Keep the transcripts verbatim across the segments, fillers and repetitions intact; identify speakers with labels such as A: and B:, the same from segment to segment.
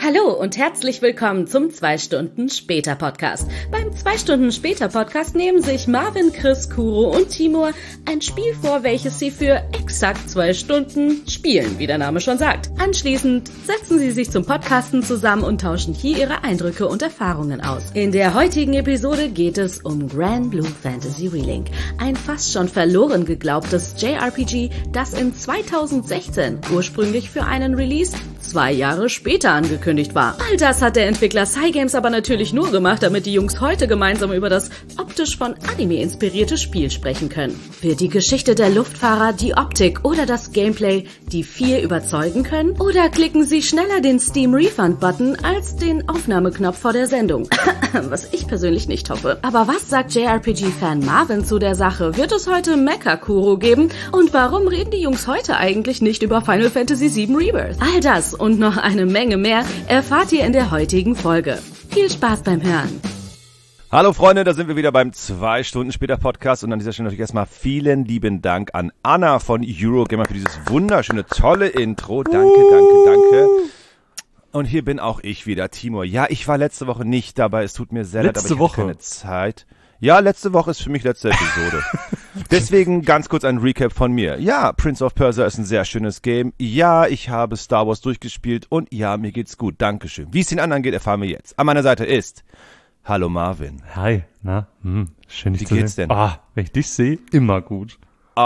A: Hallo und herzlich willkommen zum zwei Stunden später Podcast. Beim zwei Stunden später Podcast nehmen sich Marvin, Chris, Kuro und Timur ein Spiel vor, welches sie für exakt zwei Stunden spielen, wie der Name schon sagt. Anschließend setzen sie sich zum Podcasten zusammen und tauschen hier ihre Eindrücke und Erfahrungen aus. In der heutigen Episode geht es um Granblue Fantasy Relink, ein fast schon verloren geglaubtes J R P G, das in zweitausendsechzehn ursprünglich für einen Release zwei Jahre später angekündigt war. All das hat der Entwickler Cygames aber natürlich nur gemacht, damit die Jungs heute gemeinsam über das optisch von Anime inspirierte Spiel sprechen können. Wird die Geschichte der Luftfahrer, die Optik oder das Gameplay die vier überzeugen können? Oder klicken sie schneller den Steam Refund Button als den Aufnahmeknopf vor der Sendung? Was ich persönlich nicht hoffe. Aber was sagt J R P G-Fan Marvin zu der Sache? Wird es heute Mecha-Kuro geben? Und warum reden die Jungs heute eigentlich nicht über Final Fantasy sieben Rebirth? All das und noch eine Menge mehr erfahrt ihr in der heutigen Folge. Viel Spaß beim Hören.
B: Hallo Freunde, da sind wir wieder beim zwei Stunden später Podcast und an dieser Stelle natürlich erstmal vielen lieben Dank an Anna von Eurogamer für dieses wunderschöne, tolle Intro. Danke, danke, danke. Und hier bin auch ich wieder, Timur. Ja, ich war letzte Woche nicht dabei, es tut mir sehr leid, aber ich hatte keine Zeit. Ja, letzte Woche ist für mich letzte Episode. Deswegen ganz kurz ein Recap von mir. Ja, Prince of Persia ist ein sehr schönes Game. Ja, ich habe Star Wars durchgespielt und ja, mir geht's gut. Dankeschön. Wie es den anderen geht, erfahren wir jetzt. An meiner Seite ist Hallo Marvin.
C: Hi, na, hm, schön dich zu sehen.
B: Wie geht's denn?
C: Ah, wenn ich dich sehe, immer gut.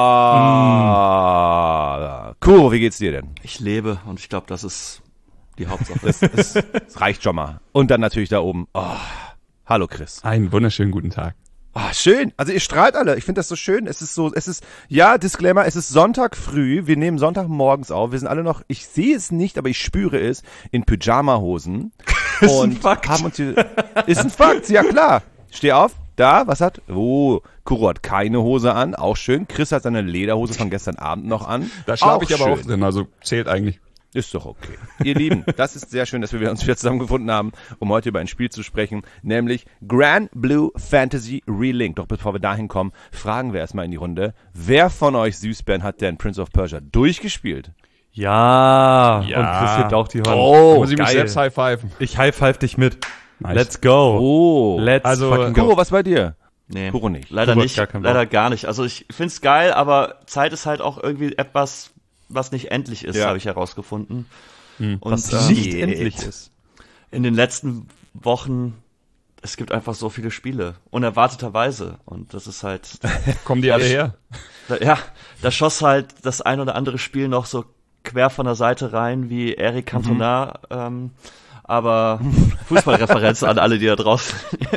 B: Ah, mm. Kuro, wie geht's dir denn?
D: Ich lebe und ich glaube, das ist die Hauptsache.
B: Das, das, das reicht schon mal. Und dann natürlich da oben. Oh, hallo Chris.
C: Einen wunderschönen guten Tag.
B: Ah, schön. Also ihr strahlt alle. Ich finde das so schön. Es ist so, es ist, ja, Disclaimer, es ist Sonntag früh. Wir nehmen Sonntag morgens auf. Wir sind alle noch, ich sehe es nicht, aber ich spüre es, in Pyjama-Hosen.
C: Ist
B: und
C: ein Fakt.
B: Haben uns hier, ist ein Fakt, ja klar. Steh auf. Da, was hat? Oh, Kuro hat keine Hose an. Auch schön. Chris hat seine Lederhose von gestern Abend noch an.
C: Da schlafe ich aber
B: schön.
C: auch drin, also zählt eigentlich.
B: Ist doch okay. Ihr Lieben, das ist sehr schön, dass wir uns wieder zusammengefunden haben, um heute über ein Spiel zu sprechen, nämlich Granblue Fantasy Relink. Doch bevor wir dahin kommen, fragen wir erstmal in die Runde, wer von euch Süßbären hat denn Prince of Persia durchgespielt?
C: Ja,
E: ja.
C: Und Chris hebt auch die Hand.
B: Oh,
E: muss ich
B: geil.
E: mich selbst high-pfeifen.
C: Ich high-pfeife dich mit.
E: Nice.
C: Let's go.
B: Oh.
C: Let's
E: Also,
C: fucking go.
B: Kuro, was bei dir?
D: Nee,
B: Kuro nicht.
D: leider
C: Kuro hat
D: nicht,
C: gar keinen
D: leider gar nicht. Also ich find's geil, aber Zeit ist halt auch irgendwie etwas, was nicht endlich ist,
B: Ja.
D: habe ich herausgefunden.
C: Hm.
D: Und
C: Was
D: ähm,
C: nicht endlich ist.
D: in den letzten Wochen, es gibt einfach so viele Spiele, unerwarteterweise. Und das ist halt,
E: Kommen die alle her?
D: da, ja, da schoss halt das ein oder andere Spiel noch so quer von der Seite rein, wie Eric Cantona, mhm. ähm, aber Fußballreferenz an alle, die da draußen.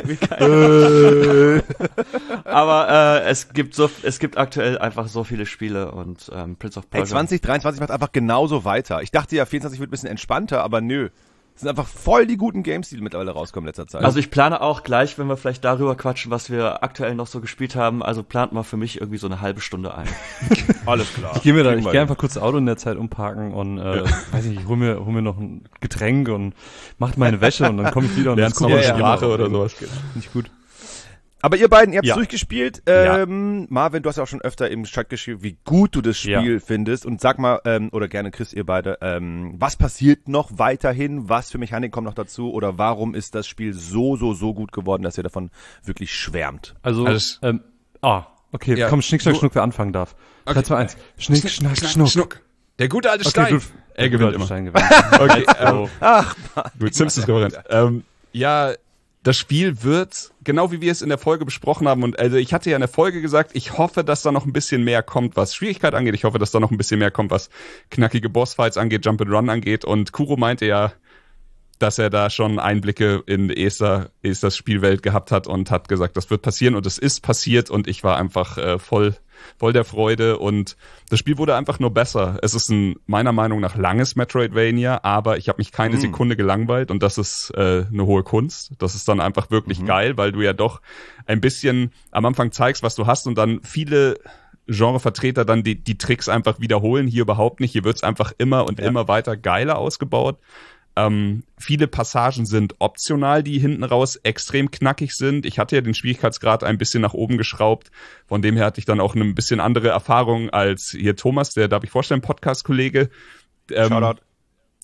D: Aber äh, es gibt so, es gibt aktuell einfach so viele Spiele und ähm, Prince of Persia.
B: Hey, zwanzig dreiundzwanzig macht einfach genauso weiter. Ich dachte ja, vierundzwanzig wird ein bisschen entspannter, aber nö. Es sind einfach voll die guten Games, die mittlerweile rauskommen in letzter Zeit.
D: Also ich plane auch gleich, wenn wir vielleicht darüber quatschen, was wir aktuell noch so gespielt haben, also plant mal für mich irgendwie so eine halbe Stunde ein.
B: Alles klar.
C: Ich gehe mir da,
B: Kriegen
C: ich
B: wir
C: gehe
B: hin.
C: einfach kurz das Auto in der Zeit umparken und äh, weiß nicht, ich hol mir, hol mir noch ein Getränk und mach meine Wäsche und dann komme ich wieder und
E: Lernst
C: dann
E: noch
C: guck
E: eine
C: ich
E: Sprache
C: immer.
E: oder sowas.
C: Finde ich gut.
B: Aber ihr beiden, ihr habt's
C: Ja.
B: durchgespielt. Ähm, Marvin, du hast ja auch schon öfter im Chat geschrieben, wie gut du das Spiel
C: Ja.
B: findest. Und sag mal, ähm, oder gerne Chris, ihr beide, ähm, was passiert noch weiterhin? Was für Mechaniken kommen noch dazu? Oder warum ist das Spiel so, so, so gut geworden, dass ihr davon wirklich schwärmt?
C: Also,
E: Alles-
C: ähm, ah, okay,
E: Ja.
C: komm, Schnick, Schnack,
E: Du-
C: Schnuck, wer anfangen darf.
E: Okay.
C: drei, zwei, eins. Schnick, Schnack, Schnuck.
E: Der gute alte
C: Okay,
E: Stein.
C: du,
E: er gewinnt immer.
C: Stein gewinnt.
E: Okay, ähm,
B: Ach,
E: gut, Simpsons Referenz. Ähm, ja, das Spiel wird, genau wie wir es in der Folge besprochen haben, und also ich hatte ja in der Folge gesagt, ich hoffe, dass da noch ein bisschen mehr kommt, was Schwierigkeit angeht. Ich hoffe, dass da noch ein bisschen mehr kommt, was knackige Bossfights angeht, Jump and Run angeht. Und Kuro meinte ja, dass er da schon Einblicke in Esther, Esthers Spielwelt gehabt hat und hat gesagt, das wird passieren, und es ist passiert, und ich war einfach äh, voll voll der Freude, und das Spiel wurde einfach nur besser. Es ist ein meiner Meinung nach langes Metroidvania, aber ich habe mich keine
B: Mhm.
E: Sekunde gelangweilt, und das ist äh, eine hohe Kunst. Das ist dann einfach wirklich
B: Mhm.
E: geil, weil du ja doch ein bisschen am Anfang zeigst, was du hast, und dann viele Genrevertreter dann die, die Tricks einfach wiederholen. Hier überhaupt nicht. Hier wird's einfach immer und
B: Ja.
E: immer weiter geiler ausgebaut. Ähm, viele Passagen sind optional, die hinten raus extrem knackig sind. Ich hatte ja den Schwierigkeitsgrad ein bisschen nach oben geschraubt. Von dem her hatte ich dann auch eine bisschen andere Erfahrung als hier Thomas, der, darf ich vorstellen, Podcast-Kollege. Ähm,
B: Shoutout.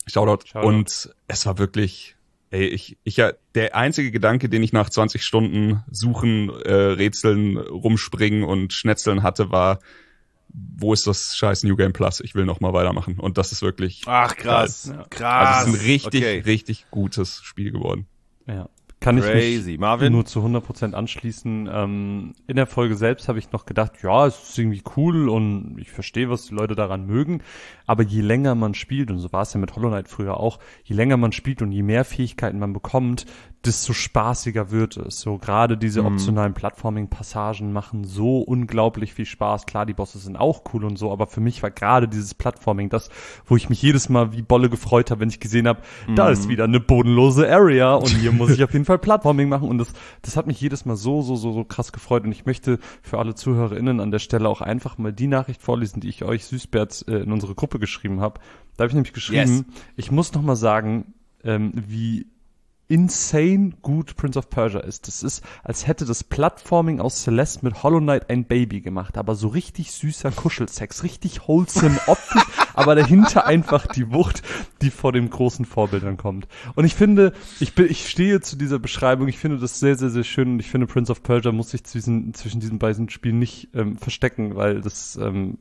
E: Shoutout.
C: Shoutout.
E: Und es war wirklich, ey, ich, ich ja, der einzige Gedanke, den ich nach zwanzig Stunden Suchen, äh, Rätseln, Rumspringen und Schnetzeln hatte, war, wo ist das scheiß New Game Plus? Ich will noch mal weitermachen. Und das ist wirklich
B: Ach, krass.
E: geil.
B: Krass.
E: Also es ist ein richtig,
B: okay.
E: richtig gutes Spiel geworden.
C: Ja. Kann ich
B: Crazy.
C: mich
B: Marvin?
C: nur zu hundert Prozent anschließen. Ähm, in der Folge selbst habe ich noch gedacht, ja, es ist irgendwie cool und ich verstehe, was die Leute daran mögen. Aber je länger man spielt, und so war es ja mit Hollow Knight früher auch, je länger man spielt und je mehr Fähigkeiten man bekommt, desto spaßiger wird es. So gerade diese optionalen Plattforming-Passagen machen so unglaublich viel Spaß. Klar, die Bosse sind auch cool und so, aber für mich war gerade dieses Plattforming das, wo ich mich jedes Mal wie Bolle gefreut habe, wenn ich gesehen habe, mhm. da ist wieder eine bodenlose Area und hier muss ich auf jeden Fall Plattforming machen. Und das, das hat mich jedes Mal so, so, so, so krass gefreut. Und ich möchte für alle ZuhörerInnen an der Stelle auch einfach mal die Nachricht vorlesen, die ich euch, Süßbärts, äh, in unsere Gruppe geschrieben habe. Da habe ich nämlich geschrieben, yes. ich muss noch mal sagen, ähm, wie insane gut Prince of Persia ist. Das ist, als hätte das Plattforming aus Celeste mit Hollow Knight ein Baby gemacht, aber so richtig süßer Kuschelsex, richtig wholesome optisch, aber dahinter einfach die Wucht, die vor den großen Vorbildern kommt. Und ich finde, ich bin, ich stehe zu dieser Beschreibung, ich finde das sehr, sehr, sehr schön und ich finde, Prince of Persia muss sich zwischen, zwischen diesen beiden Spielen nicht ähm, verstecken, weil das ähm,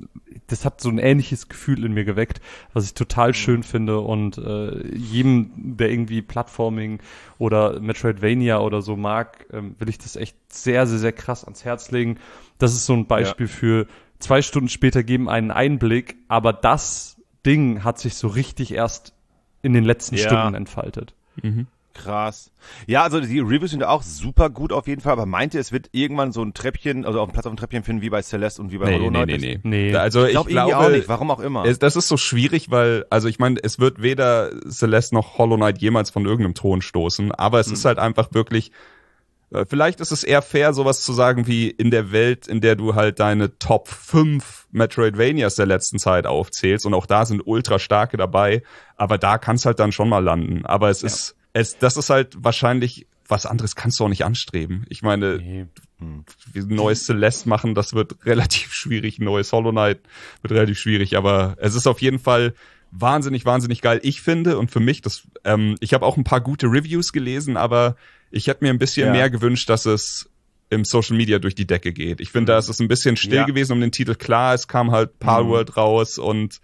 C: das hat so ein ähnliches Gefühl in mir geweckt, was ich total schön finde und äh, jedem, der irgendwie Plattforming oder Metroidvania oder so mag, ähm, will ich das echt sehr, sehr, sehr krass ans Herz legen. Das ist so ein Beispiel ja. für zwei Stunden später geben einen Einblick, aber das Ding hat sich so richtig erst in den letzten
B: ja.
C: Stunden entfaltet.
E: Mhm.
B: Krass. Ja, also die Reviews sind auch super gut auf jeden Fall, aber meint ihr, es wird irgendwann so ein Treppchen, also auf dem Platz auf dem Treppchen finden, wie bei Celeste und wie bei
E: nee,
B: Hollow Knight?
E: Nee, nee,
C: nee.
E: nee. Also ich,
B: glaub,
E: ich glaube
B: auch nicht, warum auch immer.
E: Es, das ist so schwierig, weil, also ich meine, es wird weder Celeste noch Hollow Knight jemals von irgendeinem Thron stoßen, aber es hm. ist halt einfach wirklich, vielleicht ist es eher fair, sowas zu sagen wie in der Welt, in der du halt deine Top fünf Metroidvanias der letzten Zeit aufzählst und auch da sind ultra starke dabei, aber da kann es halt dann schon mal landen. Aber es ja. ist, es, das ist halt wahrscheinlich, was anderes kannst du auch nicht anstreben. Ich meine, nee. hm. ein neues Celeste machen, das wird relativ schwierig, ein neues Hollow Knight wird relativ schwierig, aber es ist auf jeden Fall wahnsinnig, wahnsinnig geil. Ich finde, und für mich, das, ähm, ich habe auch ein paar gute Reviews gelesen, aber ich hätte mir ein bisschen ja. mehr gewünscht, dass es im Social Media durch die Decke geht. Ich finde, da ist es ein bisschen still ja. gewesen um den Titel. Klar, es kam halt Palworld mhm. raus und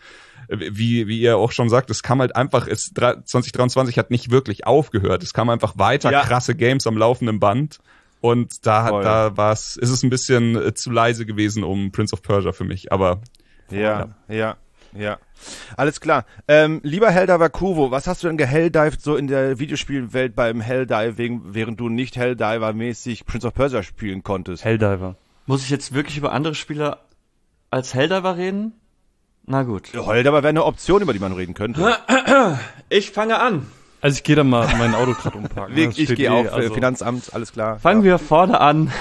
E: wie wie ihr auch schon sagt, es kam halt einfach, es zwanzig dreiundzwanzig hat nicht wirklich aufgehört. Es kam einfach weiter ja. krasse Games am laufenden Band und da hat da war es, ist es ein bisschen äh, zu leise gewesen um Prince of Persia für mich, aber
B: ja, ja, ja. Ja, alles klar. Ähm, lieber Helldiver Kuvo, was hast du denn gehelldivet so in der Videospielwelt beim Helldiving, während du nicht Helldiver-mäßig Prince of Persia spielen konntest?
C: Helldiver.
D: Muss ich jetzt wirklich über andere Spieler als Helldiver reden? Na gut.
B: Helldiver wäre eine Option, über die man reden könnte.
D: Ich fange an.
C: Also ich gehe da mal mein Auto gerade umparken.
B: Ich, ich gehe auch,
C: also
B: Finanzamt, alles klar.
D: Fangen
B: ja.
D: wir vorne an.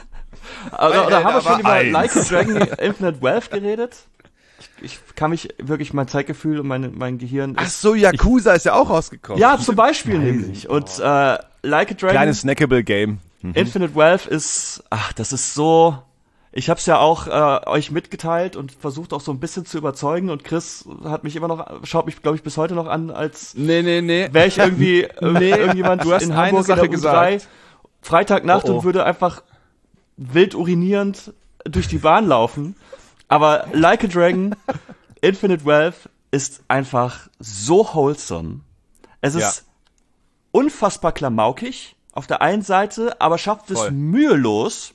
D: oder oder haben wir schon über eins. Like a Dragon Infinite Wealth geredet? Ich kann mich wirklich, mein Zeitgefühl und mein, mein Gehirn...
B: Ach so, Yakuza ich, ist ja auch rausgekommen.
D: Ja, zum Beispiel nämlich. Und äh, Like a Dragon...
B: Kleines Snackable-Game.
D: Mhm. Infinite Wealth ist... Ach, das ist so... Ich hab's ja auch äh, euch mitgeteilt und versucht auch so ein bisschen zu überzeugen. Und Chris hat mich immer noch... Schaut mich, glaube ich, bis heute noch an, als...
E: Nee, nee, nee.
D: Wäre ich irgendwie... nee, irgendjemand
E: du hast
D: in
E: eine
D: Hamburg
E: Sache
D: in der U drei,
E: gesagt.
D: Freitagnacht
E: oh, oh.
D: und würde einfach wild urinierend durch die Bahn laufen. Aber Like a Dragon... Infinite Wealth ist einfach so wholesome. Es ist ja. unfassbar klamaukig auf der einen Seite, aber schafft es Voll. mühelos,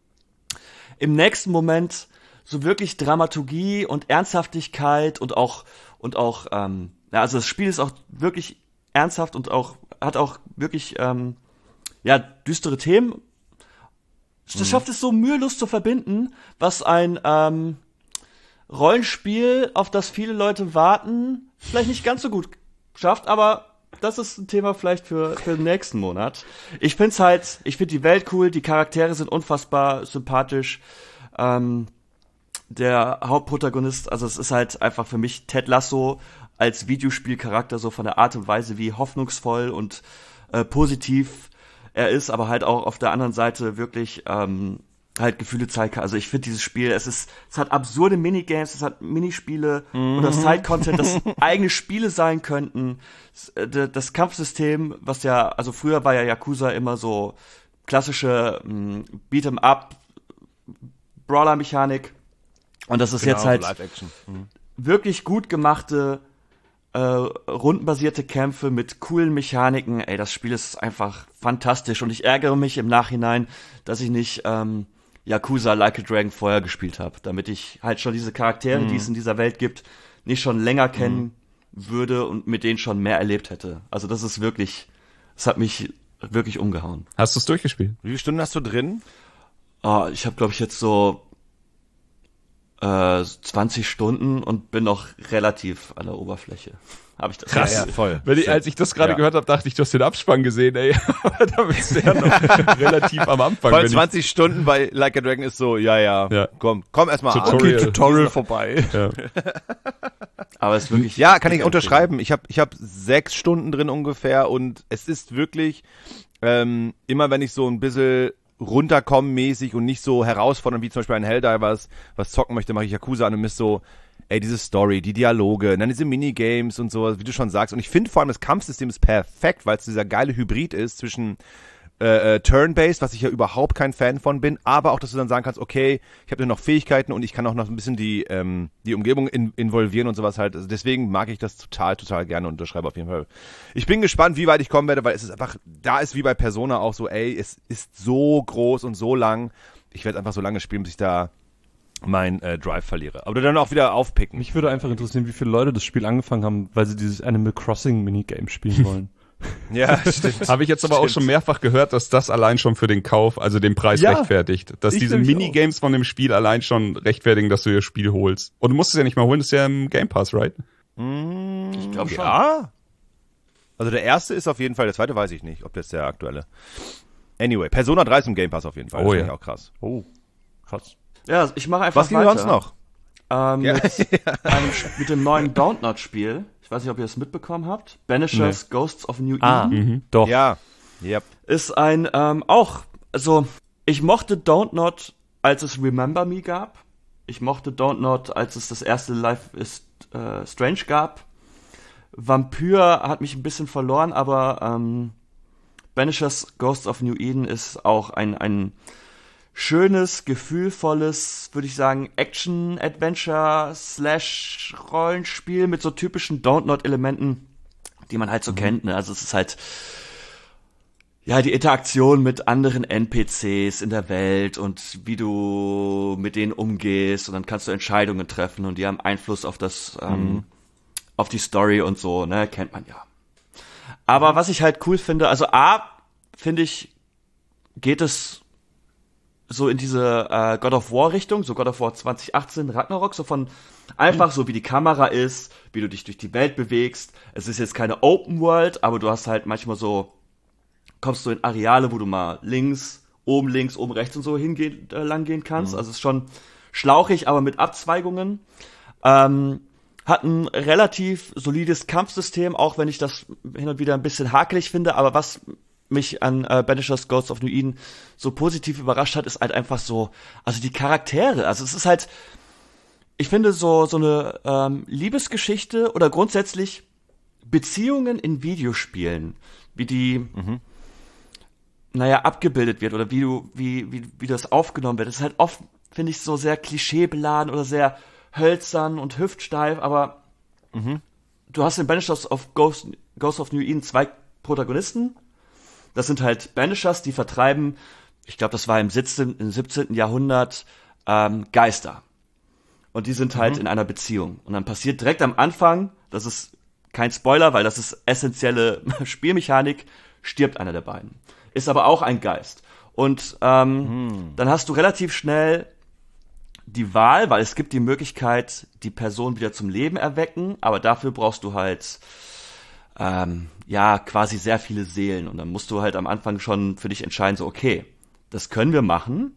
D: im nächsten Moment so wirklich Dramaturgie und Ernsthaftigkeit und auch, und auch, ähm, ja, also das Spiel ist auch wirklich ernsthaft und auch, hat auch wirklich, ähm, ja, düstere Themen. Das mhm. schafft es so mühelos zu verbinden, was ein, ähm, Rollenspiel, auf das viele Leute warten, vielleicht nicht ganz so gut schafft, aber das ist ein Thema vielleicht für, für den nächsten Monat. Ich find's halt, ich find die Welt cool, die Charaktere sind unfassbar sympathisch. Ähm, der Hauptprotagonist, also es ist halt einfach für mich Ted Lasso als Videospielcharakter, so von der Art und Weise, wie hoffnungsvoll und äh, positiv er ist, aber halt auch auf der anderen Seite wirklich ähm, halt Gefühle zeigen kann. Also ich finde dieses Spiel, es ist, es hat absurde Minigames, es hat Minispiele mhm. oder Side-Content, das eigene Spiele sein könnten. Das Kampfsystem, was ja, also früher war ja Yakuza immer so klassische m, Beat'em-up Brawler-Mechanik. Und das ist genau, jetzt halt
B: Live-Action. Mhm.
D: wirklich gut gemachte äh, rundenbasierte Kämpfe mit coolen Mechaniken. Ey, das Spiel ist einfach fantastisch und ich ärgere mich im Nachhinein, dass ich nicht ähm, Yakuza Like a Dragon vorher gespielt habe, damit ich halt schon diese Charaktere, mhm. die es in dieser Welt gibt, nicht schon länger kennen mhm. würde und mit denen schon mehr erlebt hätte. Also das ist wirklich, das hat mich wirklich umgehauen.
E: Hast du es durchgespielt?
B: Wie viele Stunden hast du drin?
D: Oh, ich habe, glaube ich, jetzt so äh, zwanzig Stunden und bin noch relativ an der Oberfläche. Habe ich das?
E: Krass.
B: Ja, ja, voll.
E: Wenn ich, als ich das gerade ja. gehört habe, dachte ich, du hast den Abspann gesehen, ey. Aber da bist du ja noch relativ am Anfang.
B: Voll zwanzig Stunden bei Like a Dragon ist so, ja, ja, ja. komm, komm erstmal an.
C: Okay, Tutorial vorbei.
B: Ja.
D: Aber es ist wirklich.
B: Ja, kann ich unterschreiben. Ich habe ich hab sechs Stunden drin ungefähr und es ist wirklich, ähm, immer wenn ich so ein bisschen runterkommen mäßig und nicht so herausfordernd wie zum Beispiel ein Helldivers, was zocken möchte, mache ich Yakuza an und ist so, ey, diese Story, die Dialoge, dann diese Minigames und so, wie du schon sagst. Und ich finde vor allem, das Kampfsystem ist perfekt, weil es dieser geile Hybrid ist zwischen äh, äh, Turn-Based, was ich ja überhaupt kein Fan von bin, aber auch, dass du dann sagen kannst, okay, ich habe ja noch Fähigkeiten und ich kann auch noch ein bisschen die ähm, die Umgebung in, involvieren und sowas halt. Also deswegen mag ich das total, total gerne und unterschreibe auf jeden Fall. Ich bin gespannt, wie weit ich kommen werde, weil es ist einfach, da ist wie bei Persona auch so, ey, es ist so groß und so lang. Ich werde einfach so lange spielen, bis ich da mein äh, Drive verliere. Aber dann auch wieder aufpicken.
C: Mich würde einfach interessieren, wie viele Leute das Spiel angefangen haben, weil sie dieses Animal Crossing Minigame spielen wollen.
B: Ja, stimmt.
E: Habe ich jetzt aber
B: stimmt.
E: auch schon mehrfach gehört, dass das allein schon für den Kauf, also den Preis
C: ja,
E: rechtfertigt. Dass diese Minigames von dem Spiel allein schon rechtfertigen, dass du ihr Spiel holst. Und du musst es ja nicht mal holen, das ist ja im Game Pass, right?
B: Mm,
D: ich glaube schon.
B: Ja. Also der erste ist auf jeden Fall, der zweite weiß ich nicht, ob das der aktuelle. Anyway, Persona drei ist im Game Pass auf jeden Fall.
E: Oh
B: das
E: ja.
B: ich auch krass.
C: Oh, krass.
D: Ja, ich mache einfach
B: Was gibt
D: weiter.
B: sonst noch?
D: Ähm,
B: Ja.
D: mit, einem, mit dem neuen Dontnod-Spiel. Ich weiß nicht, ob ihr das mitbekommen habt. Banishers
C: Nee.
D: Ghosts of New Eden.
C: Ah, mhm. Doch.
B: Ja. Yep.
D: Ist ein, ähm, auch, also, ich mochte Dontnod, als es Remember Me gab. Ich mochte Dontnod, als es das erste Life is äh, Strange gab. Vampyr hat mich ein bisschen verloren, aber ähm, Banishers Ghosts of New Eden ist auch ein, ein schönes, gefühlvolles, würde ich sagen, Action-Adventure-Slash-Rollenspiel mit so typischen Dontnod-Elementen, die man halt so mhm. kennt. Ne? Also es ist halt ja die Interaktion mit anderen N P Cs in der Welt und wie du mit denen umgehst und dann kannst du Entscheidungen treffen und die haben Einfluss auf das, mhm. ähm, auf die Story und so, ne, kennt man ja. Aber was ich halt cool finde, also A, finde ich, geht es so in diese äh, God of War Richtung, so God of War zwanzig achtzehn, Ragnarok, so von einfach so wie die Kamera ist, wie du dich durch die Welt bewegst. Es ist jetzt keine Open World, aber du hast halt manchmal so, kommst du in Areale, wo du mal links, oben links, oben rechts und so hingehen, äh, lang gehen kannst. Mhm. Also es ist schon schlauchig, aber mit Abzweigungen. Ähm, hat ein relativ solides Kampfsystem, auch wenn ich das hin und wieder ein bisschen hakelig finde, aber was mich an äh, Banishers Ghosts of New Eden so positiv überrascht hat, ist halt einfach so, also die Charaktere, also es ist halt, ich finde so so eine ähm, Liebesgeschichte oder grundsätzlich Beziehungen in Videospielen, wie die, mhm. naja, abgebildet wird oder wie du, wie, wie, wie das aufgenommen wird, das ist halt oft, finde ich, so sehr klischeebeladen oder sehr hölzern und hüftsteif, aber mhm. du hast in Banishers of Ghost, Ghosts of New Eden zwei Protagonisten. Das sind halt Banishers, die vertreiben, ich glaube, das war im siebzehnten Jahrhundert, ähm, Geister. Und die sind halt mhm. in einer Beziehung. Und dann passiert direkt am Anfang, das ist kein Spoiler, weil das ist essentielle Spielmechanik, stirbt einer der beiden. Ist aber auch ein Geist. Und ähm, mhm. dann hast du relativ schnell die Wahl, weil es gibt die Möglichkeit, die Person wieder zum Leben erwecken, aber dafür brauchst du halt ähm, ja quasi sehr viele Seelen und dann musst du halt am Anfang schon für dich entscheiden, so okay, das können wir machen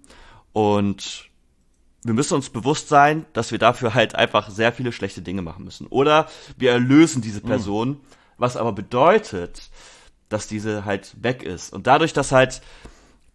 D: und wir müssen uns bewusst sein, dass wir dafür halt einfach sehr viele schlechte Dinge machen müssen. Oder wir erlösen diese Person, mhm. was aber bedeutet, dass diese halt weg ist. Und dadurch, dass halt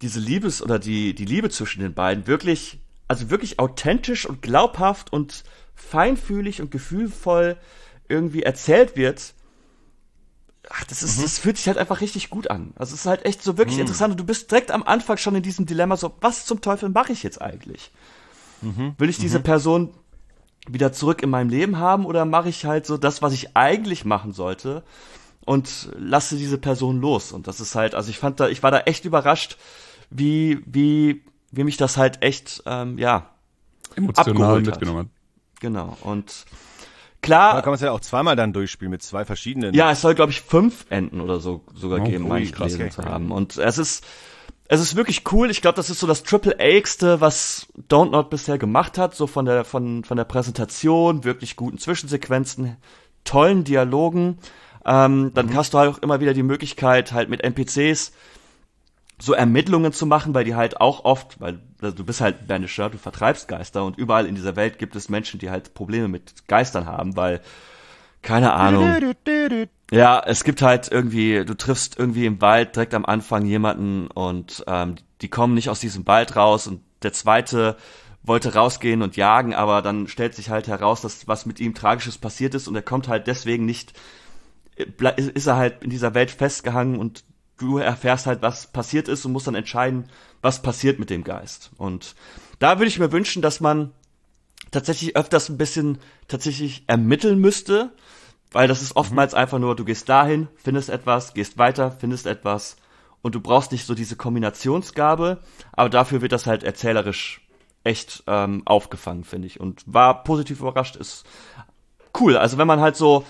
D: diese Liebes- oder die, die Liebe zwischen den beiden wirklich, also wirklich authentisch und glaubhaft und feinfühlig und gefühlvoll irgendwie erzählt wird. Ach, das ist, mhm. das fühlt sich halt einfach richtig gut an. Also es ist halt echt so wirklich mhm. interessant und du bist direkt am Anfang schon in diesem Dilemma so, was zum Teufel mache ich jetzt eigentlich? Mhm. Will ich diese mhm. Person wieder zurück in meinem Leben haben oder mache ich halt so das, was ich eigentlich machen sollte und lasse diese Person los? Und das ist halt, also ich fand da, ich war da echt überrascht, wie, wie, wie mich das halt echt, ähm, ja,
E: emotional mitgenommen hat.
D: Genau, und klar.
B: Da kann man es ja auch zweimal dann durchspielen mit zwei verschiedenen.
D: Ja, es soll, glaube ich, fünf Enden oder so sogar
E: oh,
D: geben, meine ich
B: krass,
D: gelesen zu haben. Und es ist, es ist wirklich cool. Ich glaube, das ist so das Triple-A-igste, was Dontnod bisher gemacht hat, so von der, von, von der Präsentation, wirklich guten Zwischensequenzen, tollen Dialogen. Ähm, dann mhm. hast du halt auch immer wieder die Möglichkeit, halt mit N P Cs so Ermittlungen zu machen, weil die halt auch oft, weil also du bist halt Banisher, du vertreibst Geister und überall in dieser Welt gibt es Menschen, die halt Probleme mit Geistern haben, weil, keine Ahnung. Ja, es gibt halt irgendwie, du triffst irgendwie im Wald direkt am Anfang jemanden und ähm, die kommen nicht aus diesem Wald raus und der zweite wollte rausgehen und jagen, aber dann stellt sich halt heraus, dass was mit ihm Tragisches passiert ist und er kommt halt deswegen nicht, ist er halt in dieser Welt festgehangen und du erfährst halt, was passiert ist und musst dann entscheiden, was passiert mit dem Geist. Und da würde ich mir wünschen, dass man tatsächlich öfters ein bisschen tatsächlich ermitteln müsste, weil das ist oftmals mhm. einfach nur, du gehst dahin, findest etwas, gehst weiter, findest etwas und du brauchst nicht so diese Kombinationsgabe, aber dafür wird das halt erzählerisch echt ähm, aufgefangen, finde ich. Und war positiv überrascht, ist cool. Also wenn man halt so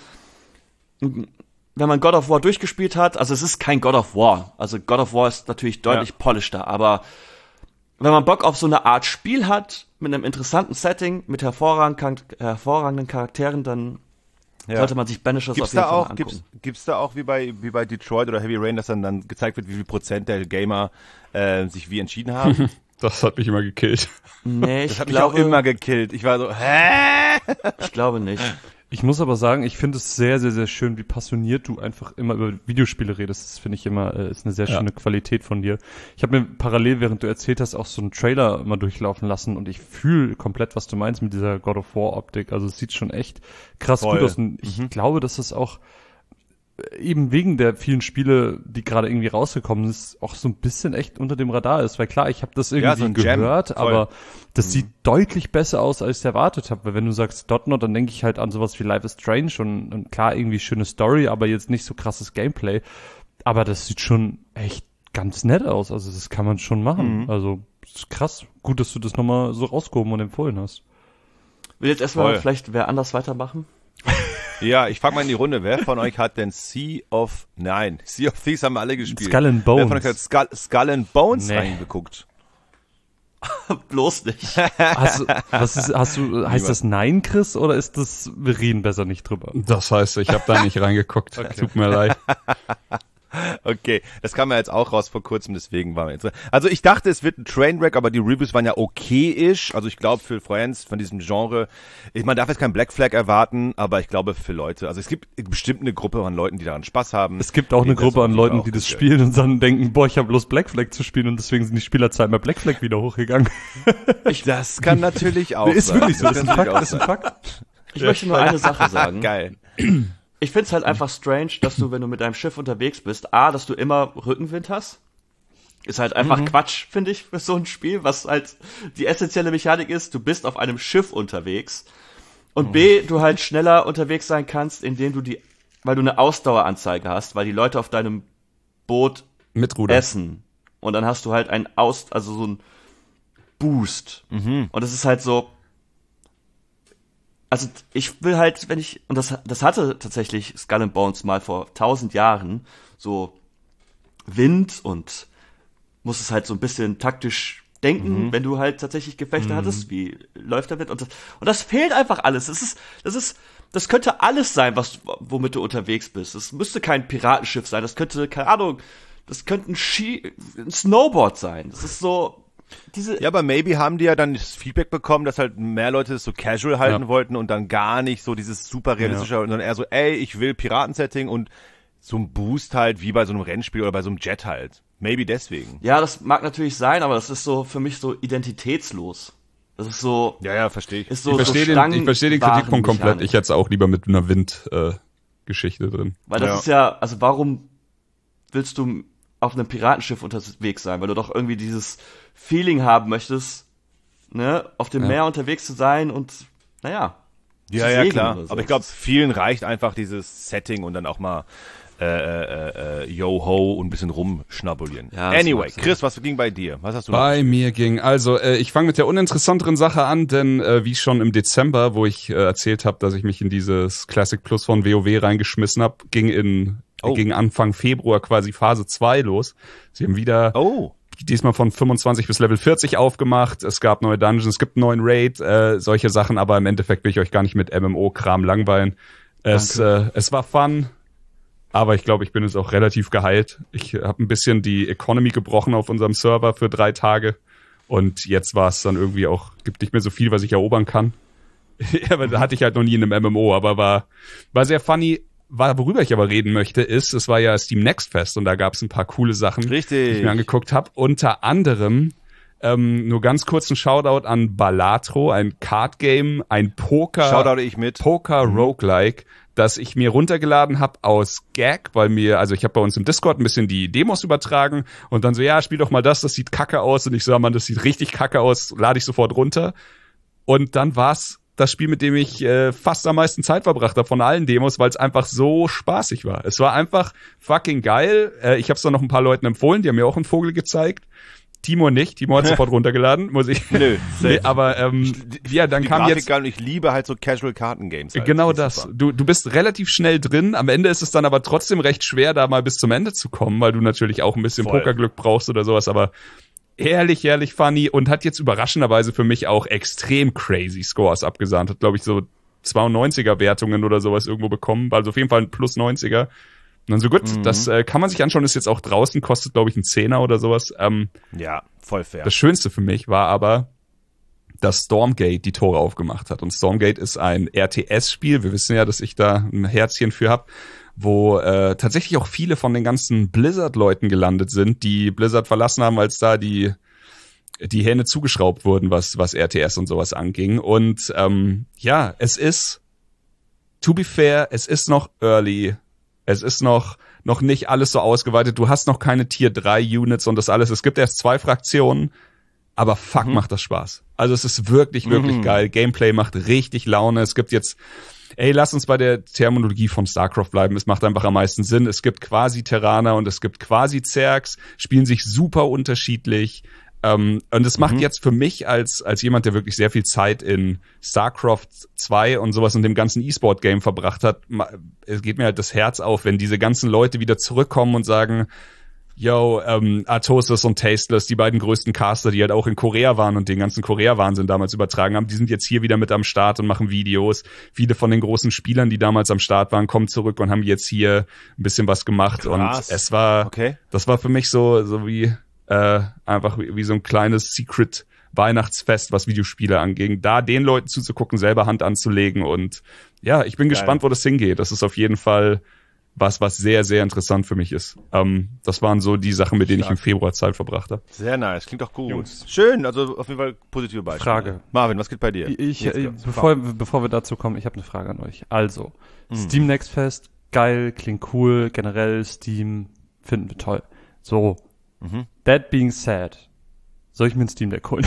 D: wenn man God of War durchgespielt hat, also es ist kein God of War, also God of War ist natürlich deutlich ja. polisheder, aber wenn man Bock auf so eine Art Spiel hat, mit einem interessanten Setting, mit hervorragenden, hervorragenden Charakteren, dann ja. sollte man sich Banishers
B: gibt's
D: auf jeden
B: da
D: Fall
B: auch,
D: angucken.
B: Gibt's, gibt's da auch wie bei, wie bei Detroit oder Heavy Rain, dass dann, dann gezeigt wird, wie viel Prozent der Gamer äh, sich wie entschieden haben?
E: Das hat mich immer gekillt.
D: Nee, ich
B: das hat
D: glaube,
B: mich auch immer gekillt. Ich war so, hä?
D: Ich glaube nicht.
C: Ich muss aber sagen, ich finde es sehr, sehr, sehr schön, wie passioniert du einfach immer über Videospiele redest. Das finde ich immer, äh, ist eine sehr schöne ja. Qualität von dir. Ich habe mir parallel, während du erzählt hast, auch so einen Trailer mal durchlaufen lassen und ich fühle komplett, was du meinst mit dieser God of War Optik. Also es sieht schon echt krass Voll. gut aus und ich mhm. glaube, dass es auch eben wegen der vielen Spiele, die gerade irgendwie rausgekommen sind, auch so ein bisschen echt unter dem Radar ist. Weil klar, ich habe das irgendwie ja, so ein gehört, aber das mhm. sieht deutlich besser aus, als ich erwartet habe. Weil wenn du sagst Dontnod, dann denke ich halt an sowas wie Life is Strange und, und klar, irgendwie schöne Story, aber jetzt nicht so krasses Gameplay. Aber das sieht schon echt ganz nett aus. Also das kann man schon machen. Mhm. Also das ist krass. Gut, dass du das nochmal so rausgehoben und empfohlen hast.
D: Will jetzt erstmal vielleicht wer anders weitermachen?
B: Ja, ich frage mal in die Runde, wer von euch hat denn Sea of, nein, Sea of Thieves haben wir alle gespielt.
C: Skull and Bones.
B: Wer von euch hat Skull, Skull and Bones nee. reingeguckt?
D: Bloß nicht.
C: Hast, was ist, hast du, heißt das Nein, Chris, oder ist das, wir reden besser nicht drüber?
E: Das heißt, ich habe da nicht reingeguckt. Okay. Tut mir leid.
B: Okay, das kam ja jetzt auch raus vor kurzem, deswegen waren wir jetzt. Also ich dachte, es wird ein Trainwreck, aber die Reviews waren ja okay-ish. Also ich glaube für Fans von diesem Genre, ich, man darf jetzt kein Black Flag erwarten, aber ich glaube für Leute, also es gibt bestimmt eine Gruppe an Leuten, die daran Spaß haben.
C: Es gibt auch eine Gruppe an Leuten, die das spielen und dann denken, boah, ich habe Lust Black Flag zu spielen und deswegen sind die Spielerzahlen bei Black Flag wieder hochgegangen.
B: Ich, das kann natürlich auch
C: ist
B: sein.
C: Wirklich so, das ist ein Fakt, das ist ein Fakt.
D: Ich möchte nur eine Sache sagen.
B: Geil.
D: Ich find's halt einfach strange, dass du, wenn du mit deinem Schiff unterwegs bist, A, dass du immer Rückenwind hast. Ist halt einfach mhm. Quatsch, finde ich, für so ein Spiel, was halt die essentielle Mechanik ist, du bist auf einem Schiff unterwegs. Und mhm. B, du halt schneller unterwegs sein kannst, indem du die, weil du eine Ausdaueranzeige hast, weil die Leute auf deinem Boot
E: Mitrudern.
D: essen. Und dann hast du halt ein Aus, also so ein Boost. Mhm. Und es ist halt so, also ich will halt, wenn ich, und das das hatte tatsächlich Skull and Bones mal vor tausend Jahren, so Wind und muss es halt so ein bisschen taktisch denken, mhm. wenn du halt tatsächlich Gefechte mhm. hattest, wie läuft der Wind und das, und das fehlt einfach alles. Das ist, das ist, das könnte alles sein, was, womit du unterwegs bist. Es müsste kein Piratenschiff sein, das könnte, keine Ahnung, das könnte ein Ski, ein Snowboard sein. Das ist so, diese
B: ja, aber maybe haben die ja dann das Feedback bekommen, dass halt mehr Leute das so casual halten ja. wollten und dann gar nicht so dieses super realistische, ja. sondern eher so, ey, ich will Piratensetting und so ein Boost halt wie bei so einem Rennspiel oder bei so einem Jet halt. Maybe deswegen.
D: Ja, das mag natürlich sein, aber das ist so für mich so identitätslos. Das ist so.
B: Ja, ja, verstehe ich.
D: Ist so,
E: ich verstehe
D: so
E: den, ich verstehe den Kritikpunkt komplett.
D: Stangenwarenmechanik.
E: Ich hätte es auch lieber mit einer Wind-Geschichte äh, drin.
D: Weil das
B: Ja.
D: ist ja, also warum willst du auf einem Piratenschiff unterwegs sein? Weil du doch irgendwie dieses Feeling haben möchtest, ne, auf dem
E: Ja.
D: Meer unterwegs zu sein und, naja.
B: Ja,
D: zu
B: ja,
D: segeln
B: klar.
D: oder so.
B: Aber ich glaube, vielen reicht einfach dieses Setting und dann auch mal äh, äh, äh, Yo-Ho und ein bisschen rumschnabulieren.
D: Ja, das
B: Anyway,
D: mag sein.
B: Chris, was ging bei dir? Was hast du noch?
E: Bei mir ging, also äh, ich fange mit der uninteressanteren Sache an, denn äh, wie schon im Dezember, wo ich äh, erzählt habe, dass ich mich in dieses Classic Plus von WoW reingeschmissen habe, ging in
B: Oh.
E: ging Anfang Februar quasi Phase zwei los. Sie haben wieder
B: Oh,
E: diesmal von fünfundzwanzig bis Level vierzig aufgemacht. Es gab neue Dungeons, es gibt einen neuen Raid, äh, solche Sachen, aber im Endeffekt will ich euch gar nicht mit M M O-Kram langweilen. Es, äh, es war fun, aber ich glaube, ich bin jetzt auch relativ geheilt. Ich habe ein bisschen die Economy gebrochen auf unserem Server für drei Tage und jetzt war es dann irgendwie auch, gibt nicht mehr so viel, was ich erobern kann. Aber da hatte ich halt noch nie in einem M M O, aber war, war sehr funny. War, worüber ich aber reden möchte, ist, es war ja Steam Next Fest und da gab es ein paar coole Sachen,
B: Richtig.
E: die ich mir angeguckt habe. Unter anderem ähm, nur ganz kurz ein Shoutout an Balatro, ein Card Game, ein Poker,
B: Shoutout ich mit.
E: Poker Roguelike, das ich mir runtergeladen habe aus Gag, weil mir, also ich habe bei uns im Discord ein bisschen die Demos übertragen und dann so, ja, spiel doch mal das, das sieht kacke aus und ich so, Mann, das sieht richtig kacke aus, lade ich sofort runter. Und dann war's das Spiel, mit dem ich äh, fast am meisten Zeit verbracht habe von allen Demos, weil es einfach so spaßig war. Es war einfach fucking geil. Äh, ich habe es dann noch ein paar Leuten empfohlen, die haben mir auch einen Vogel gezeigt. Timo nicht. Timo hat sofort runtergeladen, muss ich.
B: Nö,
E: nee, aber ähm, ja, dann
B: die
E: kam
B: Grafik
E: jetzt
B: geil und ich liebe halt so Casual-Karten-Games. Halt.
E: genau
B: Das ist
E: das.
B: super.
E: Du du bist relativ schnell drin. Am Ende ist es dann aber trotzdem recht schwer, da mal bis zum Ende zu kommen, weil du natürlich auch ein bisschen
B: Voll.
E: Pokerglück brauchst oder sowas. Aber ehrlich, ehrlich funny und hat jetzt überraschenderweise für mich auch extrem crazy Scores abgesahnt. Hat, glaube ich, so zweiundneunziger Wertungen oder sowas irgendwo bekommen. Also auf jeden Fall ein plus neunziger. Und dann so gut,
B: Mhm.
E: das äh, kann man sich anschauen, ist jetzt auch draußen, kostet, glaube ich, einen Zehner oder sowas. Ähm,
B: Ja, voll fair.
E: Das Schönste für mich war aber, dass Stormgate die Tore aufgemacht hat. Und Stormgate ist ein R T S-Spiel. Wir wissen ja, dass ich da ein Herzchen für hab, wo äh, tatsächlich auch viele von den ganzen Blizzard-Leuten gelandet sind, die Blizzard verlassen haben, als da die die Hähne zugeschraubt wurden, was was R T S und sowas anging. Und ähm, ja, es ist, to be fair, es ist noch early. Es ist noch noch nicht alles so ausgeweitet. Du hast noch keine Tier drei Units und das alles. Es gibt erst zwei Fraktionen, aber fuck,
B: Mhm.
E: macht das Spaß. Also es ist wirklich, wirklich
B: Mhm.
E: geil. Gameplay macht richtig Laune. Es gibt jetzt, ey, lass uns bei der Terminologie von StarCraft bleiben. Es macht einfach am meisten Sinn. Es gibt quasi Terraner und es gibt quasi Zergs, spielen sich super unterschiedlich. Ähm, und es macht
B: Mhm.
E: jetzt für mich als als jemand, der wirklich sehr viel Zeit in StarCraft zwei und sowas und dem ganzen E-Sport-Game verbracht hat, ma- es geht mir halt das Herz auf, wenn diese ganzen Leute wieder zurückkommen und sagen, yo, ähm, Artosis und Tasteless, die beiden größten Caster, die halt auch in Korea waren und den ganzen Korea-Wahnsinn damals übertragen haben, die sind jetzt hier wieder mit am Start und machen Videos. Viele von den großen Spielern, die damals am Start waren, kommen zurück und haben jetzt hier ein bisschen was gemacht.
B: Krass.
E: Und es war,
B: Okay.
E: das war für mich so, so wie äh, einfach wie, wie so ein kleines Secret Weihnachtsfest, was Videospiele anging. Da den Leuten zuzugucken, selber Hand anzulegen und ja, ich bin
B: Geil.
E: gespannt, wo das hingeht. Das ist auf jeden Fall was, was sehr, sehr interessant für mich ist. Ähm, das waren so die Sachen, mit denen
B: Stark.
E: ich im Februar Zeit verbracht habe.
B: Sehr nice, klingt doch gut.
C: Jungs.
B: Schön, also auf jeden Fall positive Beispiele.
C: Frage.
B: Marvin, was geht bei dir?
C: Ich,
B: Jetzt
C: äh,
B: kommt's.
C: bevor, bevor wir dazu kommen, ich habe eine Frage an euch. Also,
B: Mhm.
C: Steam Next Fest, geil, klingt cool, generell Steam, finden wir toll. So,
B: Mhm.
C: that being said, soll ich mir ein Steam Deck holen?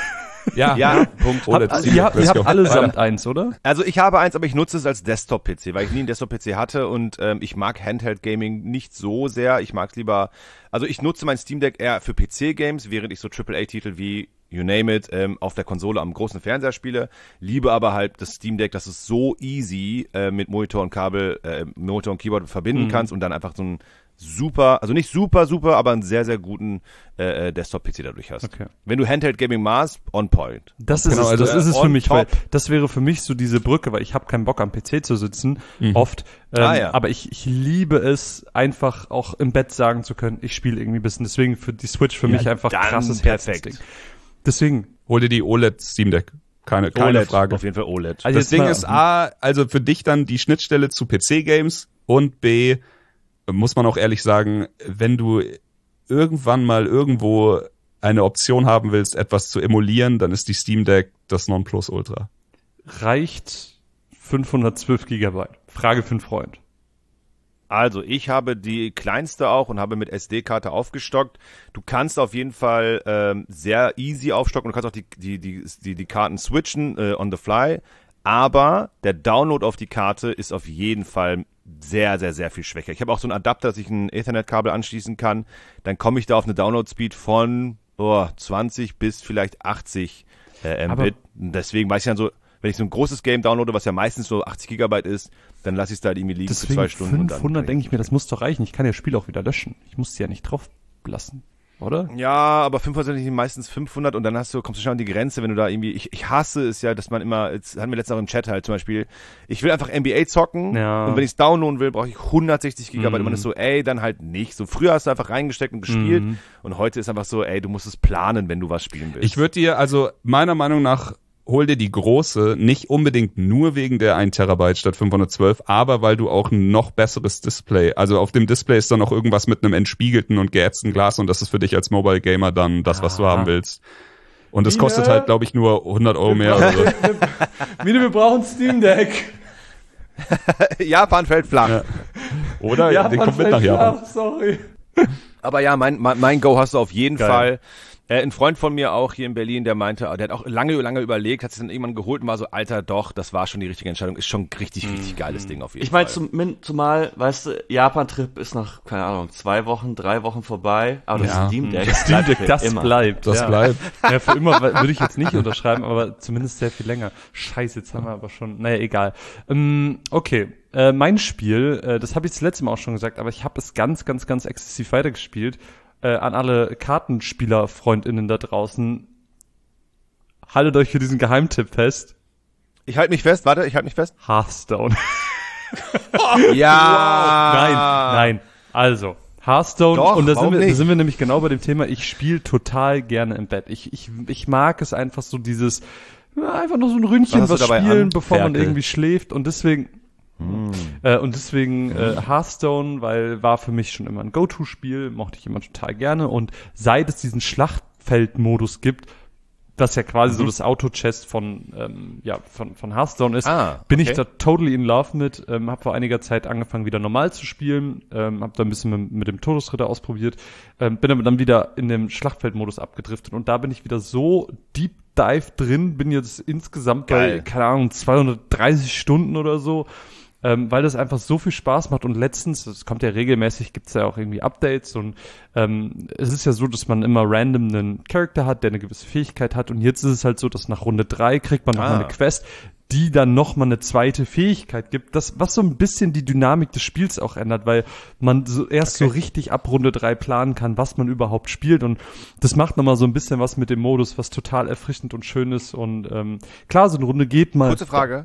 E: Ja,
B: Ja, Punkt.
E: Oder
C: Habt-
E: Steam
C: ihr
E: Deck,
C: habt, ihr
E: let's
C: habt
E: go.
C: allesamt eins, oder?
B: Also ich habe eins, aber ich nutze es als Desktop-P C, weil ich nie einen Desktop-P C hatte und ähm, ich mag Handheld-Gaming nicht so sehr. Ich mag es lieber, also ich nutze mein Steam Deck eher für P C-Games, während ich so Triple A-Titel wie you name it, ähm, auf der Konsole am großen Fernseher spiele. Liebe aber halt das Steam Deck, dass es so easy äh, mit Monitor und Kabel, äh, Monitor und Keyboard verbinden
C: Mhm.
B: kannst und dann einfach so ein super, also nicht super, super, aber einen sehr, sehr guten äh, äh, Desktop-P C dadurch hast.
C: Okay.
B: Wenn du Handheld-Gaming machst, on point.
C: Das ist
E: Genau,
C: es,
E: also,
C: das ist es
B: äh,
C: für
B: on
C: mich,
B: top.
C: weil das wäre für mich so diese Brücke, weil ich habe keinen Bock am P C zu sitzen,
E: Mhm.
C: oft. Ähm,
B: Ah, ja.
C: Aber ich, ich liebe es, einfach auch im Bett sagen zu können, ich spiele irgendwie ein bisschen. Deswegen für die Switch für
B: Ja,
C: mich einfach
B: dann
C: krasses
B: perfekt.
C: Herzensding. Deswegen,
E: Hol dir die O L E D Steam Deck. Keine, keine
B: O L E D,
E: Frage.
B: auf jeden Fall O L E D.
C: Also
E: Das
C: jetzt
E: Ding
C: mal-
E: ist A, also für dich dann die Schnittstelle zu P C-Games und B, muss man auch ehrlich sagen, wenn du irgendwann mal irgendwo eine Option haben willst, etwas zu emulieren, dann ist die Steam Deck das Nonplusultra.
C: Reicht fünfhundertzwölf Gigabyte? Frage für einen Freund.
B: Also, ich habe die kleinste auch und habe mit S D-Karte aufgestockt. Du kannst auf jeden Fall ähm, sehr easy aufstocken. Du kannst auch die, die, die, die, die Karten switchen äh, on the fly. Aber der Download auf die Karte ist auf jeden Fall sehr, sehr, sehr viel schwächer. Ich habe auch so einen Adapter, dass ich ein Ethernet-Kabel anschließen kann. Dann komme ich da auf eine Download-Speed von oh, zwanzig bis vielleicht achtzig äh, Mbit. Deswegen weiß ich dann so, wenn ich so ein großes Game downloade, was ja meistens so achtzig Gigabyte ist, dann lasse ich es da halt irgendwie liegen
C: Deswegen
B: für zwei Stunden.
C: fünfhundert denke ich mir, das muss doch reichen. Ich kann ja das Spiel auch wieder löschen. Ich muss sie ja nicht drauf lassen, oder?
B: Ja, aber fünfhundert sind meistens fünfhundert und dann hast du, kommst du schon an die Grenze, wenn du da irgendwie, ich, ich hasse es ja, dass man immer, jetzt hatten wir letztens auch im Chat halt zum Beispiel, ich will einfach N B A zocken
C: Ja.
B: und wenn ich es downloaden will, brauche ich hundertsechzig Gigabyte
C: Mhm.
B: und man ist so, ey, dann halt nicht. So früher hast du einfach reingesteckt und gespielt
C: Mhm.
B: und heute ist einfach so, ey, du musst es planen, wenn du was spielen willst.
E: Ich würde dir, also meiner Meinung nach, hol dir die große, nicht unbedingt nur wegen der ein Terabyte statt fünfhundertzwölf, aber weil du auch ein noch besseres Display, also auf dem Display ist dann noch irgendwas mit einem entspiegelten und geätzten Glas und das ist für dich als Mobile Gamer dann das, was du
C: Ah.
E: haben willst. Und das
D: Mine?
E: kostet halt, glaube ich, nur hundert Euro mehr. Oder so.
D: Mine, wir brauchen Steam Deck.
B: Japan fällt flach.
E: Ja. Oder?
D: Ja,
E: Den
D: man
E: kommt mit
D: fällt
E: nach Japan.
D: flach, sorry.
B: Aber ja, mein, mein, mein Go hast du auf jeden
C: Geil.
B: Fall. Äh, ein Freund von mir auch hier in Berlin, der meinte, der hat auch lange, lange überlegt, hat sich dann irgendwann geholt und war so, Alter, doch, das war schon die richtige Entscheidung. Ist schon ein richtig, richtig geiles Ding auf jeden
D: Ich meine,
B: Fall.
D: zum, min- zumal, weißt du, Japan-Trip ist nach, keine Ahnung, zwei Wochen, drei Wochen vorbei, aber das
E: Ja.
D: Steam Deck,
C: Das Steam Deck,
D: für
C: das
D: immer.
C: bleibt.
E: Das
C: ja.
E: bleibt.
C: Ja, für immer wa- würde ich jetzt nicht unterschreiben, aber zumindest sehr viel länger. Scheiße, jetzt haben wir aber schon, naja, egal. Ähm, okay, äh, mein Spiel, äh, das habe ich das letzte Mal auch schon gesagt, aber ich habe es ganz, ganz, ganz exzessiv weitergespielt. Äh, an alle Kartenspieler-FreundInnen da draußen, haltet euch für diesen Geheimtipp fest.
B: Ich halte mich fest, warte, ich halte mich fest.
C: Hearthstone.
B: Ja!
C: Nein, nein. Also, Hearthstone,
B: Doch,
C: und da sind,
B: warum
C: wir, da
B: nicht?
C: sind wir nämlich genau bei dem Thema, ich spiele total gerne im Bett. Ich, ich, ich mag es einfach so dieses, ja, einfach nur so ein Ründchen
B: Was hast
C: was
B: du dabei
C: spielen,
B: an,
C: bevor man
B: Ferkel?
C: irgendwie schläft, und deswegen Äh, und deswegen äh, Hearthstone, weil war für mich schon immer ein Go-To-Spiel, mochte ich immer total gerne, und seit es diesen Schlachtfeldmodus gibt, was ja quasi so das Auto-Chess von, ähm, ja, von, von Hearthstone ist,
B: Ah,
C: bin
B: okay.
C: ich da totally in love mit, ähm, habe vor einiger Zeit angefangen wieder normal zu spielen, ähm, habe da ein bisschen mit, mit dem Todesritter ausprobiert, ähm, bin aber dann wieder in dem Schlachtfeldmodus abgedriftet, und da bin ich wieder so deep dive drin, bin jetzt insgesamt
B: Geil.
C: bei, keine Ahnung, zweihundertdreißig Stunden oder so, ähm, weil das einfach so viel Spaß macht. Und letztens, es kommt ja regelmäßig, gibt's ja auch irgendwie Updates, und ähm, es ist ja so, dass man immer random einen Charakter hat, der eine gewisse Fähigkeit hat, und jetzt ist es halt so, dass nach Runde drei kriegt man noch
B: Ah.
C: mal eine Quest, die dann noch mal eine zweite Fähigkeit gibt, das, was so ein bisschen die Dynamik des Spiels auch ändert, weil man so erst
B: Okay.
C: so richtig ab Runde drei planen kann, was man überhaupt spielt, und das macht noch mal so ein bisschen was mit dem Modus, was total erfrischend und schön ist. Und ähm, klar, so eine Runde geht mal.
B: Kurze Frage.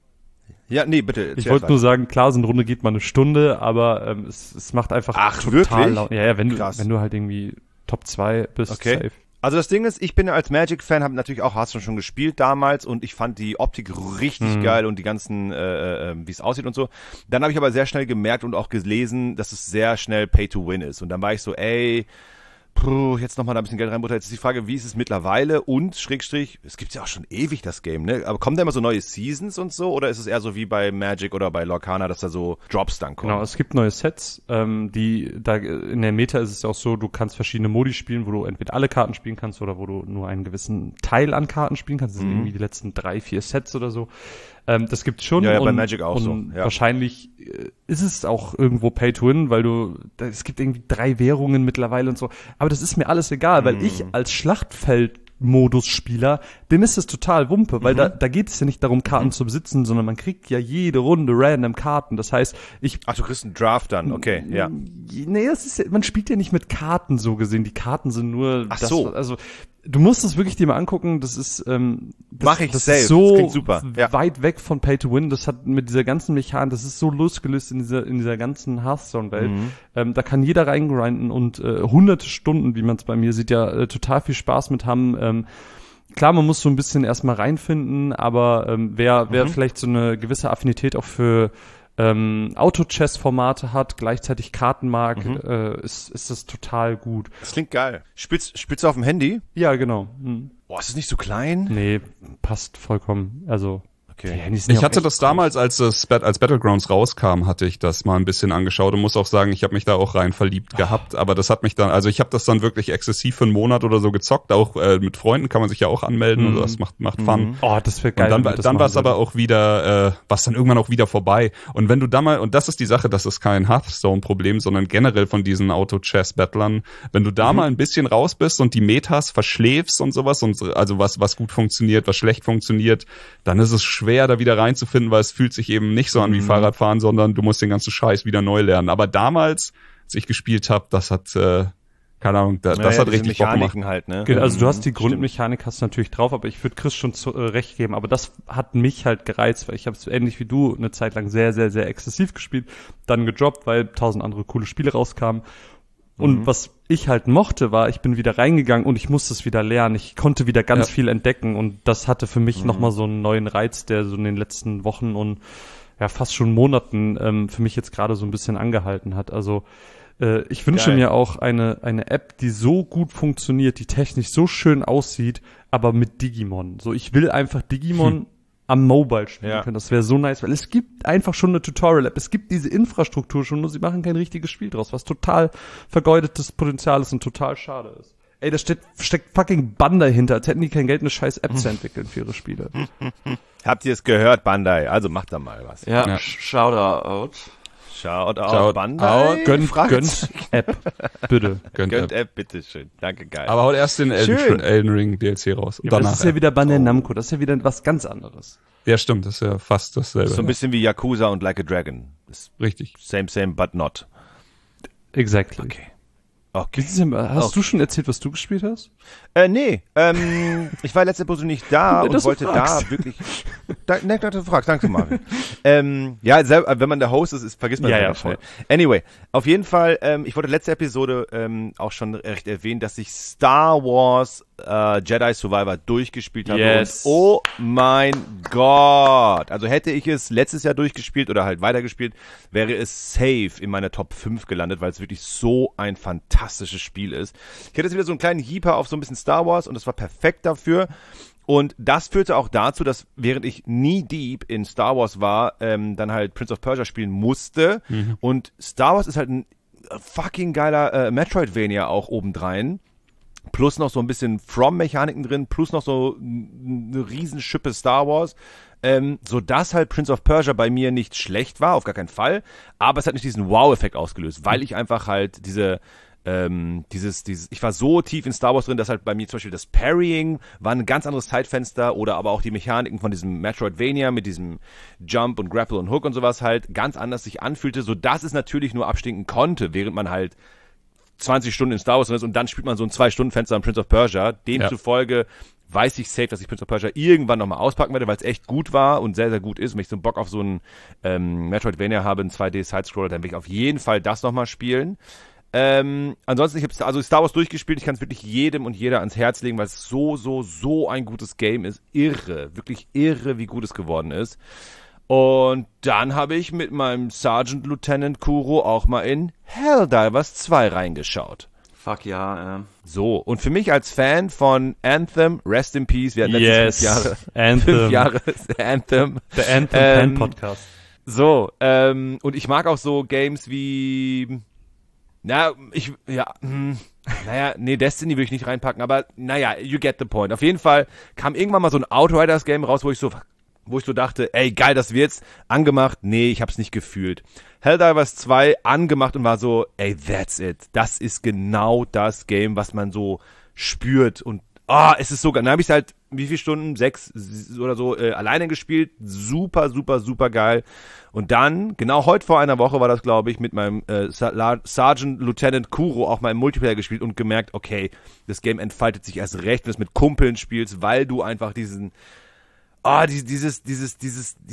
B: Ja, nee, bitte.
C: Ich
B: erzähl
C: wollte
B: weiter.
C: nur sagen, klar, so eine Runde geht mal eine Stunde, aber ähm, es, es macht einfach
B: Ach,
C: total
B: wirklich?
C: laut. Ja, ja, wenn du,
B: Krass.
C: wenn du halt irgendwie Top zwei bist,
B: Okay.
C: safe.
B: Also das Ding ist, ich bin ja als Magic-Fan, habe natürlich auch Hearthstone schon gespielt damals, und ich fand die Optik richtig
C: Mhm.
B: geil und die ganzen, äh, äh, wie es aussieht und so. Dann habe ich aber sehr schnell gemerkt und auch gelesen, dass es sehr schnell Pay-to-Win ist. Und dann war ich so, ey, puh, jetzt nochmal da ein bisschen Geld reinbuttern. Jetzt ist die Frage, wie ist es mittlerweile? Und, Schrägstrich, es gibt's ja auch schon ewig, das Game, ne? Aber kommen da immer so neue Seasons und so? Oder ist es eher so wie bei Magic oder bei Lorcana, dass da so Drops dann kommen?
C: Genau, es gibt neue Sets, ähm, die, da in der Meta ist es auch so, du kannst verschiedene Modi spielen, wo du entweder alle Karten spielen kannst oder wo du nur einen gewissen Teil an Karten spielen kannst. Das sind
B: Mhm.
C: irgendwie die letzten drei, vier Sets oder so. Ähm, das gibt's schon.
B: Ja, ja, bei
C: und,
B: Magic auch
C: und
B: so, ja.
C: wahrscheinlich äh, ist es auch irgendwo Pay to Win, weil du, da, es gibt irgendwie drei Währungen mittlerweile und so. Aber das ist mir alles egal, weil
B: Mhm.
C: ich als Schlachtfeld-Modus-Spieler, dem ist es total Wumpe, weil
B: Mhm.
C: da, da geht es ja nicht darum, Karten zu besitzen, sondern man kriegt ja jede Runde random Karten. Das heißt, ich
B: Ach, du kriegst einen Draft dann, okay, ja.
C: Nee, das ist ja, man spielt ja nicht mit Karten so gesehen. Die Karten sind nur
B: Ach
C: das,
B: so.
C: also du musst es wirklich dir mal angucken, das ist ähm, das,
B: Mach ich
C: das
B: safe.
C: ist so
B: Das klingt super. Ja.
C: weit weg von Pay to Win. Das hat mit dieser ganzen Mechanik, das ist so losgelöst in dieser in dieser ganzen Hearthstone-Welt.
B: Mhm.
C: Ähm, da kann jeder reingrinden und äh, hunderte Stunden, wie man es bei mir sieht, ja äh, total viel Spaß mit haben. Ähm, Klar, man muss so ein bisschen erstmal reinfinden, aber ähm, wer, wer
B: Mhm.
C: vielleicht so eine gewisse Affinität auch für ähm, Auto-Chess-Formate hat, gleichzeitig Karten mag,
B: Mhm.
C: äh, ist, ist das total gut.
B: Das klingt geil. Spielst, spielst du auf dem Handy?
C: Ja, genau. Hm.
B: Boah, ist das nicht so klein?
C: Nee, passt vollkommen. Also, die
B: Okay.
C: Handys sind ja
E: Ich
C: auch
E: hatte
C: echt
E: das damals, als das Bat- als Battlegrounds rauskam, hatte ich das mal ein bisschen angeschaut und muss auch sagen, ich habe mich da auch rein verliebt gehabt. Aber das hat mich dann, also ich habe das dann wirklich exzessiv für einen Monat oder so gezockt. Auch äh, mit Freunden kann man sich ja auch anmelden.
C: Mhm.
E: Also das macht macht Fun.
C: Oh, das wäre geil.
E: Und dann,
C: wenn wir
E: war-
C: das
E: dann
C: machen
E: war es aber
C: würden.
E: auch wieder, äh, war es dann irgendwann auch wieder vorbei. Und wenn du da mal, und das ist die Sache, das ist kein Hearthstone-Problem, sondern generell von diesen Auto-Chess-Battlern, wenn du da
C: Mhm.
E: mal ein bisschen raus bist und die Metas verschläfst und sowas, und also was, was gut funktioniert, was schlecht funktioniert, dann ist es schwer, da wieder reinzufinden, weil es fühlt sich eben nicht so an wie
C: Mhm.
E: Fahrradfahren, sondern du musst den ganzen Scheiß wieder neu lernen. Aber damals, als ich gespielt habe, das hat, äh, keine Ahnung, da, das
B: Naja,
E: hat
B: diese
E: richtig Bock gemacht.
B: Mechaniken halt, ne?
C: Genau, also du hast die
B: Stimmt.
C: Grundmechanik hast du natürlich drauf, aber ich würde Chris schon zu, äh, recht geben. Aber das hat mich halt gereizt, weil ich habe es ähnlich wie du eine Zeit lang sehr, sehr, sehr exzessiv gespielt, dann gedroppt, weil tausend andere coole Spiele rauskamen. Und
B: Mhm.
C: was ich halt mochte, war, ich bin wieder reingegangen und ich musste es wieder lernen. Ich konnte wieder ganz
E: Ja.
C: viel entdecken und das hatte für mich
B: Mhm.
C: nochmal so einen neuen Reiz, der so in den letzten Wochen und ja fast schon Monaten ähm, für mich jetzt gerade so ein bisschen angehalten hat. Also äh, ich wünsche
B: Geil.
C: mir auch eine eine App, die so gut funktioniert, die technisch so schön aussieht, aber mit Digimon. So, ich will einfach Digimon am Mobile spielen
B: Ja.
C: können. Das wäre so nice, weil es gibt einfach schon eine Tutorial-App. Es gibt diese Infrastruktur schon, nur sie machen kein richtiges Spiel draus, was total vergeudetes Potenzial ist und total schade ist. Ey, da steht, steckt fucking Bandai hinter, als hätten die kein Geld, eine scheiß App zu entwickeln für ihre Spiele.
B: Habt ihr es gehört, Bandai? Also macht da mal was.
D: Ja,
E: Ja.
D: Shoutout.
B: Schaut out,
E: Schaut
B: Bandai.
E: out.
C: Gönnt,
B: Fragezeichen.
C: gönnt App, bitte.
E: Gönnt,
B: Gönnt
E: App.
B: App, bitteschön. Danke, geil.
E: Aber haut erst den Elden,
B: Schön.
E: Elden Ring D L C raus. Und
C: Ja, aber
E: danach.
C: das ist ja wieder Bandai Namco, das ist ja wieder was ganz anderes.
E: Ja, stimmt, das ist ja fast dasselbe.
B: so ein bisschen wie Yakuza und Like a Dragon. Ist
E: Richtig.
B: same, same, but not.
C: Exactly.
B: Okay.
C: Wie
B: Okay.
C: ist es denn- Hast
B: Okay.
C: du schon erzählt, was du gespielt hast?
B: Äh, nee, ähm, ich war letzte Woche nicht da
C: Dass
B: und
C: du
B: wollte
C: fragst.
B: da wirklich. Da, ne, dass du fragst, danke Marvin. ähm, ja, selber, wenn man der Host ist, ist vergisst man
C: Ja,
B: das
C: ja,
B: immer schnell. Anyway, auf jeden Fall, ähm, ich wollte letzte Episode ähm, auch schon recht erwähnen, dass ich Star Wars äh, Jedi Survivor durchgespielt habe.
C: Yes.
B: Und oh mein Gott! Also hätte ich es letztes Jahr durchgespielt oder halt weitergespielt, wäre es safe in meiner Top fünf gelandet, weil es wirklich so ein fantastisches Spiel ist. Ich hatte jetzt wieder so einen kleinen Heeper auf so ein bisschen Star Wars und das war perfekt dafür. Und das führte auch dazu, dass während ich knee deep in Star Wars war, ähm, dann halt Prince of Persia spielen musste.
E: Mhm.
B: Und Star Wars ist halt ein fucking geiler äh, Metroidvania auch obendrein. Plus noch so ein bisschen From-Mechaniken drin, plus noch so eine Riesenschippe Star Wars. Ähm, so dass halt Prince of Persia bei mir nicht schlecht war, auf gar keinen Fall. Aber es hat nicht diesen Wow-Effekt ausgelöst, weil ich einfach halt diese ähm, dieses, dieses, ich war so tief in Star Wars drin, dass halt bei mir zum Beispiel das Parrying war ein ganz anderes Zeitfenster oder aber auch die Mechaniken von diesem Metroidvania mit diesem Jump und Grapple und Hook und sowas halt ganz anders sich anfühlte, so dass es natürlich nur abstinken konnte, während man halt zwanzig Stunden in Star Wars drin ist und dann spielt man so ein zwei-Stunden-Fenster an Prince of Persia. Demzufolge weiß ich safe, dass ich Prince of Persia irgendwann nochmal auspacken werde, weil es echt gut war und sehr, sehr gut ist. Wenn ich so einen Bock auf so einen ähm, Metroidvania habe, einen zwei D-Sidescroller, dann will ich auf jeden Fall das nochmal spielen. Ähm, ansonsten, ich habe also Star Wars durchgespielt. Ich kann es wirklich jedem und jeder ans Herz legen, weil es so, so, so ein gutes Game ist. Irre, wirklich irre, wie gut es geworden ist. Und dann habe ich mit meinem Sergeant Lieutenant Kuro auch mal in Helldivers zwei reingeschaut.
D: Fuck ja, äh.
B: So, und für mich als Fan von Anthem, Rest in Peace, wir hatten letztes
C: Yes,
B: fünf Jahre,
C: Anthem.
B: fünf Jahre Anthem.
C: Der Anthem
B: Ähm,
C: Fan Podcast.
B: So, ähm, und ich mag auch so Games wie, na, ich, ja, hm, naja, nee, Destiny will ich nicht reinpacken, aber naja, you get the point. Auf jeden Fall kam irgendwann mal so ein Outriders-Game raus, wo ich so, wo ich so dachte, ey, geil, das wird's. Angemacht, nee, ich hab's nicht gefühlt. Helldivers zwei angemacht und war so, ey, that's it. Das ist genau das Game, was man so spürt und ah, es ist so geil. Dann habe ich halt, wie viele Stunden? Sechs oder so äh, alleine gespielt. Super, super, super geil. Und dann, genau heute vor einer Woche war das, glaube ich, mit meinem äh, Sergeant Lieutenant Kuro auch mal im Multiplayer gespielt und gemerkt, okay, das Game entfaltet sich erst recht, wenn du es mit Kumpeln spielst, weil du einfach diesen, ah, dieses, dieses, dieses, dieses, dieses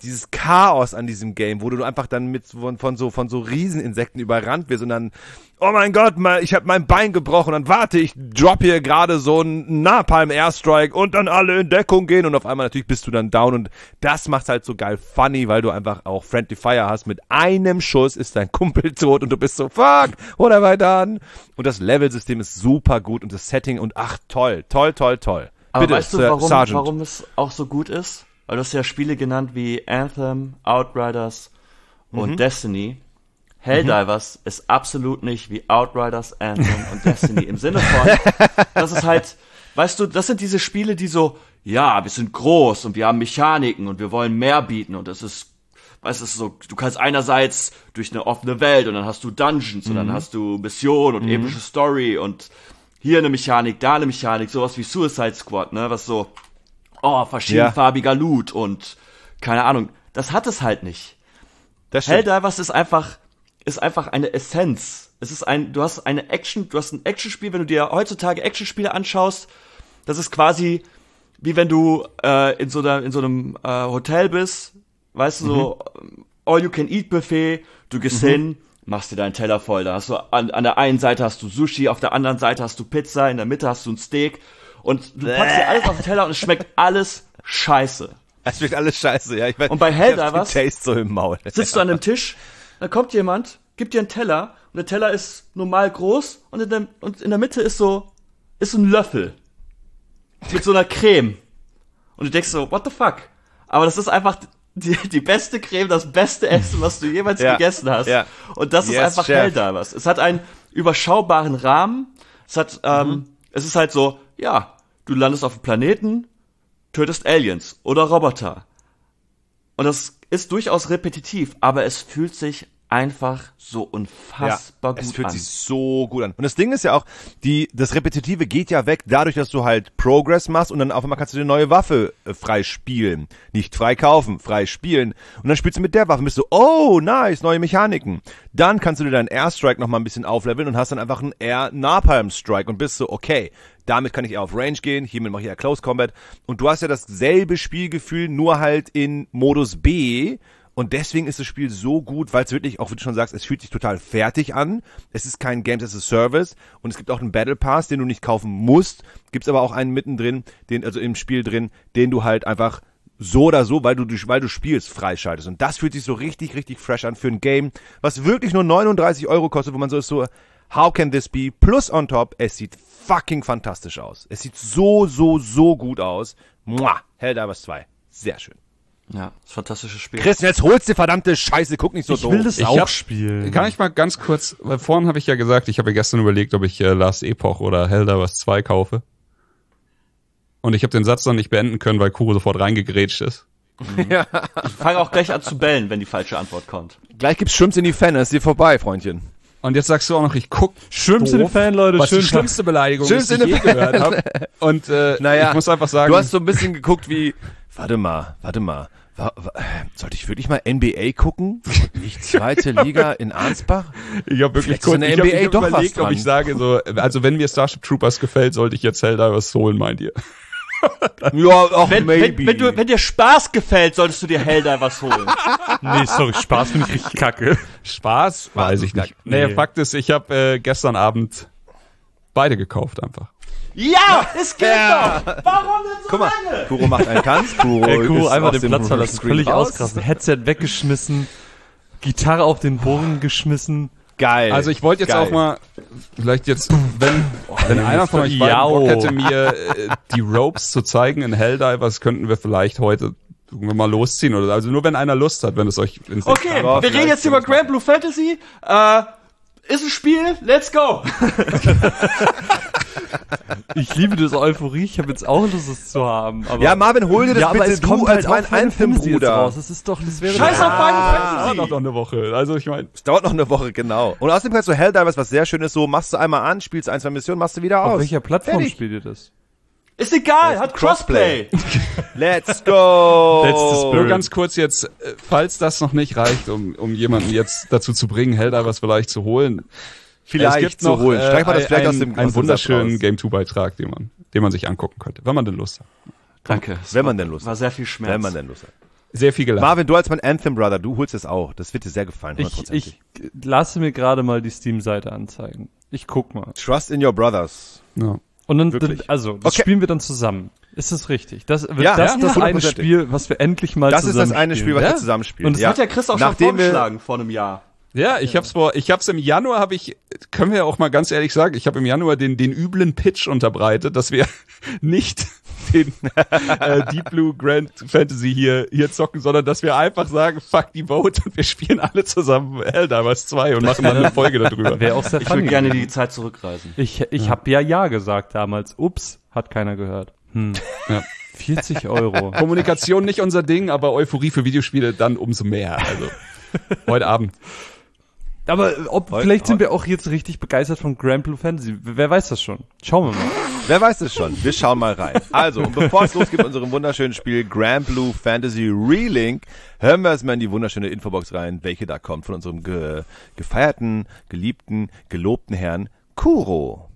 B: dieses Chaos an diesem Game, wo du einfach dann mit von, von so von so Rieseninsekten überrannt wirst und dann, oh mein Gott, mal, ich habe mein Bein gebrochen, dann warte, ich drop hier gerade so einen Napalm Airstrike und dann alle in Deckung gehen und auf einmal natürlich bist du dann down und das macht halt so geil funny, weil du einfach auch Friendly Fire hast. Mit einem Schuss ist dein Kumpel tot und du bist so, fuck, oder weiter an. Und das Level-System ist super gut und das Setting und ach, toll, toll, toll, toll.
D: Aber
B: Bitte,
D: weißt du, warum, warum es auch so gut ist? Weil du hast ja Spiele genannt wie Anthem, Outriders und
B: Mhm.
D: Destiny. Helldivers mhm. ist absolut nicht wie Outriders, Anthem und Destiny im Sinne von, das ist halt, weißt du, das sind diese Spiele, die so, ja, wir sind groß und wir haben Mechaniken und wir wollen mehr bieten und es ist, weißt du, so, du kannst einerseits durch eine offene Welt und dann hast du Dungeons mhm. und dann hast du Missionen und mhm. epische Story und hier eine Mechanik, da eine Mechanik, sowas wie Suicide Squad, ne, was so, oh, verschiedenfarbiger ja. Loot und keine Ahnung, das hat es halt nicht. Helldivers ist einfach, ist einfach eine Essenz. Es ist ein, du hast eine Action, du hast ein Actionspiel, wenn du dir heutzutage Actionspiele anschaust, das ist quasi wie wenn du äh, in so einer, in so einem äh, Hotel bist, weißt du, mhm. so All-You-Can-Eat-Buffet, du gehst mhm. hin, machst dir deinen Teller voll, da hast du an, an der einen Seite hast du Sushi, auf der anderen Seite hast du Pizza, in der Mitte hast du ein Steak und du packst dir alles auf den Teller und es schmeckt alles scheiße.
B: Es schmeckt alles scheiße, ja. Ich weiß,
D: und bei Helldivers
B: Taste so im Maul.
D: Sitzt du an einem Tisch, dann kommt jemand, gibt dir einen Teller und der Teller ist normal groß und in der, und in der Mitte ist so, ist so ein Löffel mit so einer Creme. Und du denkst so, what the fuck? Aber das ist einfach die, die beste Creme, das beste Essen, was du jemals ja, gegessen hast. Ja. Und das yes, ist einfach Chef. Helldivers. Es hat einen überschaubaren Rahmen. Es hat, ähm, mhm. es ist halt so, ja, du landest auf dem Planeten, tötest Aliens oder Roboter. Und das ist durchaus repetitiv, aber es fühlt sich einfach so unfassbar ja, gut an.
B: Es fühlt an. sich so gut an. Und das Ding ist ja auch, die, das Repetitive geht ja weg dadurch, dass du halt Progress machst und dann auf einmal kannst du dir eine neue Waffe äh, frei spielen. Nicht frei kaufen, frei spielen. Und dann spielst du mit der Waffe und bist so, oh, nice, neue Mechaniken. Dann kannst du dir deinen Airstrike nochmal ein bisschen aufleveln und hast dann einfach einen Air Napalm Strike und bist so, okay, damit kann ich eher auf Range gehen, hiermit mache ich eher Close Combat. Und du hast ja dasselbe Spielgefühl, nur halt in Modus B. Und deswegen ist das Spiel so gut, weil es wirklich, auch wie du schon sagst, es fühlt sich total fertig an. Es ist kein Games as a Service. Und es gibt auch einen Battle Pass, den du nicht kaufen musst. Gibt's aber auch einen mittendrin, den, also im Spiel drin, den du halt einfach so oder so, weil du, weil du spielst, freischaltest. Und das fühlt sich so richtig, richtig fresh an für ein Game, was wirklich nur neununddreißig Euro kostet, wo man so ist so, how can this be? Plus on top, es sieht fucking fantastisch aus. Es sieht so, so, so gut aus. Muah, Helldivers zwei. Sehr schön.
D: Ja, das fantastische Spiel.
B: Christian, jetzt holst du verdammte Scheiße, guck nicht so
C: ich
B: doof.
C: Ich will das
E: ich
C: auch
E: hab,
C: spielen.
E: Kann ich mal ganz kurz, weil vorhin habe ich ja gesagt, ich habe ja gestern überlegt, ob ich äh, Last Epoch oder Helldivers zwei kaufe. Und ich habe den Satz noch nicht beenden können, weil Kuro sofort reingegrätscht ist.
D: Mhm. Ja. Ich fange auch gleich an zu bellen, wenn die falsche Antwort kommt.
B: Gleich gibt's Schrimps in die Fan, ist dir vorbei, Freundchen.
E: Und jetzt sagst du auch noch, ich guck
C: Schrimps in die Fan, Leute.
E: Was
C: schön
E: die schlimmste Beleidigung
B: Schrimps
E: ist, die ich je gehört habe. Und äh,
B: naja,
E: ich muss einfach sagen,
B: du hast so ein bisschen geguckt wie, warte mal, warte mal, wa, wa, sollte ich wirklich mal N B A gucken? Nicht zweite Liga in Arnsbach?
E: Ich habe wirklich
B: kurz,
E: ich hab, ich hab doch überlegt, ob ich sage, so, also wenn mir Starship Troopers gefällt, sollte ich jetzt Helldivers holen, meint ihr?
B: Ja, auch
D: wenn,
B: maybe.
D: Wenn, wenn, du, wenn dir Spaß gefällt, solltest du dir Helldivers holen.
C: Nee, sorry, Spaß finde ich richtig kacke.
E: Spaß? Weiß ich nicht. Nee, nee. Fakt ist, ich habe äh, gestern Abend beide gekauft einfach.
D: Ja, es geht ja. doch! Warum denn so
B: Guck mal,
D: lange?
B: Kuro macht einen Tanz, Kuro,
C: hey, Kuro einfach den Platz
B: Screen
C: verlassen, völlig
B: raus.
C: auskrassen, Headset weggeschmissen, Gitarre auf den Boden geschmissen.
B: Geil.
E: Also ich wollte jetzt
B: Geil.
E: auch mal, vielleicht jetzt, wenn, oh, wenn einer von euch beiden Bock hätte, mir äh, die Ropes zu zeigen in Helldivers, könnten wir vielleicht heute mal losziehen. Oder also nur wenn einer Lust hat, wenn es euch ins
D: Okay, wir reden jetzt über Grand Blue Fantasy. Äh, ist ein Spiel, let's go!
C: Ich liebe diese Euphorie, ich habe jetzt auch Lust, es zu haben. Aber
B: ja, Marvin, hol dir das
C: ja,
B: bitte,
C: aber es
B: du
C: kommt
B: als
C: halt
B: mein
C: auch Final
B: Anthem-Bruder.
C: raus. Das ist doch, das wäre
D: Scheiß auf Final Fantasy!
E: dauert doch noch eine Woche. Also ich meine,
B: es dauert noch eine Woche, genau. Und außerdem kannst du Helldivers, was sehr schön ist, so machst du einmal an, spielst ein, zwei Missionen, machst du wieder aus.
C: Auf welcher Plattform
B: Fertig.
C: spielt ihr das?
D: Ist egal, hat Crossplay.
B: Let's go!
C: That's the spirit.
E: nur ganz kurz jetzt, falls das noch nicht reicht, um, um jemanden jetzt dazu zu bringen, Helldivers vielleicht zu holen.
B: Vielleicht
E: es gibt
B: zu
E: noch
B: holen.
E: Äh,
B: Streich mal das vielleicht
E: ein,
B: aus dem aus
E: einen
B: dem
E: wunderschönen
B: Satz
E: Game zwei Beitrag, den man, den man sich angucken könnte, wenn man denn Lust hat.
D: Danke.
B: Wenn man denn Lust
D: hat. War sehr viel Schmerz.
B: Wenn man denn Lust hat.
E: sehr viel gelacht.
B: Marvin, du als mein Anthem-Brother, du holst es auch. Das wird dir sehr gefallen,
C: Ich,
B: hundertprozentig.
C: ich lasse mir gerade mal die Steam-Seite anzeigen. Ich guck mal.
B: Trust in your brothers.
E: Ja.
C: Und dann,
B: Wirklich?
C: also, das
B: Okay.
C: spielen wir dann zusammen. Ist das richtig? Das wird
B: Ja,
C: das
B: ja,
C: das eine
B: hundertprozentig.
C: Spiel, was wir endlich mal
B: Das ist
C: zusammen
B: das eine Spiel, was
C: spielen.
B: wir zusammen spielen.
C: Und das
B: ja.
D: Hat ja Chris auch
B: Nachdem
D: schon
B: wir-
D: vorgeschlagen vor einem Jahr.
E: Ja, ich hab's vor, ich hab's im Januar, habe ich, können wir ja auch mal ganz ehrlich sagen, ich habe im Januar den den üblen Pitch unterbreitet, dass wir nicht den äh, Deep Blue Grand Fantasy hier hier zocken, sondern dass wir einfach sagen, fuck die Vote und wir spielen alle zusammen Helldivers zwei und machen dann eine Folge darüber.
C: Wäre auch sehr
D: Ich
C: funny.
D: würde gerne die Zeit zurückreisen.
C: Ich, ich habe ja Ja gesagt damals. Ups, hat keiner gehört. Hm.
E: Ja.
C: vierzig Euro.
E: Kommunikation nicht unser Ding, aber Euphorie für Videospiele dann umso mehr. Also heute Abend.
C: Aber ob,
B: Heu-
C: vielleicht sind
B: heu-
C: wir auch jetzt richtig begeistert von Grand Blue Fantasy. Wer weiß das schon? Schauen wir mal.
B: Wer weiß es schon? Wir schauen mal rein. Also, und bevor es losgeht mit unserem wunderschönen Spiel Grand Blue Fantasy Relink, hören wir erstmal in die wunderschöne Infobox rein, welche da kommt von unserem ge gefeierten, geliebten, gelobten Herrn Kuro.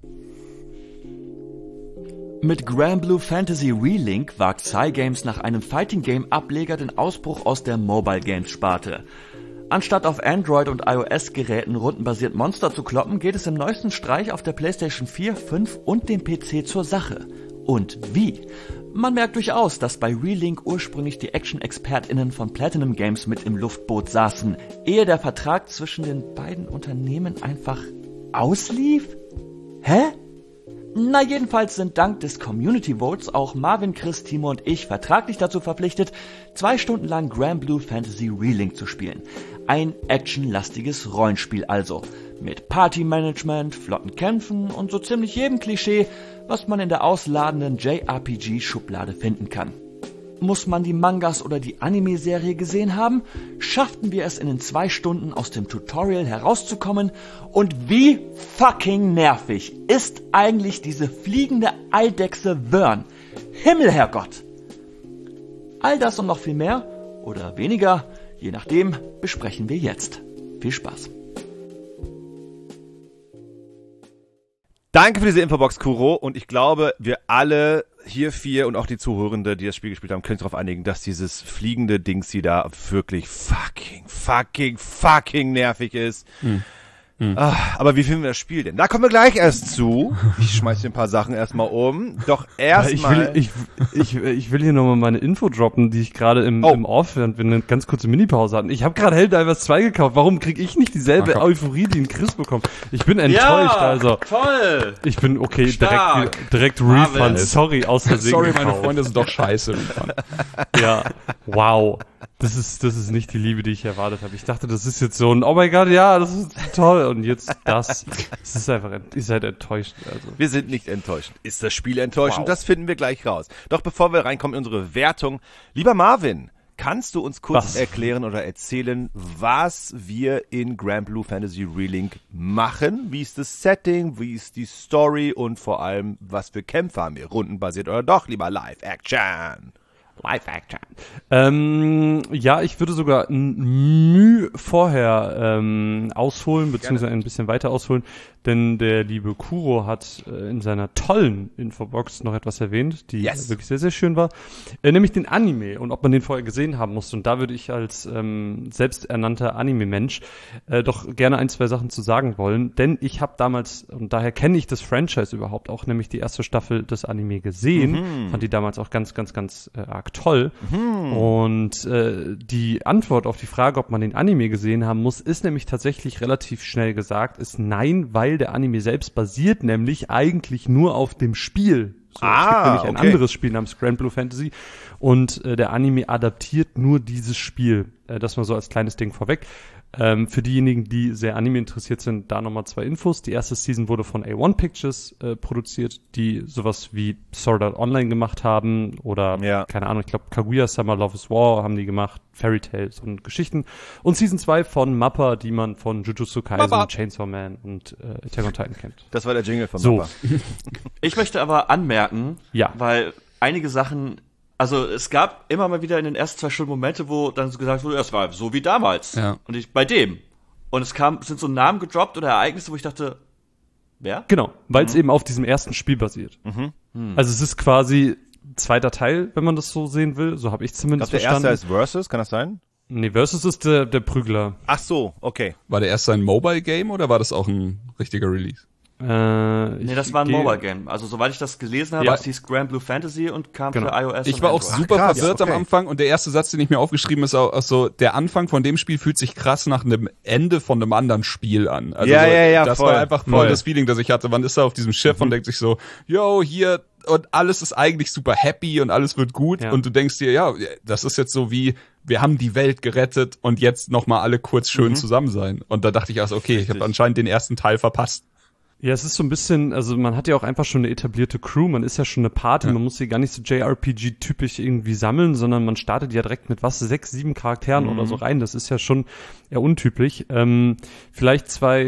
D: Mit Granblue Fantasy Relink wagt Cygames nach einem Fighting Game Ableger den Ausbruch aus der Mobile Games Sparte. Anstatt auf Android und iOS-Geräten rundenbasiert Monster zu kloppen, geht es im neuesten Streich auf der PlayStation vier, fünf und dem P C zur Sache. Und wie? Man merkt durchaus, dass bei Relink ursprünglich die Action-ExpertInnen von Platinum Games mit im Luftboot saßen, ehe der Vertrag zwischen den beiden Unternehmen einfach auslief? Hä? Na, jedenfalls sind dank des Community Votes auch Marvin, Chris, Timo und ich vertraglich dazu verpflichtet, zwei Stunden lang Granblue Fantasy Relink zu spielen. Ein actionlastiges Rollenspiel also. Mit Partymanagement, flotten Kämpfen und so ziemlich jedem Klischee, was man in der ausladenden J R P G-Schublade finden kann. Muss man die Mangas oder die Anime-Serie gesehen haben, schafften wir es in den zwei Stunden aus dem Tutorial herauszukommen. Und wie fucking nervig ist eigentlich diese fliegende Eidechse Vern? Himmelherrgott! All das und noch viel mehr oder weniger, je nachdem, besprechen wir jetzt. Viel Spaß!
B: Danke für diese Infobox, Kuro. Und ich glaube, wir alle hier vier und auch die Zuhörende, die das Spiel gespielt haben, können sich darauf einigen, dass dieses fliegende Dings hier da wirklich fucking, fucking, fucking nervig ist. Hm. Hm. Ah, aber wie finden wir das Spiel denn? Da kommen wir gleich erst zu. Ich schmeiß hier ein paar Sachen erstmal um. Doch
C: Ich
B: erstmal...
C: will, ich, ich, ich will hier nochmal meine Info droppen, die ich gerade im,
B: Oh.
C: im Off, während wir eine ganz kurze Minipause hatten. Ich habe gerade Helldivers zwei gekauft. Warum kriege ich nicht dieselbe
E: Ach, komm.
C: Euphorie, die ein Chris bekommt? Ich bin enttäuscht, also.
D: toll!
C: Ich bin, okay,
D: Stark.
C: direkt, direkt
D: Marvin.
C: Refund. Sorry, aus Versehen
E: Sorry, meine
C: gekauft.
E: Freunde sind doch scheiße.
C: Ja, wow. Das ist, das ist nicht die Liebe, die ich erwartet habe. Ich dachte, das ist jetzt so ein, oh mein Gott, ja, das ist toll. Und jetzt das. Es ist einfach, ihr seid enttäuscht. Also.
B: Wir sind nicht enttäuscht. Ist das Spiel enttäuschend?
C: Wow.
B: Das finden wir gleich raus. Doch bevor wir reinkommen in unsere Wertung, lieber Marvin, kannst du uns kurz
C: Was?
B: erklären oder erzählen, was wir in Granblue Fantasy Relink machen? Wie ist das Setting? Wie ist die Story? Und vor allem, was für Kämpfe haben wir? Rundenbasiert oder doch lieber Live-Action?
C: Live-Action. Ähm, ja, ich würde sogar ein Mühe vorher ähm, ausholen, beziehungsweise ein bisschen weiter ausholen, denn der liebe Kuro hat äh, in seiner tollen Infobox noch etwas erwähnt, die
B: Yes.
C: wirklich sehr, sehr schön war, äh, nämlich den Anime und ob man den vorher gesehen haben muss. Und da würde ich als ähm, selbsternannter Anime-Mensch äh, doch gerne ein, zwei Sachen zu sagen wollen, denn ich habe damals, und daher kenne ich das Franchise überhaupt auch, nämlich die erste Staffel des Anime gesehen,
B: Mhm.
C: fand die damals auch ganz, ganz, ganz äh, arg toll. Und äh, die Antwort auf die Frage, ob man den Anime gesehen haben muss, ist nämlich tatsächlich relativ schnell gesagt, ist nein, weil der Anime selbst basiert nämlich eigentlich nur auf dem Spiel. So,
B: Ah,
C: es gibt nämlich ein
B: okay.
C: anderes Spiel namens Granblue Fantasy und äh, der Anime adaptiert nur dieses Spiel. Äh, das mal so als kleines Ding vorweg. Ähm, für diejenigen, die sehr Anime interessiert sind, da nochmal zwei Infos. Die erste Season wurde von A eins Pictures äh, produziert, die sowas wie Sword Art Online gemacht haben oder,
B: Ja.
C: keine Ahnung, ich glaube Kaguya Summer Love is War haben die gemacht, Fairy Tales und Geschichten. Und Season zwei von Mappa, die man von Jujutsu Kaisen,
E: Mappa.
C: Chainsaw Man und äh, Attack on Titan kennt.
B: Das war der Jingle von
C: So.
B: Papa.
D: Ich möchte aber anmerken,
C: Ja.
D: weil einige Sachen, also es gab immer mal wieder in den ersten zwei Stunden Momente, wo dann so gesagt wurde, es war so wie damals.
E: Ja.
D: Und ich bei dem. Und es kam, sind so Namen gedroppt oder Ereignisse, wo ich dachte, wer?
C: Genau, weil es eben auf diesem ersten Spiel basiert. Also es ist quasi zweiter Teil, wenn man das so sehen will. So habe ich zumindest
B: ich glaub,
C: verstanden.
B: Der erste ist Versus, kann das sein?
C: Nee, Versus ist der, der Prügler.
B: Ach so, okay.
E: War der erste ein Mobile-Game oder war das auch ein richtiger Release?
C: Äh,
D: Nee, das war ein Mobile-Game. Also soweit ich das gelesen habe,
E: Ja.
D: es hieß Grand Blue Fantasy und kam
C: Genau.
D: für iOS
E: Ich
D: und
E: war auch
D: Android.
E: super
B: krass,
E: verwirrt
B: okay.
E: am Anfang und der erste Satz, den ich mir aufgeschrieben ist, auch, auch so, der Anfang von dem Spiel fühlt sich krass nach einem Ende von einem anderen Spiel an. Also
B: Ja,
E: so,
B: ja, ja,
E: das
B: voll.
E: war einfach voll,
C: Voll.
E: das Feeling, das ich hatte. Man ist da auf diesem Schiff und denkt sich so, yo, hier, und alles ist eigentlich super happy und alles wird gut
C: Ja.
E: und du denkst dir, ja, das ist jetzt so wie, wir haben die Welt gerettet und jetzt nochmal alle kurz schön zusammen sein. Und da dachte ich also, okay, ich habe anscheinend den ersten Teil verpasst.
C: Ja, es ist so ein bisschen, also man hat ja auch einfach schon eine etablierte Crew, man ist ja schon eine Party,
E: Ja.
C: man muss sie gar nicht so J R P G-typisch irgendwie sammeln, sondern man startet ja direkt mit was, sechs, sieben Charakteren
B: Mhm.
C: oder so rein, das ist ja schon eher untypisch. Ähm, vielleicht zwei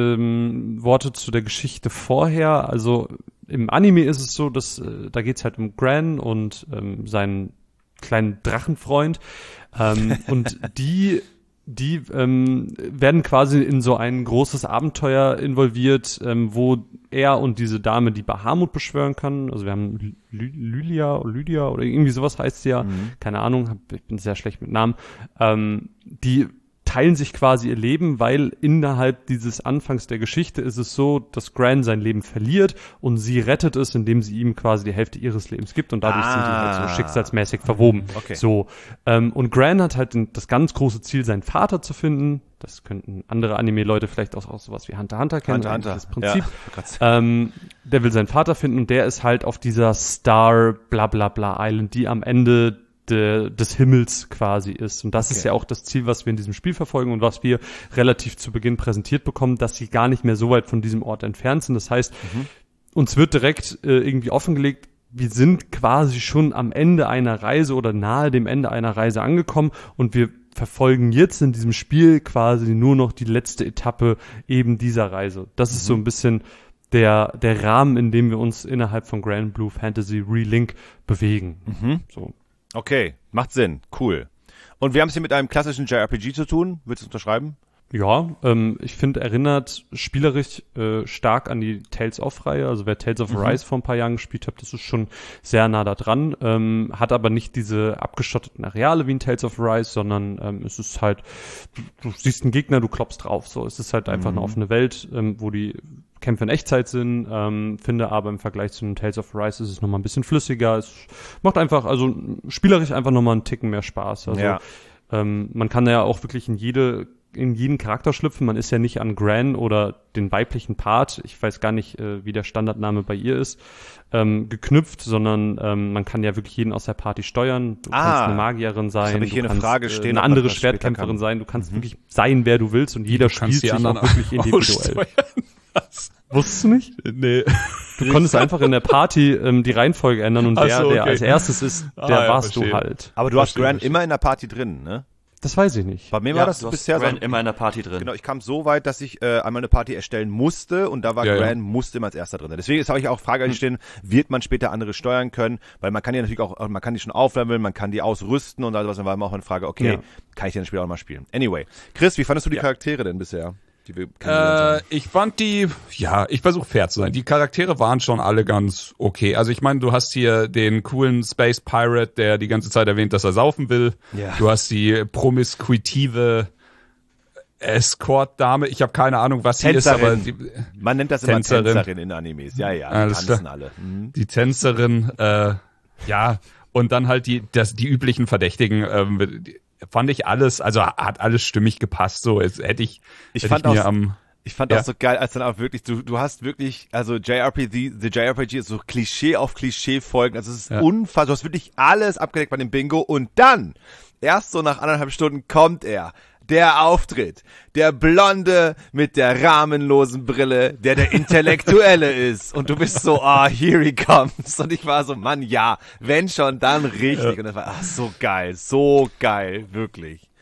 C: ähm, Worte zu der Geschichte vorher, also im Anime ist es so, dass äh, da geht's halt um Gran und ähm, seinen kleinen Drachenfreund ähm, und die Die ähm, werden quasi in so ein großes Abenteuer involviert, ähm, wo er und diese Dame die Bahamut beschwören kann. Also wir haben Ly- Lylia oder Lydia oder irgendwie sowas heißt sie ja.
B: Mhm.
C: Keine Ahnung, hab, ich bin sehr schlecht mit Namen. Ähm, die teilen sich quasi ihr Leben, weil innerhalb dieses Anfangs der Geschichte ist es so, dass Gran sein Leben verliert und sie rettet es, indem sie ihm quasi die Hälfte ihres Lebens gibt und dadurch
B: Ah.
C: sind die halt so schicksalsmäßig verwoben.
B: Okay.
C: So. Ähm, und Gran hat halt den, das ganz große Ziel, seinen Vater zu finden. Das könnten andere Anime-Leute vielleicht auch, auch sowas wie Hunter x Hunter kennen.
B: Hunter, Hunter.
C: Das Prinzip.
B: Ja.
C: Ähm, der will seinen Vater finden und der ist halt auf dieser Star bla bla bla Island, die am Ende de, des Himmels quasi ist. Und das
B: Okay.
C: ist ja auch das Ziel, was wir in diesem Spiel verfolgen und was wir relativ zu Beginn präsentiert bekommen, dass sie gar nicht mehr so weit von diesem Ort entfernt sind. Das heißt,
B: Mhm.
C: uns wird direkt äh, irgendwie offengelegt, wir sind quasi schon am Ende einer Reise oder nahe dem Ende einer Reise angekommen und wir verfolgen jetzt in diesem Spiel quasi nur noch die letzte Etappe eben dieser Reise. Das ist so ein bisschen der, der Rahmen, in dem wir uns innerhalb von Grand Blue Fantasy Relink bewegen. So.
B: Okay, macht Sinn, cool. Und wir haben es hier mit einem klassischen J R P G zu tun. Würdest du unterschreiben?
C: Ja, ähm, ich finde, erinnert spielerisch äh, stark an die Tales of-Reihe. Also wer Tales of Arise vor ein paar Jahren gespielt hat, das ist schon sehr nah da dran. Ähm, hat aber nicht diese abgeschotteten Areale wie in Tales of Arise, sondern ähm, es ist halt, du, du siehst einen Gegner, du klopfst drauf. So, es ist halt einfach eine offene Welt, ähm, wo die Kämpfe in Echtzeit sind. Ähm, finde aber im Vergleich zu einem Tales of Arise ist es nochmal ein bisschen flüssiger. Es macht einfach, also spielerisch einfach nochmal einen Ticken mehr Spaß. Also
B: Ja.
C: ähm, man kann ja auch wirklich in jede in jeden Charakter schlüpfen. Man ist ja nicht an Gran oder den weiblichen Part, ich weiß gar nicht, äh, wie der Standardname bei ihr ist, ähm, geknüpft, sondern ähm, man kann ja wirklich jeden aus der Party steuern. Du
B: Ah,
C: kannst eine Magierin sein,
B: habe ich
C: du
B: hier eine
C: kannst
B: Frage
C: äh,
B: stehen,
C: eine
B: ob
C: andere
B: das später
C: Schwertkämpferin
B: kann.
C: sein. Du kannst wirklich sein, wer du willst und jeder
E: Du kannst
C: spielt
E: die
C: sich
E: anderen
C: auch wirklich individuell.
E: aussteuern. Was?
C: Wusstest du nicht?
E: Nee.
C: Du konntest einfach in der Party ähm, die Reihenfolge ändern und
E: Ach
C: der,
E: so,
C: der
E: okay.
C: als erstes ist, der
E: Ah, ja,
C: warst
E: verstehe.
C: du halt.
B: Aber du hast
E: Verstehe,
B: Gran
E: verstehe.
B: immer in der Party drin, ne?
C: Das weiß ich nicht.
B: Bei mir
D: Ja,
B: war das
D: du hast
B: bisher
D: Gran
B: so.
D: immer in der Party drin.
B: Genau, ich kam so weit, dass ich äh, einmal eine Party erstellen musste und da war
E: Ja, ja.
B: Gran musste immer als erster drin. Deswegen ist habe ich auch Frage an stehen, wird man später andere steuern können? Weil man kann die natürlich auch, man kann die schon aufleveln, man kann die ausrüsten und all was. Dann war immer auch eine Frage, okay,
C: Ja.
B: kann ich den Spiel auch mal spielen? Anyway, Chris, wie fandest du die Charaktere denn bisher? Die wir
E: Äh,
B: kennengelernt haben?
E: ich fand die, ja, ich versuche fair zu sein. Die Charaktere waren schon alle ganz okay. Also ich meine, du hast hier den coolen Space Pirate, der die ganze Zeit erwähnt, dass er saufen will.
B: Ja.
E: Du hast die promiskuitive Escort-Dame. Ich habe keine Ahnung, was sie ist, aber
B: Tänzerin.
E: die,
B: Man nennt das immer
E: Tänzerin.
B: Tänzerin in Animes. Ja, ja, die
E: Alles
B: tanzen
E: klar.
B: alle. Mhm.
E: die Tänzerin, äh, ja, und dann halt die, das, die üblichen Verdächtigen, ähm, die, fand ich alles, also hat alles stimmig gepasst. So, jetzt hätte ich,
B: Ich
E: hätte
B: fand
E: ich mir
B: auch-
E: am
B: Ich fand
E: Ja.
B: auch so geil, als dann auch wirklich, du, du hast wirklich, also J R P G, the J R P G ist so Klischee auf Klischee folgen, also es ist
E: Ja.
B: unfassbar, du hast wirklich alles abgedeckt bei dem Bingo und dann, erst so nach anderthalb Stunden kommt er, der Auftritt, der Blonde mit der rahmenlosen Brille, der der Intellektuelle ist und du bist so, ah, here he comes und ich war so, Mann, ja, wenn schon, dann richtig und das war, ach, so geil, so geil, wirklich.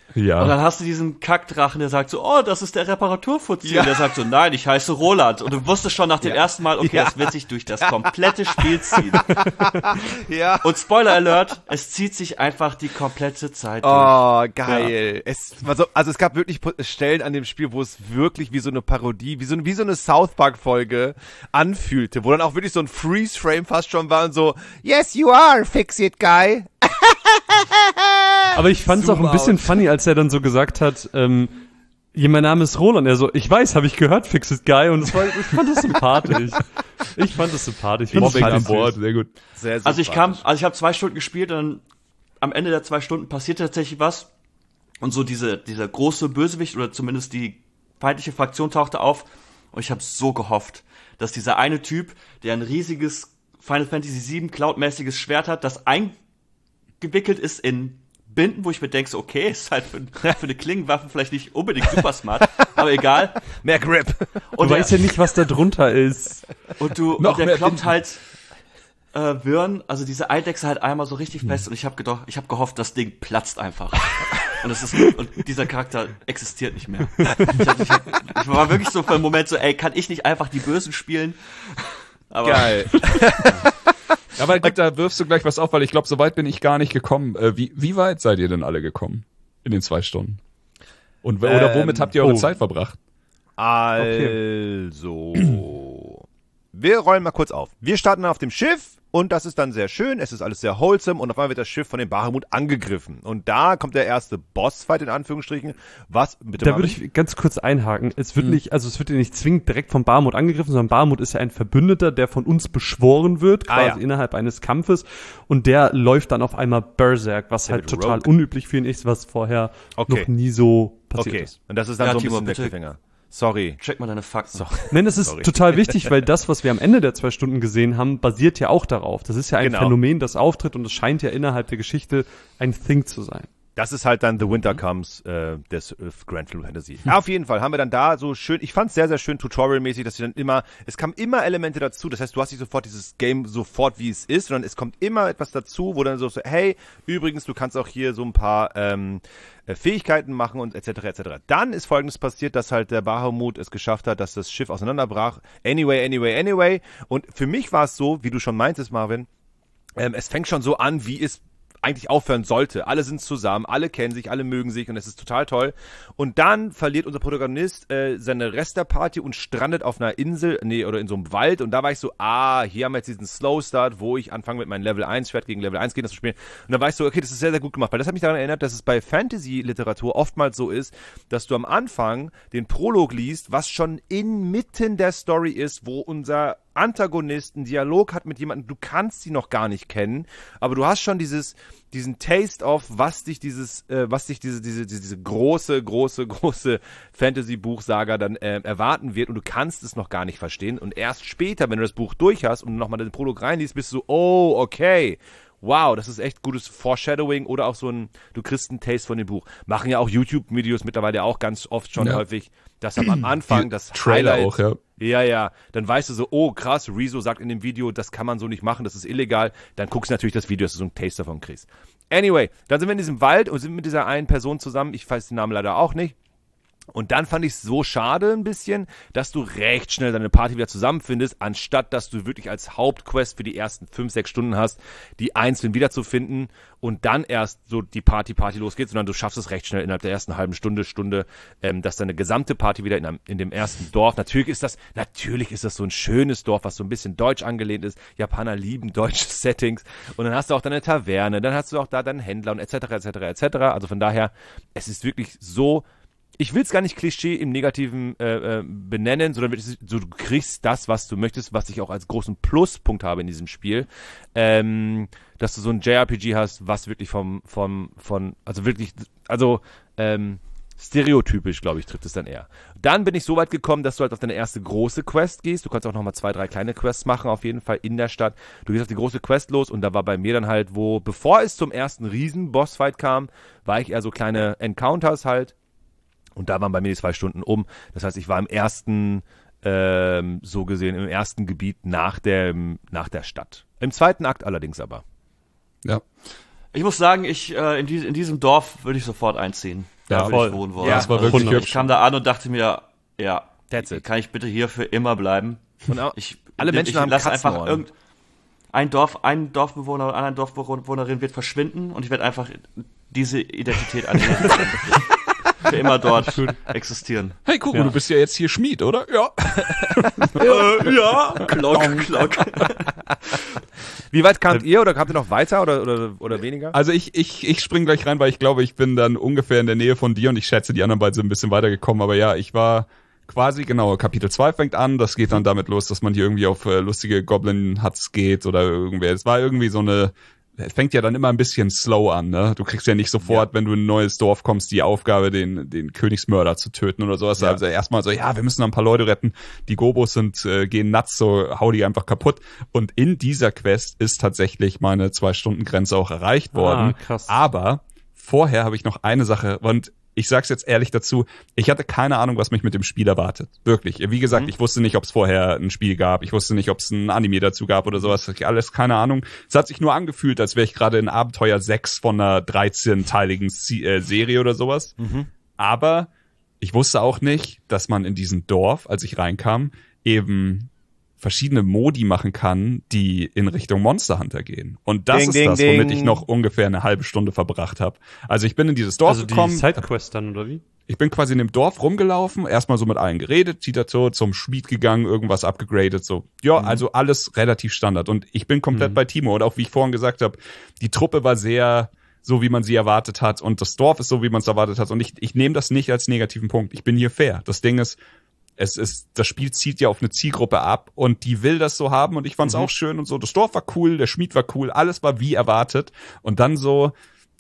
E: Ja.
D: Und dann hast du diesen Kackdrachen, der sagt so, oh, das ist der Reparaturfuzzi.
B: Ja.
D: Und der sagt so, nein, ich heiße Roland. Und du wusstest schon nach dem
B: Ja.
D: ersten Mal, okay,
B: Ja.
D: das wird sich durch das komplette Spiel ziehen.
B: Ja.
D: Und Spoiler Alert, es zieht sich einfach die komplette Zeit durch.
B: Oh, geil. Es, also, also es gab wirklich Stellen an dem Spiel, wo es wirklich wie so eine Parodie, wie so, wie so eine South Park-Folge anfühlte, wo dann auch wirklich so ein Freeze-Frame fast schon war und so, yes, you are, fix it, guy.
C: Aber ich fand es auch ein bisschen funny, als er dann so gesagt hat, ähm, ja, mein Name ist Roland. Er so, ich weiß, habe ich gehört, Fix It Guy. Und das war, ich fand das sympathisch. Ich fand das sympathisch.
E: Mobbing
C: fand
E: an
C: es
E: Bord,
C: süß.
E: sehr gut.
B: Sehr
D: Also ich kam,
B: sympathisch.
D: also ich habe zwei Stunden gespielt und dann am Ende der zwei Stunden passierte tatsächlich was. Und so diese, dieser große Bösewicht oder zumindest die feindliche Fraktion tauchte auf. Und ich habe so gehofft, dass dieser eine Typ, der ein riesiges Final Fantasy sieben Cloud-mäßiges Schwert hat, das eingewickelt ist in Binden, wo ich mir denke, so, okay, ist halt für, für eine Klingenwaffe vielleicht nicht unbedingt super smart, aber egal.
B: Mehr Grip.
D: Und
C: Du
D: der,
C: weißt ja nicht, was da drunter ist.
D: und du,
E: Noch
D: und der
E: mehr
D: kloppt
E: Binden.
D: halt äh, Wirren, also diese Eidechse halt einmal so richtig fest und ich habe gedacht, ich habe gehofft, das Ding platzt einfach. Und es ist und dieser Charakter existiert nicht mehr. Ich, hab, ich, hab, ich war wirklich so für einen Moment so, ey, kann ich nicht einfach die Bösen spielen? Aber
B: Geil.
E: Aber gut, da wirfst du gleich was auf, weil ich glaube, so weit bin ich gar nicht gekommen. Äh, wie, wie weit seid ihr denn alle gekommen in den zwei Stunden? Und w- oder
B: Ähm,
E: womit habt ihr eure
C: oh.
E: Zeit verbracht?
B: Also, wir rollen mal kurz auf. Wir starten auf dem Schiff und das ist dann sehr schön. Es ist alles sehr wholesome und auf einmal wird das Schiff von dem Bahamut angegriffen. Und da kommt der erste Bossfight in Anführungsstrichen. Was, bitte
C: Da
B: Marvin?
C: würde ich ganz kurz einhaken. Es wird nicht, also es wird ja nicht zwingend direkt vom Bahamut angegriffen, sondern Bahamut ist ja ein Verbündeter, der von uns beschworen wird,
B: Ah,
C: quasi
B: ja.
C: innerhalb eines Kampfes. Und der läuft dann auf einmal Berserk, was
B: Der
C: halt
B: wird
C: total
B: Rogue.
C: unüblich für ihn ist, was vorher
B: Okay.
C: noch nie so passiert
B: Okay,
C: ist.
B: und das ist dann
D: Ja,
B: so ein
D: Timo,
B: bisschen der
D: bitte.
B: Cliffhanger. Sorry.
D: check mal deine Fakten.
B: So.
C: Nein, das ist
B: Sorry.
C: total wichtig, weil das, was wir am Ende der zwei Stunden gesehen haben, basiert ja auch darauf. Das ist ja ein
B: Genau.
C: Phänomen, das auftritt und es scheint ja innerhalb der Geschichte ein Thing zu sein.
B: Das ist halt dann The Winter Comes äh, des äh, Grand Blue Fantasy. Ja, auf jeden Fall haben wir dann da so schön, ich fand es sehr, sehr schön tutorialmäßig, dass sie dann immer, es kamen immer Elemente dazu, das heißt, du hast nicht sofort dieses Game sofort, wie es ist, sondern es kommt immer etwas dazu, wo dann so, so hey, übrigens, du kannst auch hier so ein paar ähm, äh, Fähigkeiten machen und et cetera et cetera. Dann ist Folgendes passiert, dass halt der Bahamut es geschafft hat, dass das Schiff auseinanderbrach. Anyway, anyway, anyway. Und für mich war es so, wie du schon meintest, Marvin, ähm, es fängt schon so an, wie es eigentlich aufhören sollte. Alle sind zusammen, alle kennen sich, alle mögen sich und es ist total toll. Und dann verliert unser Protagonist äh, seine Rest der Party und strandet auf einer Insel, nee, oder in so einem Wald. Und da war ich so, ah, hier haben wir jetzt diesen Slow Start, wo ich anfange mit meinem Level eins Schwert gegen Level eins Gegner zu spielen. Und dann war ich so, okay, das ist sehr, sehr gut gemacht. Weil das hat mich daran erinnert, dass es bei Fantasy-Literatur oftmals so ist, dass du am Anfang den Prolog liest, was schon inmitten der Story ist, wo unser Antagonist einen Dialog hat mit jemandem, du kannst sie noch gar nicht kennen, aber du hast schon dieses, diesen Taste of, was dich dieses, äh, was dich diese, diese, diese, diese große, große, große Fantasy-Buchsaga dann äh, erwarten wird und du kannst es noch gar nicht verstehen und erst später, wenn du das Buch durch hast und nochmal den Prolog reinliest, bist du so, oh, okay, wow, das ist echt gutes Foreshadowing oder auch so ein, du kriegst einen Taste von dem Buch. Machen ja auch YouTube-Videos mittlerweile auch ganz oft schon
E: Ja.
B: häufig, dass am Anfang
E: Die
B: das
E: Trailer
B: Highlight,
E: auch, ja.
B: ja, ja, dann weißt du so, oh krass, Rezo sagt in dem Video, das kann man so nicht machen, das ist illegal, dann guckst du natürlich das Video, dass du so einen Taste davon kriegst. Anyway, dann sind wir in diesem Wald und sind mit dieser einen Person zusammen, ich weiß den Namen leider auch nicht. Und dann fand ich es so schade ein bisschen, dass du recht schnell deine Party wieder zusammenfindest, anstatt dass du wirklich als Hauptquest für die ersten fünf, sechs Stunden hast, die einzeln wiederzufinden und dann erst so die Party, Party losgeht, sondern du schaffst es recht schnell innerhalb der ersten halben Stunde, Stunde, ähm, dass deine gesamte Party wieder in, einem, in dem ersten Dorf, natürlich ist das, natürlich ist das so ein schönes Dorf, was so ein bisschen deutsch angelehnt ist, Japaner lieben deutsche Settings und dann hast du auch deine Taverne, dann hast du auch da deinen Händler und et cetera et cetera et cetera, also von daher, es ist wirklich so, ich will es gar nicht Klischee im Negativen äh, äh, benennen, sondern wirklich so, du kriegst das, was du möchtest, was ich auch als großen Pluspunkt habe in diesem Spiel, ähm, dass du so ein J R P G hast, was wirklich vom, vom, von, also wirklich, also ähm, stereotypisch, glaube ich, trifft es dann eher. Dann bin ich so weit gekommen, dass du halt auf deine erste große Quest gehst. Du kannst auch nochmal zwei, drei kleine Quests machen, auf jeden Fall in der Stadt. Du gehst auf die große Quest los und da war bei mir dann halt, wo, bevor es zum ersten Riesen-Bossfight kam, war ich eher so kleine Encounters halt. Und da waren bei mir die zwei Stunden um. Das heißt, ich war im ersten, ähm, so gesehen, im ersten Gebiet nach dem, nach der Stadt. Im zweiten Akt allerdings aber.
E: Ja.
D: Ich muss sagen, ich äh, in, die, in diesem Dorf würde ich sofort einziehen. Da
C: Ja,
D: will
C: voll.
D: ich wohnen wollen.
B: Ja,
E: das war
D: Also,
E: wirklich
D: ich
E: hübsch.
D: kam da an und dachte mir, ja,
B: That's it.
D: kann ich bitte hier für immer bleiben?
B: Und auch,
D: Ich,
B: alle Menschen
D: ich
B: haben
D: lasse einfach
B: Katzenohren.
D: irgend ein Dorf, ein Dorfbewohner oder eine andere Dorfbewohnerin wird verschwinden und ich werde einfach diese Identität annehmen. Für immer dort existieren.
E: Hey, Kuro,
C: Ja.
E: du bist ja jetzt hier Schmied, oder? Ja.
D: äh, ja, Glock, Glock.
B: Wie weit kamt ihr oder kamt ihr noch weiter oder, oder, oder weniger?
E: Also ich, ich, ich spring gleich rein, weil ich glaube, ich bin dann ungefähr in der Nähe von dir und ich schätze, die anderen beiden sind ein bisschen weitergekommen. Aber ja, ich war quasi, genau, Kapitel zwei fängt an. Das geht dann damit los, dass man hier irgendwie auf äh, lustige Goblin-Huts geht oder irgendwer. Es war irgendwie so eine, fängt ja dann immer ein bisschen slow an, ne? Du kriegst ja nicht sofort, ja. wenn du in ein neues Dorf kommst, die Aufgabe, den, den Königsmörder zu töten oder sowas. Ja. Also erstmal so, ja, wir müssen ein paar Leute retten. Die Gobos sind, äh, gehen nuts, so hau die einfach kaputt. Und in dieser Quest ist tatsächlich meine Zwei-Stunden-Grenze auch erreicht worden.
C: Ah, krass.
E: Aber vorher habe ich noch eine Sache, und ich sag's jetzt ehrlich dazu, ich hatte keine Ahnung, was mich mit dem Spiel erwartet. Wirklich. Wie gesagt, mhm. ich wusste nicht, ob es vorher ein Spiel gab. Ich wusste nicht, ob es ein Anime dazu gab oder sowas. Alles keine Ahnung. Es hat sich nur angefühlt, als wäre ich gerade in Abenteuer sechs von einer dreizehnteiligen Z- äh, Serie oder sowas. Mhm. Aber ich wusste auch nicht, dass man in diesem Dorf, als ich reinkam, eben verschiedene Modi machen kann, die in Richtung Monster Hunter gehen. Und das
B: Ding,
E: ist
B: ding,
E: das, womit
B: ding.
E: ich noch ungefähr eine halbe Stunde verbracht habe. Also ich bin in dieses Dorf
C: Also die
E: gekommen.
C: Sidequest dann, oder wie?
E: Ich bin quasi in dem Dorf rumgelaufen, erstmal so mit allen geredet, Titato zum Schmied gegangen, irgendwas abgegradet, so. Ja, mhm. also alles relativ Standard. Und ich bin komplett mhm. bei Timo. Und auch wie ich vorhin gesagt habe, die Truppe war sehr so, wie man sie erwartet hat. Und das Dorf ist so, wie man es erwartet hat. Und ich, ich nehme das nicht als negativen Punkt. Ich bin hier fair. Das Ding ist, es ist, das Spiel zielt ja auf eine Zielgruppe ab und die will das so haben und ich fand's mhm. auch schön und so. Das Dorf war cool, der Schmied war cool, alles war wie erwartet. Und dann so,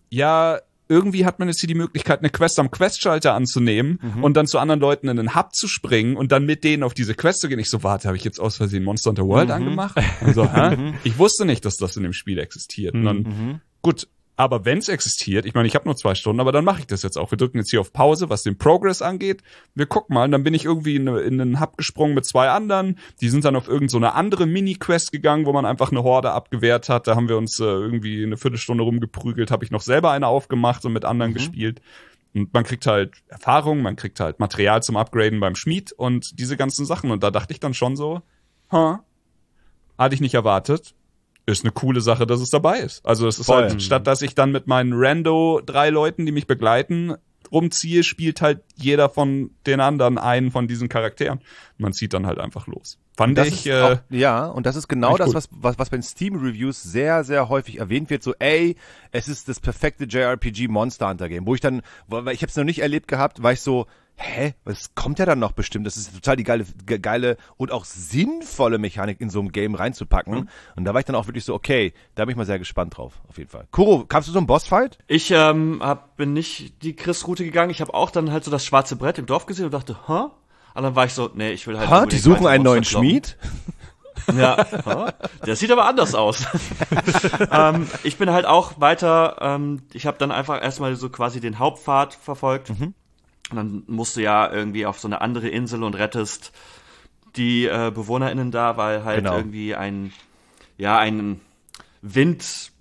E: ja, irgendwie hat man jetzt hier die Möglichkeit, eine Quest am Questschalter anzunehmen mhm. und dann zu anderen Leuten in den Hub zu springen und dann mit denen auf diese Quest zu gehen. Ich so, warte, habe ich jetzt aus Versehen Monster Hunter World mhm. angemacht? Und so, hä? Ich wusste nicht, dass das in dem Spiel existiert. Und dann,
B: Mhm.
E: gut, aber wenn es existiert, ich meine, ich habe nur zwei Stunden, aber dann mache ich das jetzt auch. Wir drücken jetzt hier auf Pause, was den Progress angeht. Wir gucken mal, und dann bin ich irgendwie in, in einen Hub gesprungen mit zwei anderen. Die sind dann auf irgend so eine andere Mini-Quest gegangen, wo man einfach eine Horde abgewehrt hat. Da haben wir uns äh, irgendwie eine Viertelstunde rumgeprügelt, habe ich noch selber eine aufgemacht und mit anderen mhm. gespielt. Und man kriegt halt Erfahrung, man kriegt halt Material zum Upgraden beim Schmied und diese ganzen Sachen. Und da dachte ich dann schon so, ha, hatte ich nicht erwartet. Ist eine coole Sache, dass es dabei ist. Also es ist
B: Voll.
E: halt, statt dass ich dann mit meinen Rando drei Leuten, die mich begleiten, rumziehe, spielt halt jeder von den anderen einen von diesen Charakteren. Man zieht dann halt einfach los. Fand
B: das
E: ich,
B: ist
E: äh,
B: auch, ja, und das ist genau das,
E: gut.
B: was, was, was bei den Steam-Reviews sehr, sehr häufig erwähnt wird. So, ey, es ist das perfekte J R P G Monster Hunter Game. Wo ich dann, weil ich habe es noch nicht erlebt gehabt, war ich so, hä, was kommt ja dann noch bestimmt? Das ist total die geile, ge- geile und auch sinnvolle Mechanik in so ein Game reinzupacken. Mhm. Und da war ich dann auch wirklich so, okay, da bin ich mal sehr gespannt drauf, auf jeden Fall. Kuro, kamst du so einen Bossfight?
D: Ich ähm, hab, bin nicht die Chris-Route gegangen. Ich habe auch dann halt so das schwarze Brett im Dorf gesehen und dachte, hä? Und dann war ich so, nee, ich will halt...
B: Ha, die suchen einen neuen
D: Monster kloppen.
B: Schmied?
D: Ja, der sieht aber anders aus. ähm, ich bin halt auch weiter, ähm, ich habe dann einfach erstmal so quasi den Hauptpfad verfolgt. Mhm. Und dann musst du ja irgendwie auf so eine andere Insel und rettest die äh, BewohnerInnen da, weil halt
B: Genau.
D: irgendwie ein, ja, ein Wind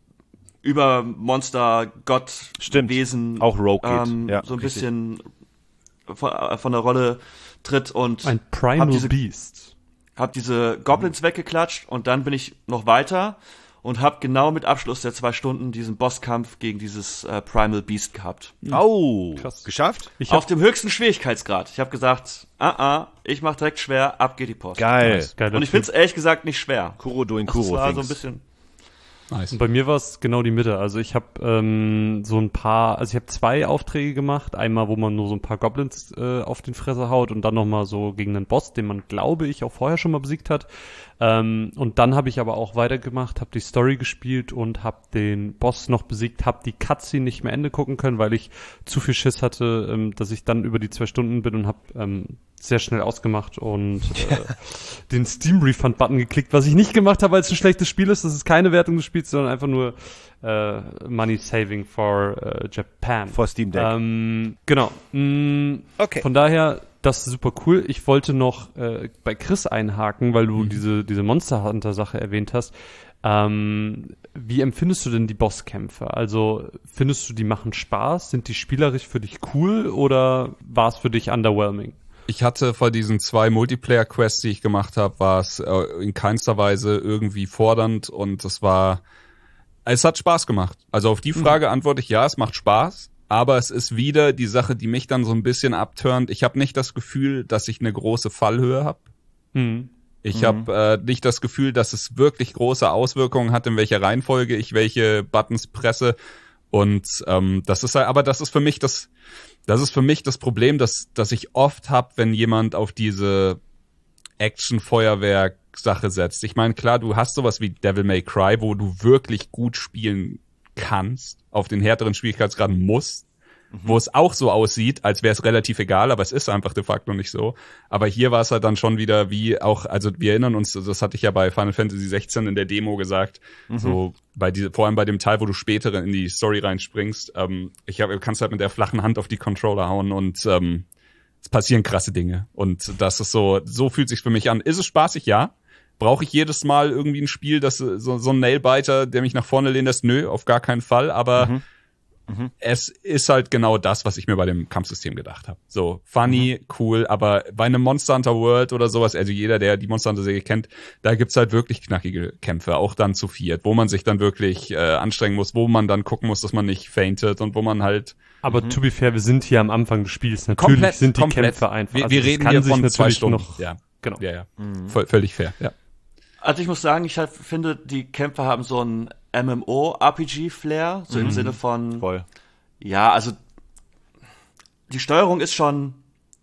D: über Monster, Gott,
B: Stimmt.
D: Wesen,
B: Auch Rogue geht.
D: ähm,
B: Ja,
D: so ein
B: richtig.
D: bisschen von, äh, von der Rolle tritt und
C: Ein Primal
D: hab diese,
C: Beast.
D: hab diese Goblins mhm. weggeklatscht und dann bin ich noch weiter und hab genau mit Abschluss der zwei Stunden diesen Bosskampf gegen dieses äh, Primal Beast gehabt.
B: Oh,
C: Krass.
B: geschafft?
C: Ich
D: Auf dem höchsten Schwierigkeitsgrad. Ich habe gesagt, ah ah, ich mach direkt schwer, ab geht die Post.
B: Geil.
C: Geiler
D: Und ich
C: Typ.
D: find's ehrlich gesagt nicht schwer.
B: Kuro doing
D: Das
B: Kuro
D: war so
B: things.
D: ein bisschen.
E: nice.
C: Und bei mir war es genau die Mitte. Also ich habe ähm, so ein paar, also ich habe zwei Aufträge gemacht. Einmal, wo man nur so ein paar Goblins äh, auf den Fresser haut und dann nochmal so gegen einen Boss, den man, glaube ich, auch vorher schon mal besiegt hat. Ähm, und dann habe ich aber auch weitergemacht, habe die Story gespielt und habe den Boss noch besiegt, habe die Cutscene nicht mehr Ende gucken können, weil ich zu viel Schiss hatte, ähm, dass ich dann über die zwei Stunden bin und habe ähm, sehr schnell ausgemacht und äh, den Steam-Refund-Button geklickt, was ich nicht gemacht habe, weil es ein schlechtes Spiel ist. Das ist keine Wertung des Spiels, sondern einfach nur äh, Money Saving for äh, Japan.
B: For Steam Deck.
C: Ähm, genau. Mm,
B: Okay.
C: Von daher, das ist super cool. Ich wollte noch äh, bei Chris einhaken, weil du
B: Mhm.
C: diese diese Monster Hunter Sache erwähnt hast. Ähm, wie empfindest du denn die Bosskämpfe? Also findest du, die machen Spaß? Sind die spielerisch für dich cool oder war es für dich underwhelming?
E: Ich hatte vor diesen zwei Multiplayer-Quests, die ich gemacht habe, war es äh, in keinster Weise irgendwie fordernd und es war, es hat Spaß gemacht. Also auf die Frage mhm. antworte ich, ja, es macht Spaß, aber es ist wieder die Sache, die mich dann so ein bisschen abturnt. Ich habe nicht das Gefühl, dass ich eine große Fallhöhe habe. Mhm. Ich mhm. habe äh, nicht das Gefühl, dass es wirklich große Auswirkungen hat, in welcher Reihenfolge ich welche Buttons presse. Und ähm, das ist halt, aber das ist für mich das, das ist für mich das Problem, dass dass ich oft hab, wenn jemand auf diese Action-Feuerwerk-Sache setzt. Ich meine, klar, du hast sowas wie Devil May Cry, wo du wirklich gut spielen kannst, auf den härteren Schwierigkeitsgraden musst. Wo es auch so aussieht, als wäre es relativ egal, aber es ist einfach de facto nicht so. Aber hier war es halt dann schon wieder wie auch, also wir erinnern uns, das hatte ich ja bei Final Fantasy sechzehn in der Demo gesagt, mhm. so bei diese, vor allem bei dem Teil, wo du später in die Story reinspringst, ähm, ich hab, du kannst halt mit der flachen Hand auf die Controller hauen und ähm, es passieren krasse Dinge. Und das ist so, so fühlt sich für mich an. Ist es spaßig? Ja. Brauche ich jedes Mal irgendwie ein Spiel, das so, so ein Nailbiter, der mich nach vorne lehnt lässt? Nö, auf gar keinen Fall, aber mhm. Mhm. Es ist halt genau das, was ich mir bei dem Kampfsystem gedacht habe. So, funny, mhm. cool, aber bei einem Monster Hunter World oder sowas, also jeder, der die Monster Hunter Serie kennt, da gibt's halt wirklich knackige Kämpfe, auch dann zu viert, wo man sich dann wirklich äh, anstrengen muss, wo man dann gucken muss, dass man nicht faintet und wo man halt...
C: Aber mhm. to be fair, wir sind hier am Anfang des Spiels, natürlich komplett, sind die komplett. Kämpfe einfach.
E: Wir,
C: also
E: wir reden hier von zwei Stunden.
C: Noch, ja, genau.
E: Ja, ja. Mhm. V- völlig fair, ja.
D: Also ich muss sagen, ich halt finde, die Kämpfe haben so ein M M O-R P G-Flair, so mhm. im Sinne von...
B: Voll.
D: Ja, also die Steuerung ist schon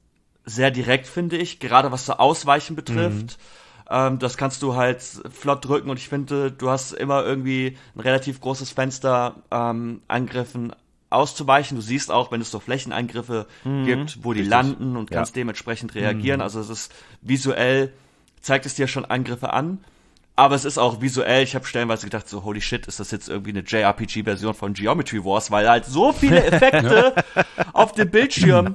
D: sehr direkt, finde ich, gerade was so Ausweichen betrifft. Mhm. Ähm, das kannst du halt flott drücken und ich finde, du hast immer irgendwie ein relativ großes Fenster, ähm, Angriffen auszuweichen. Du siehst auch, wenn es so Flächenangriffe mhm. gibt, wo die Richtig. landen und kannst ja. dementsprechend reagieren. Mhm. Also es ist visuell, zeigt es dir schon Angriffe an. Aber es ist auch visuell, ich habe stellenweise gedacht, so holy shit, ist das jetzt irgendwie eine J R P G-Version von Geometry Wars, weil halt so viele Effekte auf dem Bildschirm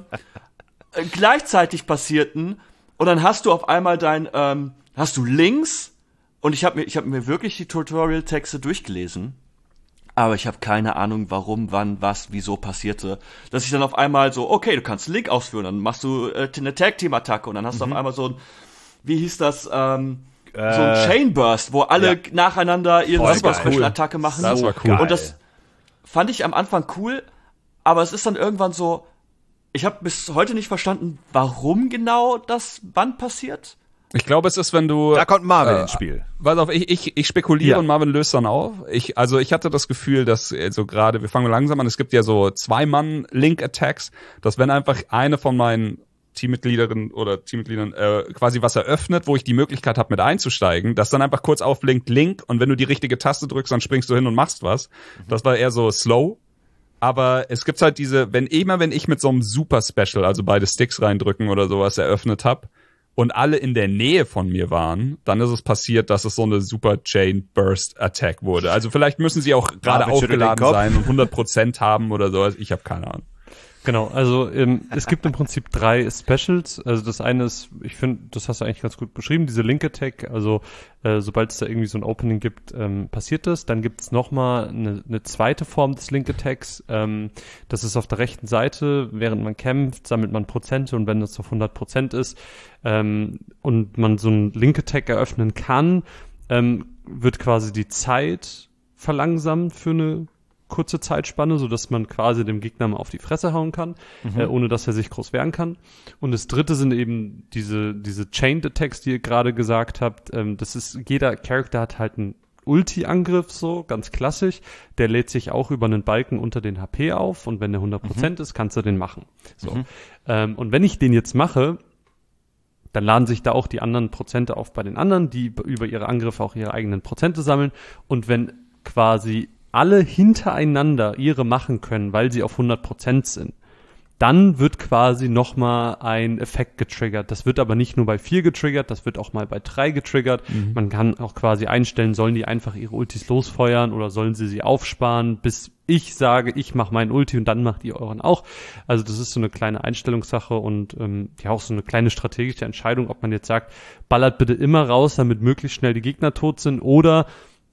D: äh, gleichzeitig passierten und dann hast du auf einmal dein, ähm, hast du links und ich habe mir, ich habe mir wirklich die Tutorial-Texte durchgelesen, aber ich habe keine Ahnung, warum, wann, was, wieso passierte, dass ich dann auf einmal so, okay, du kannst Link ausführen, dann machst du äh, eine Tag-Team-Attacke und dann hast mhm. du auf einmal so ein, wie hieß das, ähm, so ein Chainburst, wo alle ja. nacheinander ihre Super-Special-Attacke machen.
E: Das war cool.
D: Und das fand ich am Anfang cool, aber es ist dann irgendwann so, ich habe bis heute nicht verstanden, warum genau das wann passiert.
E: Ich glaube, es ist, wenn du...
B: Da kommt Marvin äh, ins Spiel.
E: Pass auf, ich, ich, ich spekuliere ja. und Marvin löst dann auf. Ich, also ich hatte das Gefühl, dass also gerade, wir fangen langsam an, es gibt ja so Zwei-Mann-Link-Attacks, dass wenn einfach eine von meinen Teammitgliederinnen oder Teammitgliedern äh, quasi was eröffnet, wo ich die Möglichkeit habe, mit einzusteigen, das dann einfach kurz aufblinkt, Link, und wenn du die richtige Taste drückst, dann springst du hin und machst was. Mhm. Das war eher so slow. Aber es gibt halt diese, wenn immer, wenn ich mit so einem Super Special, also beide Sticks reindrücken oder sowas eröffnet habe und alle in der Nähe von mir waren, dann ist es passiert, dass es so eine Super Chain Burst Attack wurde. Also vielleicht müssen sie auch gerade aufgeladen sein und hundert Prozent haben oder sowas. Ich habe keine Ahnung.
C: Genau, also ähm, es gibt im Prinzip drei Specials. Also das eine ist, ich finde, das hast du eigentlich ganz gut beschrieben, diese Link Attack. Also äh, sobald es da irgendwie so ein Opening gibt, ähm, passiert das. Dann gibt's nochmal eine, eine zweite Form des Link Attacks. Ähm, das ist auf der rechten Seite, während man kämpft, sammelt man Prozente, und wenn das auf hundert Prozent ist ähm, und man so einen Link Attack eröffnen kann, ähm, wird quasi die Zeit verlangsamt für eine kurze Zeitspanne, so dass man quasi dem Gegner mal auf die Fresse hauen kann, mhm. äh, ohne dass er sich groß wehren kann. Und das dritte sind eben diese diese Chained Attacks, die ihr gerade gesagt habt. Ähm, das ist, jeder Charakter hat halt einen Ulti-Angriff, so ganz klassisch. Der lädt sich auch über einen Balken unter den H P auf, und wenn der hundert Prozent mhm. ist, kannst du den machen. So. Mhm. Ähm, und wenn ich den jetzt mache, dann laden sich da auch die anderen Prozente auf bei den anderen, die über ihre Angriffe auch ihre eigenen Prozente sammeln. Und wenn quasi alle hintereinander ihre machen können, weil sie auf hundert Prozent sind, dann wird quasi nochmal ein Effekt getriggert. Das wird aber nicht nur bei vier getriggert, das wird auch mal bei drei getriggert. Mhm. Man kann auch quasi einstellen, sollen die einfach ihre Ultis losfeuern oder sollen sie sie aufsparen, bis ich sage, ich mache meinen Ulti und dann macht ihr euren auch. Also das ist so eine kleine Einstellungssache und ähm, ja auch so eine kleine strategische Entscheidung, ob man jetzt sagt, ballert bitte immer raus, damit möglichst schnell die Gegner tot sind, oder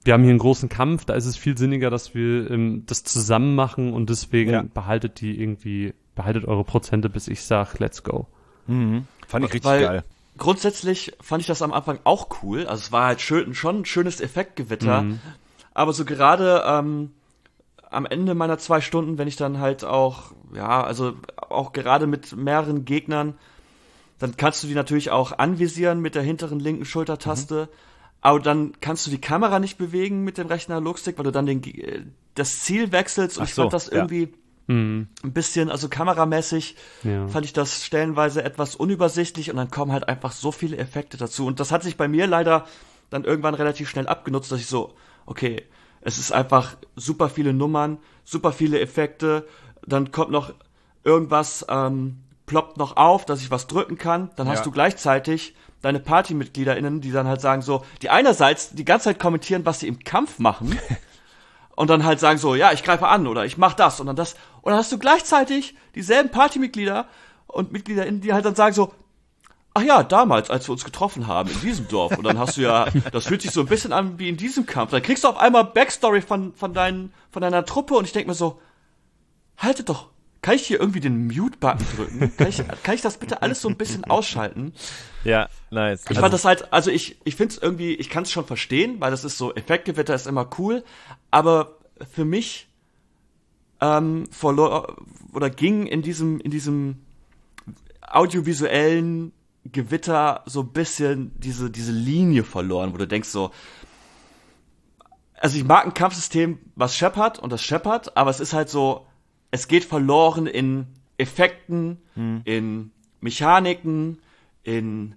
C: wir haben hier einen großen Kampf, da ist es viel sinniger, dass wir ähm, das zusammen machen und deswegen
B: Ja.
C: behaltet die irgendwie, behaltet eure Prozente, bis ich sag, let's go.
B: Mhm. Fand ich richtig
D: Weil
B: geil.
D: Grundsätzlich fand ich das am Anfang auch cool. Also es war halt schön, schon ein schönes Effektgewitter.
C: Mhm.
D: Aber so gerade ähm, am Ende meiner zwei Stunden, wenn ich dann halt auch, ja, also auch gerade mit mehreren Gegnern, dann kannst du die natürlich auch anvisieren mit der hinteren linken Schultertaste. Mhm. Aber dann kannst du die Kamera nicht bewegen mit dem rechten Analogstick, weil du dann den, das Ziel wechselst. Und
B: Ach
D: ich
B: so,
D: fand das
B: ja.
D: irgendwie
C: Mhm.
D: ein bisschen, also kameramäßig,
C: Ja.
D: fand ich das stellenweise etwas unübersichtlich und dann kommen halt einfach so viele Effekte dazu. Und das hat sich bei mir leider dann irgendwann relativ schnell abgenutzt, dass ich so, okay, es ist einfach super viele Nummern, super viele Effekte, dann kommt noch irgendwas, ähm, ploppt noch auf, dass ich was drücken kann, dann hast
B: Ja.
D: du gleichzeitig deine PartymitgliederInnen, die dann halt sagen so, die einerseits die ganze Zeit kommentieren, was sie im Kampf machen und dann halt sagen so, ja, ich greife an oder ich mach das und dann das und dann hast du gleichzeitig dieselben Partymitglieder und MitgliederInnen, die halt dann sagen so, ach ja, damals, als wir uns getroffen haben in diesem Dorf und dann hast du ja, das fühlt sich so ein bisschen an wie in diesem Kampf, dann kriegst du auf einmal Backstory von von deinen von deiner Truppe und ich denk mir so, haltet doch, kann ich hier irgendwie den Mute-Button drücken? Kann ich, kann ich das bitte alles so ein bisschen ausschalten?
B: Ja, nice.
D: Ich fand das halt, also ich, ich find's irgendwie, ich kann es schon verstehen, weil das ist so, Effektgewitter ist immer cool, aber für mich ähm, verlor, oder ging in diesem, in diesem audiovisuellen Gewitter so ein bisschen diese, diese Linie verloren, wo du denkst so, also ich mag ein Kampfsystem, was scheppert und das scheppert, aber es ist halt so, es geht verloren in Effekten, hm. in Mechaniken, in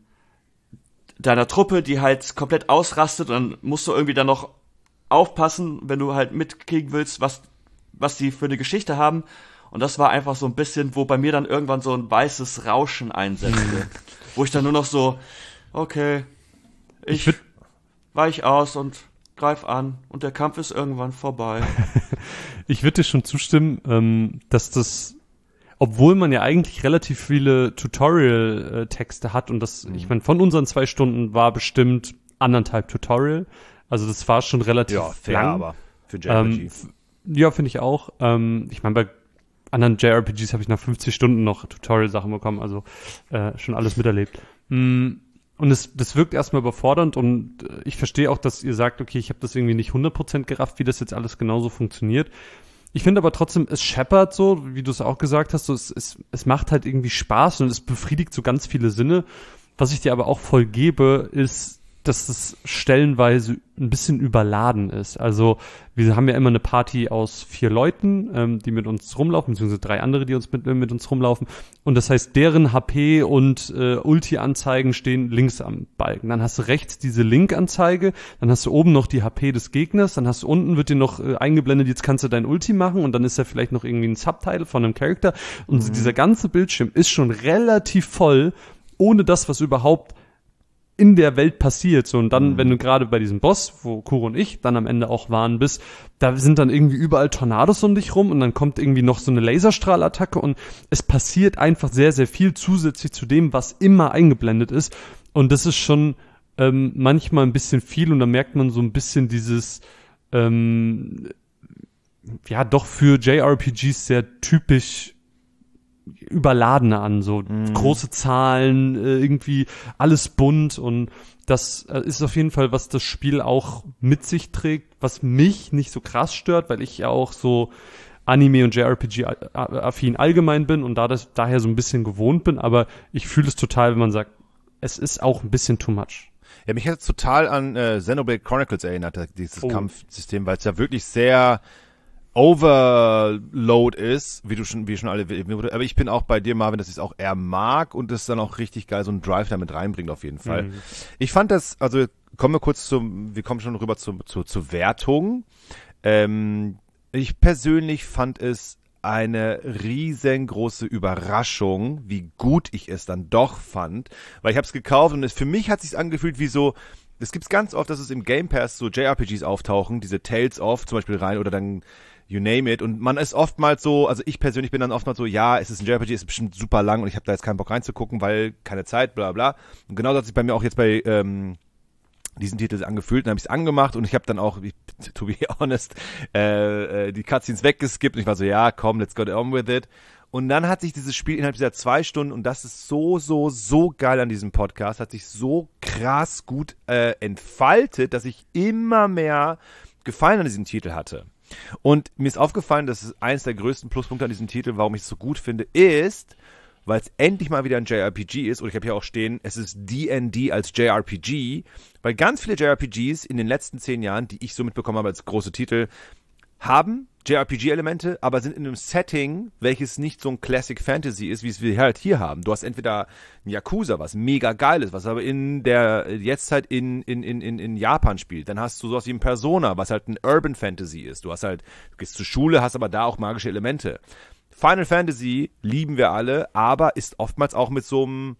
D: deiner Truppe, die halt komplett ausrastet und dann musst du irgendwie dann noch aufpassen, wenn du halt mitkriegen willst, was, was die für eine Geschichte haben. Und das war einfach so ein bisschen, wo bei mir dann irgendwann so ein weißes Rauschen einsetzte. Wo ich dann nur noch so, okay, ich, ich weich aus und greif an und der Kampf ist irgendwann vorbei.
C: Ich würde dir schon zustimmen, ähm, dass das, obwohl man ja eigentlich relativ viele Tutorial-Texte hat und das, mhm. ich meine, von unseren zwei Stunden war bestimmt anderthalb Tutorial, also das war schon relativ
B: ja, fair,
C: lang.
B: aber für J R P G.
C: Ähm, f- ja, finde ich auch. Ähm, ich meine, bei anderen J R P Gs habe ich nach fünfzig Stunden noch Tutorial-Sachen bekommen, also äh, schon alles miterlebt. Mm. Und es, das wirkt erstmal überfordernd und ich verstehe auch, dass ihr sagt, okay, ich habe das irgendwie nicht hundert Prozent gerafft, wie das jetzt alles genauso funktioniert. Ich finde aber trotzdem, es scheppert so, wie du es auch gesagt hast, so, es, es, es macht halt irgendwie Spaß und es befriedigt so ganz viele Sinne. Was ich dir aber auch voll gebe, ist, dass es stellenweise ein bisschen überladen ist. Also wir haben ja immer eine Party aus vier Leuten, ähm, die mit uns rumlaufen, beziehungsweise drei andere, die uns mit, mit uns rumlaufen. Und das heißt, deren H P und äh, Ulti-Anzeigen stehen links am Balken. Dann hast du rechts diese Link-Anzeige, dann hast du oben noch die H P des Gegners, dann hast du unten, wird dir noch äh, eingeblendet, jetzt kannst du dein Ulti machen und dann ist da vielleicht noch irgendwie ein Subtitle von einem Charakter. Und mhm. dieser ganze Bildschirm ist schon relativ voll, ohne das, was überhaupt in der Welt passiert. So, und dann, mhm. wenn du gerade bei diesem Boss, wo Kuro und ich dann am Ende auch waren bist, da sind dann irgendwie überall Tornados um dich rum und dann kommt irgendwie noch so eine Laserstrahlattacke und es passiert einfach sehr, sehr viel zusätzlich zu dem, was immer eingeblendet ist. Und das ist schon ähm, manchmal ein bisschen viel und da merkt man so ein bisschen dieses ähm, ja, doch für J R P Gs sehr typisch überladene an, so mm. große Zahlen, äh, irgendwie alles bunt und das äh, ist auf jeden Fall, was das Spiel auch mit sich trägt, was mich nicht so krass stört, weil ich ja auch so Anime und J R P G-affin allgemein bin und da das, daher so ein bisschen gewohnt bin, aber ich fühle es total, wenn man sagt, es ist auch ein bisschen too much.
B: Ja, mich hat es total an äh, Xenoblade Chronicles erinnert, dieses
C: oh.
B: Kampfsystem, weil es ja wirklich sehr Overload ist, wie du schon, wie schon alle, aber ich bin auch bei dir, Marvin, dass ich es auch eher mag und es dann auch richtig geil so einen Drive damit reinbringt auf jeden Fall. Mhm. Ich fand das, also kommen wir kurz zum, wir kommen schon rüber zu, zu, zur Wertung. Ähm, ich persönlich fand es eine riesengroße Überraschung, wie gut ich es dann doch fand, weil ich habe es gekauft und es, für mich hat es sich angefühlt wie so, es gibt's ganz oft, dass es im Game Pass so J R P Gs auftauchen, diese Tales of zum Beispiel rein oder dann you name it. Und man ist oftmals so, also ich persönlich bin dann oftmals so, ja, es ist ein J R P G, es ist bestimmt super lang und ich habe da jetzt keinen Bock reinzugucken, weil keine Zeit, bla bla. Und genau das hat sich bei mir auch jetzt bei ähm, diesen Titel angefühlt, dann habe ich es angemacht und ich habe dann auch, to be honest, äh, äh, die Cutscenes weggeskippt und ich war so, ja, komm, let's go on with it. Und dann hat sich dieses Spiel innerhalb dieser zwei Stunden, und das ist so, so, so geil an diesem Podcast, hat sich so krass gut äh, entfaltet, dass ich immer mehr Gefallen an diesem Titel hatte. Und mir ist aufgefallen, dass es eines der größten Pluspunkte an diesem Titel, warum ich es so gut finde, ist, weil es endlich mal wieder ein J R P G ist, und ich habe hier auch stehen, es ist D and D als J R P G, weil ganz viele J R P Gs in den letzten zehn Jahren, die ich so mitbekommen habe als große Titel, haben J R P G-Elemente, aber sind in einem Setting, welches nicht so ein Classic Fantasy ist, wie es wir halt hier haben. Du hast entweder ein Yakuza, was mega geil ist, was aber in der Jetztzeit in, in, in, in Japan spielt. Dann hast du sowas wie ein Persona, was halt ein Urban Fantasy ist. Du hast halt, du gehst zur Schule, hast aber da auch magische Elemente. Final Fantasy lieben wir alle, aber ist oftmals auch mit so einem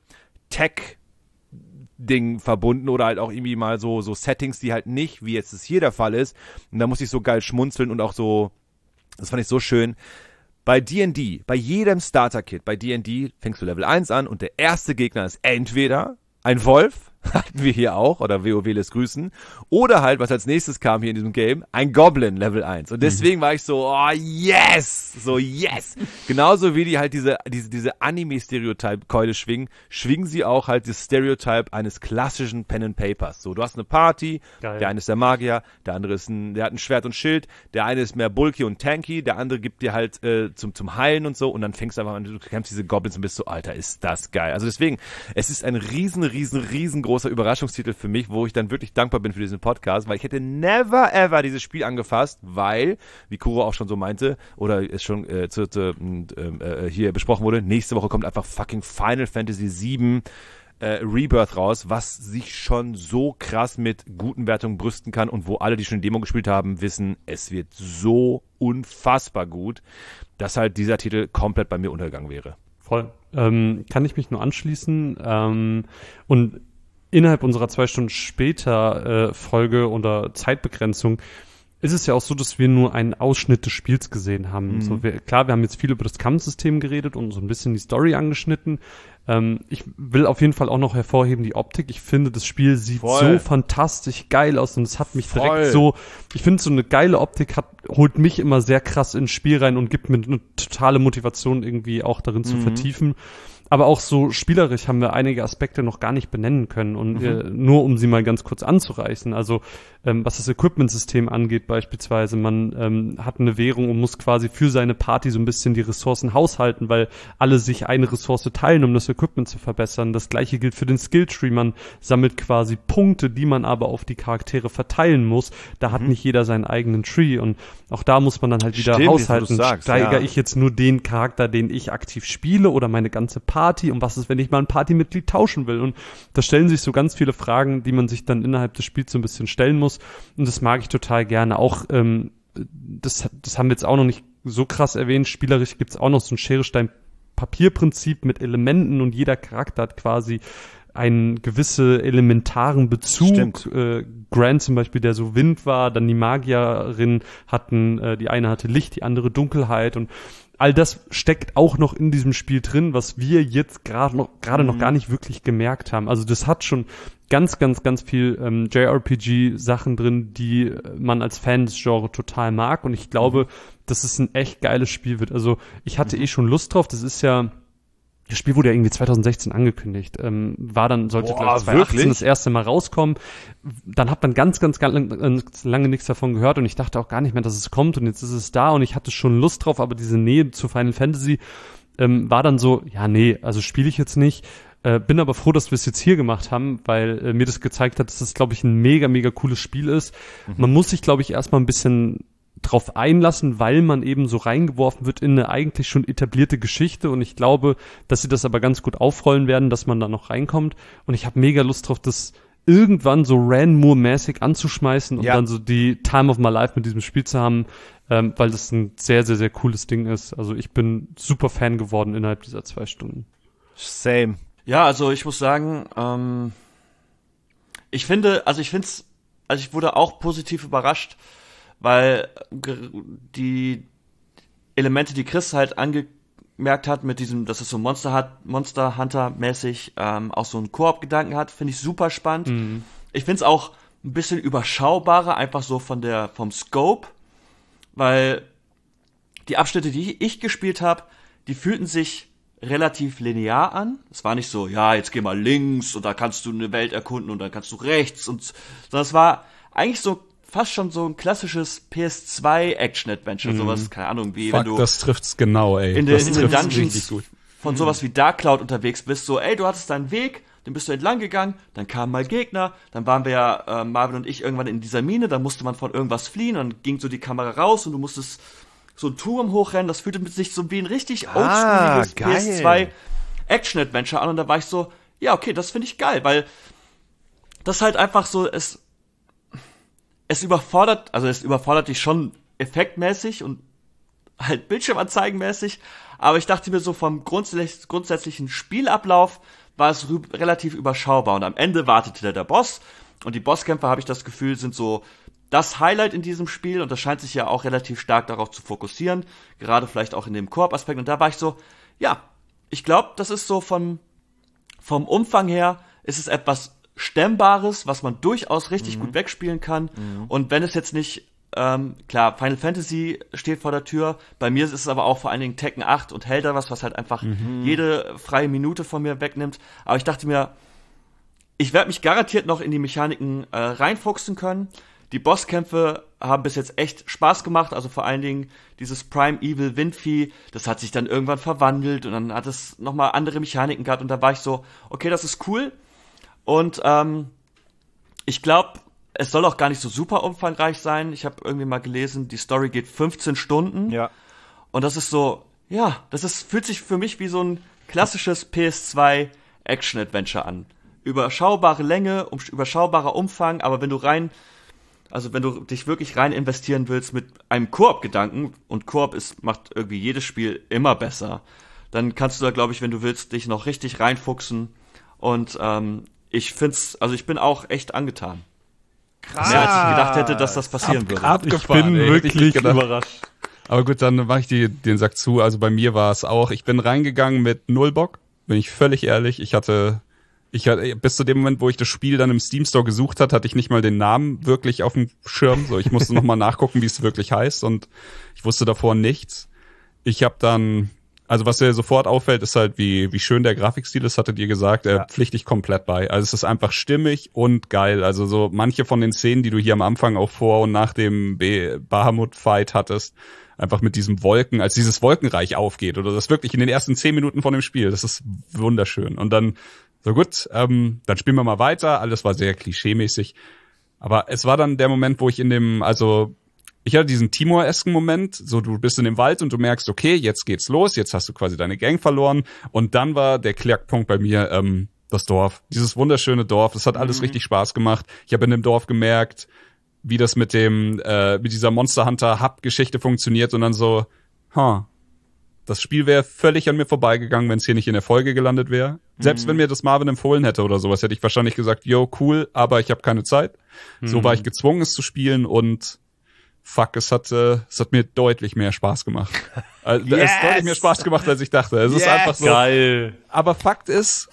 B: Tech-Ding verbunden oder halt auch irgendwie mal so, so Settings, die halt nicht, wie jetzt es hier der Fall ist. Und da muss ich so geil schmunzeln und auch so, das fand ich so schön. Bei D and D, bei jedem Starter-Kit, bei D and D fängst du Level eins an und der erste Gegner ist entweder ein Wolf, hatten wir hier auch, oder WoW lässt grüßen, oder halt, was als nächstes kam hier in diesem Game, ein Goblin Level eins. Und deswegen war ich so, oh yes, so yes. Genauso wie die halt diese, diese, diese Anime-Stereotype-Keule schwingen, schwingen sie auch halt das Stereotype eines klassischen Pen and Papers. So, du hast eine Party, Geil. Der eine ist der Magier, der andere ist ein, der hat ein Schwert und Schild, der eine ist mehr bulky und tanky, der andere gibt dir halt äh, zum, zum Heilen und so, und dann fängst du einfach an, du kämpfst diese Goblins und bist so, Alter, ist das geil. Also deswegen, es ist ein riesen, riesen, riesengroßer Überraschungstitel für mich, wo ich dann wirklich dankbar bin für diesen Podcast, weil ich hätte never ever dieses Spiel angefasst, weil, wie Kuro auch schon so meinte, oder es schon äh, zu, zu, äh, hier besprochen wurde, nächste Woche kommt einfach fucking Final Fantasy sieben äh, Rebirth raus, was sich schon so krass mit guten Wertungen brüsten kann und wo alle, die schon Demo gespielt haben, wissen, es wird so unfassbar gut, dass halt dieser Titel komplett bei mir untergegangen wäre.
C: Voll. Ähm, kann ich mich nur anschließen. Ähm, und innerhalb unserer zwei Stunden später äh, Folge oder Zeitbegrenzung ist es ja auch so, dass wir nur einen Ausschnitt des Spiels gesehen haben. Mhm. So, wir, klar, wir haben jetzt viel über das Kampfsystem geredet und so ein bisschen die Story angeschnitten. Ähm, ich will auf jeden Fall auch noch hervorheben die Optik. Ich finde, das Spiel sieht Voll. so fantastisch geil aus und es hat mich Voll. direkt so, ich finde, so eine geile Optik hat, holt mich immer sehr krass ins Spiel rein und gibt mir eine totale Motivation irgendwie auch darin mhm. zu vertiefen. Aber auch so spielerisch haben wir einige Aspekte noch gar nicht benennen können und mhm. äh, nur um sie mal ganz kurz anzureißen. Also ähm, was das Equipment-System angeht beispielsweise, man ähm, hat eine Währung und muss quasi für seine Party so ein bisschen die Ressourcen haushalten, weil alle sich eine Ressource teilen, um das Equipment zu verbessern. Das gleiche gilt für den Skilltree. Man sammelt quasi Punkte, die man aber auf die Charaktere verteilen muss. Da hat mhm. nicht jeder seinen eigenen Tree und auch da muss man dann halt wieder
B: Stimmt,
C: haushalten.
B: Sagst,
C: Steigere
B: ja.
C: ich jetzt nur den Charakter, den ich aktiv spiele oder meine ganze Party? Und was ist, wenn ich mal ein Partymitglied tauschen will? Und da stellen sich so ganz viele Fragen, die man sich dann innerhalb des Spiels so ein bisschen stellen muss. Und das mag ich total gerne. Auch, ähm, das, das haben wir jetzt auch noch nicht so krass erwähnt. Spielerisch gibt's auch noch so ein Schere-Stein-Papier-Prinzip mit Elementen und jeder Charakter hat quasi einen gewisse elementaren Bezug. Äh, Grant zum Beispiel, der so Wind war, dann die Magierin hatten, äh, die eine hatte Licht, die andere Dunkelheit und all das steckt auch noch in diesem Spiel drin, was wir jetzt gerade noch gerade mhm. noch gar nicht wirklich gemerkt haben. Also das hat schon ganz, ganz, ganz viel ähm, J R P G-Sachen drin, die man als Fan des Genres total mag. Und ich glaube, mhm. dass es ein echt geiles Spiel wird. Also ich hatte mhm. eh schon Lust drauf. Das ist ja Das Spiel wurde ja irgendwie zwanzig sechzehn angekündigt, ähm, war dann, sollte
B: Boah,
C: glaube ich zwanzig achtzehn das erste Mal rauskommen. Dann hat man ganz, ganz, ganz lange nichts davon gehört und ich dachte auch gar nicht mehr, dass es kommt und jetzt ist es da und ich hatte schon Lust drauf, aber diese Nähe zu Final Fantasy ähm, war dann so, ja nee, also spiele ich jetzt nicht. Äh, bin aber froh, dass wir es jetzt hier gemacht haben, weil äh, mir das gezeigt hat, dass es, glaube ich, ein mega, mega cooles Spiel ist. Mhm. Man muss sich, glaube ich, erstmal ein bisschen drauf einlassen, weil man eben so reingeworfen wird in eine eigentlich schon etablierte Geschichte und ich glaube, dass sie das aber ganz gut aufrollen werden, dass man da noch reinkommt und ich habe mega Lust drauf, das irgendwann so Ran-Moore-mäßig anzuschmeißen und ja. dann so die Time of my life mit diesem Spiel zu haben, ähm, weil das ein sehr, sehr, sehr cooles Ding ist. Also ich bin super Fan geworden innerhalb dieser zwei Stunden.
B: Same.
D: Ja, also ich muss sagen, ähm, ich finde, also ich finde es, also ich wurde auch positiv überrascht, weil die Elemente, die Chris halt angemerkt hat, mit diesem, dass es so Monster hat, Monster Hunter mäßig ähm, auch so einen Koop-Gedanken hat, finde ich super spannend. Mhm. Ich finde es auch ein bisschen überschaubarer, einfach so von der vom Scope, weil die Abschnitte, die ich gespielt habe, die fühlten sich relativ linear an. Es war nicht so, ja, jetzt geh mal links und da kannst du eine Welt erkunden und dann kannst du rechts und, sondern es war eigentlich so fast schon so ein klassisches P S zwei Action-Adventure, mhm. sowas, keine Ahnung, wie
E: Fuck,
D: wenn du
E: das trifft's genau, ey.
D: in,
E: das
D: de, in den Dungeons von mhm. sowas wie Dark Cloud unterwegs bist, so, ey, du hattest deinen Weg, den bist du entlang gegangen, dann kamen mal Gegner, dann waren wir ja, äh, Marvin und ich, irgendwann in dieser Mine, dann musste man von irgendwas fliehen, und dann ging so die Kamera raus und du musstest so einen Turm hochrennen, das fühlte sich so wie ein richtig
B: ah,
D: oldschooliges P S zwei Action-Adventure an, und da war ich so, ja, okay, das finde ich geil, weil das halt einfach so, es es überfordert, also es überfordert dich schon effektmäßig und halt Bildschirmanzeigenmäßig, aber ich dachte mir so, vom grundsätzlich, grundsätzlichen Spielablauf war es rü- relativ überschaubar, und am Ende wartete der Boss, und die Bosskämpfe, habe ich das Gefühl, sind so das Highlight in diesem Spiel, und das scheint sich ja auch relativ stark darauf zu fokussieren, gerade vielleicht auch in dem Koop-Aspekt, und da war ich so, ja, ich glaube, das ist so von, vom Umfang her, ist es etwas Stemmbares, was man durchaus richtig mhm. gut wegspielen kann, mhm. und wenn es jetzt nicht, ähm, klar, Final Fantasy steht vor der Tür, bei mir ist es aber auch vor allen Dingen Tekken acht und Helldivers, was halt einfach mhm. jede freie Minute von mir wegnimmt, aber ich dachte mir, ich werde mich garantiert noch in die Mechaniken äh, reinfuchsen können. Die Bosskämpfe haben bis jetzt echt Spaß gemacht, also vor allen Dingen dieses Prime Evil Windvieh, das hat sich dann irgendwann verwandelt und dann hat es nochmal andere Mechaniken gehabt, und da war ich so, okay, das ist cool, und ähm, ich glaube, es soll auch gar nicht so super umfangreich sein. Ich habe irgendwie mal gelesen, die Story geht fünfzehn Stunden,
B: ja.
D: und das ist so, ja, das ist, fühlt sich für mich wie so ein klassisches P S zwei Action-Adventure an. Überschaubare Länge, um, überschaubarer Umfang, aber wenn du rein Also wenn du dich wirklich rein investieren willst mit einem Koop-Gedanken, und Koop ist, macht irgendwie jedes Spiel immer besser, dann kannst du da, glaube ich, wenn du willst, dich noch richtig reinfuchsen. Und ähm, ich find's, also ich bin auch echt angetan. Krass. Mehr als ich gedacht hätte, dass das passieren
E: Ab,
D: würde.
E: Abgefahren, ich bin ey, wirklich überrascht. Aber gut, dann mache ich die, den Sack zu. Also bei mir war es auch, ich bin reingegangen mit null Bock, bin ich völlig ehrlich. Ich hatte Ich hatte, bis zu dem Moment, wo ich das Spiel dann im Steam Store gesucht hat, hatte ich nicht mal den Namen wirklich auf dem Schirm. So, ich musste noch mal nachgucken, wie es wirklich heißt, und ich wusste davor nichts. Ich habe dann, also was dir sofort auffällt, ist halt, wie wie schön der Grafikstil ist, hattet ihr gesagt, er ja. pflichte ich komplett bei. Also es ist einfach stimmig und geil. Also so manche von den Szenen, die du hier am Anfang auch vor und nach dem Bahamut-Fight hattest, einfach mit diesem Wolken, als dieses Wolkenreich aufgeht, oder das wirklich in den ersten zehn Minuten von dem Spiel, das ist wunderschön. Und dann so gut, ähm, dann spielen wir mal weiter. Alles war sehr klischeemäßig. Aber es war dann der Moment, wo ich in dem, also ich hatte diesen Timor-esken Moment, so du bist in dem Wald und du merkst, okay, jetzt geht's los, jetzt hast du quasi deine Gang verloren. Und dann war der Knackpunkt bei mir ähm, das Dorf. Dieses wunderschöne Dorf, das hat alles mhm. richtig Spaß gemacht. Ich habe in dem Dorf gemerkt, wie das mit dem, äh, mit dieser Monster Hunter Hub-Geschichte funktioniert, und dann so, huh, das Spiel wäre völlig an mir vorbeigegangen, wenn es hier nicht in der Folge gelandet wäre. Mhm. Selbst wenn mir das Marvin empfohlen hätte oder sowas, hätte ich wahrscheinlich gesagt, yo, cool, aber ich habe keine Zeit. Mhm. So war ich gezwungen, es zu spielen, und fuck, es hat, äh, es hat mir deutlich mehr Spaß gemacht. Also, yes! Es hat deutlich mehr Spaß gemacht, als ich dachte. Es yes! ist einfach so.
C: Geil.
E: Aber Fakt ist,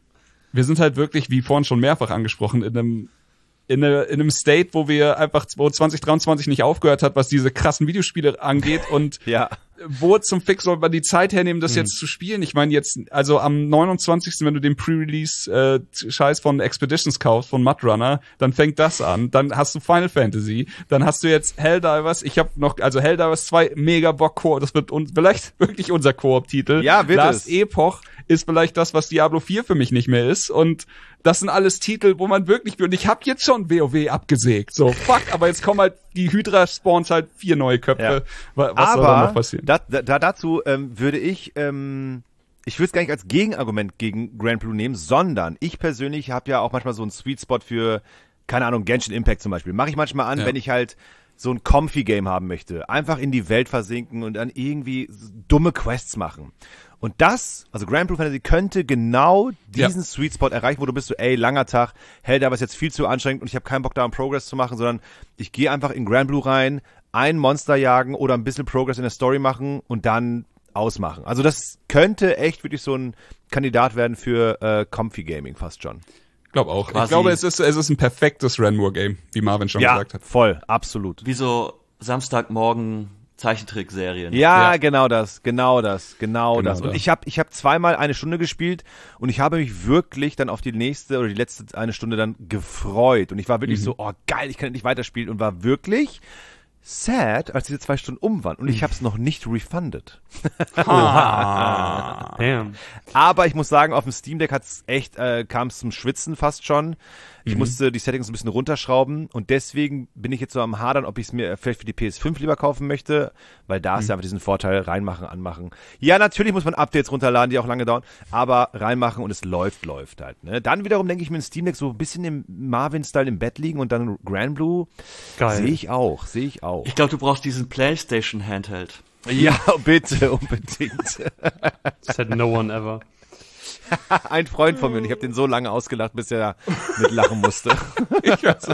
E: wir sind halt wirklich, wie vorhin schon mehrfach angesprochen, in einem in, eine, in einem State, wo wir einfach, wo zwanzig dreiundzwanzig nicht aufgehört hat, was diese krassen Videospiele angeht, und
B: ja.
E: wo zum Fix soll man die Zeit hernehmen, das mhm. jetzt zu spielen? Ich meine jetzt, also am neunundzwanzigsten wenn du den Pre-Release-Scheiß äh, von Expeditions kaufst, von Mudrunner, dann fängt das an. Dann hast du Final Fantasy, dann hast du jetzt Helldivers. Ich habe noch, also Helldivers zwei, mega Bock Koop. Das wird un- vielleicht wirklich unser Koop-Titel.
B: Ja, wird
E: Last
B: es.
E: Epoch ist vielleicht das, was Diablo vier für mich nicht mehr ist. Und das sind alles Titel, wo man wirklich, und ich habe jetzt schon WoW abgesägt. So, fuck, aber jetzt kommen halt, die Hydra spawns halt vier neue Köpfe.
B: Ja.
E: Was
B: aber
E: soll da noch passieren?
B: Da, da, dazu ähm, würde ich, ähm, ich würde es gar nicht als Gegenargument gegen Grand Blue nehmen, sondern ich persönlich habe ja auch manchmal so einen Sweet Spot für, keine Ahnung, Genshin Impact zum Beispiel. Mache ich manchmal an, ja. wenn ich halt so ein Comfy-Game haben möchte. Einfach in die Welt versinken und dann irgendwie dumme Quests machen. Und das, also Grand Blue Fantasy könnte genau diesen ja. Sweet Spot erreichen, wo du bist so, ey, langer Tag, hey, da war es jetzt viel zu anstrengend und ich habe keinen Bock da, um Progress zu machen, sondern ich gehe einfach in Grand Blue rein, ein Monster jagen oder ein bisschen Progress in der Story machen und dann ausmachen. Also das könnte echt wirklich so ein Kandidat werden für äh, Comfy Gaming fast schon.
E: glaube auch.
D: Quasi.
E: Ich glaube, es ist, es ist ein perfektes Renmoor-Game, wie Marvin schon
B: Ja,
E: gesagt hat.
B: voll, absolut.
D: Wie so Samstagmorgen Zeichentrickserien.
B: Ja,
E: Ja.
B: genau das, genau das, genau,
E: Genau
B: das. Und
E: das.
B: ich habe ich hab zweimal eine Stunde gespielt und ich habe mich wirklich dann auf die nächste oder die letzte eine Stunde dann gefreut. Und ich war wirklich
E: Mhm.
B: so, oh geil, ich kann endlich weiterspielen und war wirklich sad, als diese zwei Stunden um waren. Und ich habe es noch nicht refunded.
C: Damn.
B: Aber ich muss sagen, auf dem Steam Deck hat's echt, äh, kam es zum Schwitzen fast schon. Ich musste die Settings ein bisschen runterschrauben und deswegen bin ich jetzt so am Hadern, ob ich es mir vielleicht für die P S fünf lieber kaufen möchte, weil da ist ja einfach diesen Vorteil, reinmachen, anmachen. Ja, natürlich muss man Updates runterladen, die auch lange dauern, aber reinmachen und es läuft, läuft halt. Ne? Dann wiederum denke ich mir, ein Steam Deck so ein bisschen im Marvin-Style im Bett liegen und dann Granblue,
C: Geil.
B: sehe ich auch, sehe ich auch.
D: Ich glaube, du brauchst diesen PlayStation Handheld.
B: Ja, bitte, unbedingt.
C: Said no one ever.
B: Ein Freund von mir und ich habe den so lange ausgelacht, bis er mitlachen musste.
E: Ich weiß.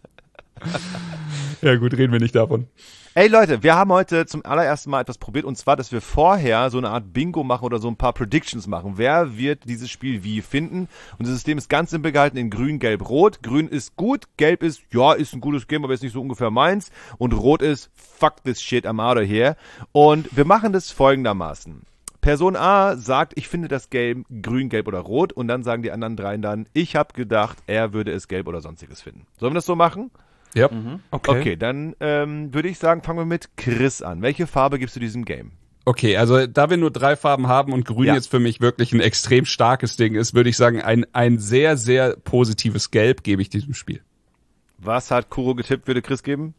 E: Ja gut, reden wir nicht davon.
B: Ey Leute, wir haben heute zum allerersten Mal etwas probiert und zwar, dass wir vorher so eine Art Bingo machen oder so ein paar Predictions machen. Wer wird dieses Spiel wie finden? Und das System ist ganz simpel gehalten in grün, gelb, rot. Grün ist gut, gelb ist, ja, ist ein gutes Game, aber ist nicht so ungefähr meins. Und rot ist, fuck this shit, I'm out of here. Und wir machen das folgendermaßen. Person A sagt, ich finde das Game grün, gelb oder rot und dann sagen die anderen dreien dann, ich habe gedacht, er würde es gelb oder sonstiges finden. Sollen wir das so machen?
E: Ja.
C: Okay.
B: Okay, dann ähm, würde ich sagen, fangen wir mit Chris an. Welche Farbe gibst du diesem Game?
E: Okay, also da wir nur drei Farben haben und grün
B: Ja.
E: jetzt für mich wirklich ein extrem starkes Ding ist, würde ich sagen, ein, ein sehr, sehr positives Gelb gebe ich diesem Spiel.
B: Was hat Kuro getippt, würde Chris geben?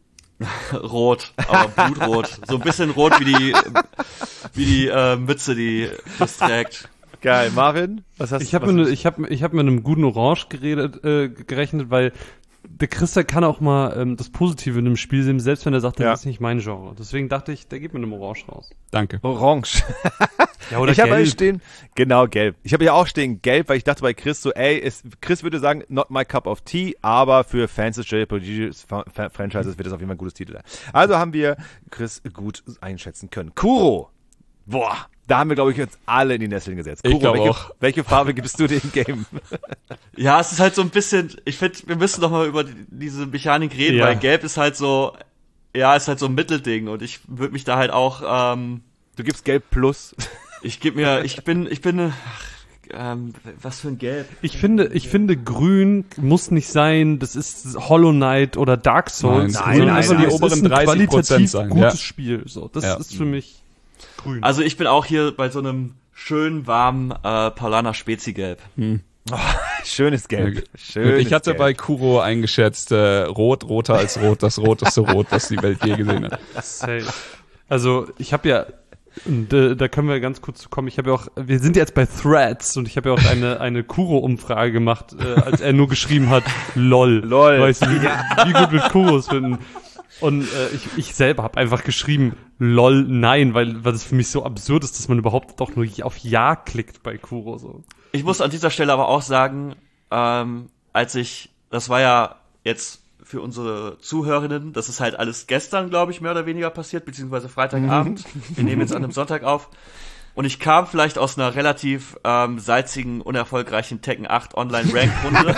D: Rot, aber blutrot. So ein bisschen rot wie die, wie die äh, Mütze, die das trägt.
B: Geil. Marvin, was hast
C: Ich habe
B: was
C: mit,
B: hast-
C: ich hab, ich hab mit einem guten Orange geredet, äh, gerechnet, weil der Christa kann auch mal ähm, das Positive in einem Spiel sehen, selbst wenn er sagt, das
B: Ja.
C: ist nicht mein Genre. Deswegen dachte ich, der geht mit einem Orange raus.
E: Danke.
B: Orange.
C: Ja, oder
B: ich habe
C: gelb.
B: hier stehen, genau, gelb. Ich habe ja auch stehen gelb, weil ich dachte bei Chris so, ey, es, Chris würde sagen, not my cup of tea, aber für Fans des J R P G-Franchises wird das auf jeden Fall ein gutes Titel. Also haben wir Chris gut einschätzen können. Kuro, boah, da haben wir, glaube ich, jetzt alle in die Nesseln gesetzt.
E: Ich
B: Kuro,
E: glaub
B: welche,
E: auch.
B: welche Farbe gibst du dem Game?
D: Ja, es ist halt so ein bisschen, ich finde, wir müssen doch mal über die, diese Mechanik reden,
C: Ja.
D: weil Gelb ist halt so, ja, ist halt so ein Mittelding und ich würde mich da halt auch, ähm,
B: Du gibst gelb plus.
D: ich gebe mir, ich bin, ich bin, ach, ähm, was für ein Gelb.
C: Ich finde, ich finde, grün muss nicht sein, das ist Hollow Knight oder Dark Souls.
E: Nein,
B: nein,
C: sondern
B: nein,
C: es
B: nein.
C: ist
E: Die oberen
C: ein
E: dreißig Prozent
C: qualitativ
E: sein,
C: gutes
E: ja.
C: Spiel. So, das
E: Ja.
C: ist für mich grün.
D: Also ich bin auch hier bei so einem schönen, warmen, äh, Paulaner Spezi-Gelb.
B: Schönes Gelb. Schönes
E: Ich hatte
B: Gelb.
E: bei Kuro eingeschätzt, äh, rot, roter als rot, das roteste Rot, das die Welt je gesehen hat.
C: Safe. Also ich habe ja, und, äh, da können wir ganz kurz zu kommen, ich habe ja auch, wir sind jetzt bei Threads und ich habe ja auch eine, eine Kuro-Umfrage gemacht, äh, als er nur geschrieben hat, lol.
B: Lol.
C: Weißt du, wie, wie gut wird Kuros finden? Und äh, ich, ich selber habe einfach geschrieben, lol, nein, weil, weil das für mich so absurd ist, dass man überhaupt doch nur auf Ja klickt bei Kuro. So.
D: Ich muss an dieser Stelle aber auch sagen, ähm, als ich, das war ja jetzt für unsere Zuhörerinnen, das ist halt alles gestern, glaube ich, mehr oder weniger passiert, beziehungsweise Freitagabend. Wir nehmen jetzt an einem Sonntag auf. Und ich kam vielleicht aus einer relativ ähm, salzigen, unerfolgreichen Tekken acht Online-Rank-Runde.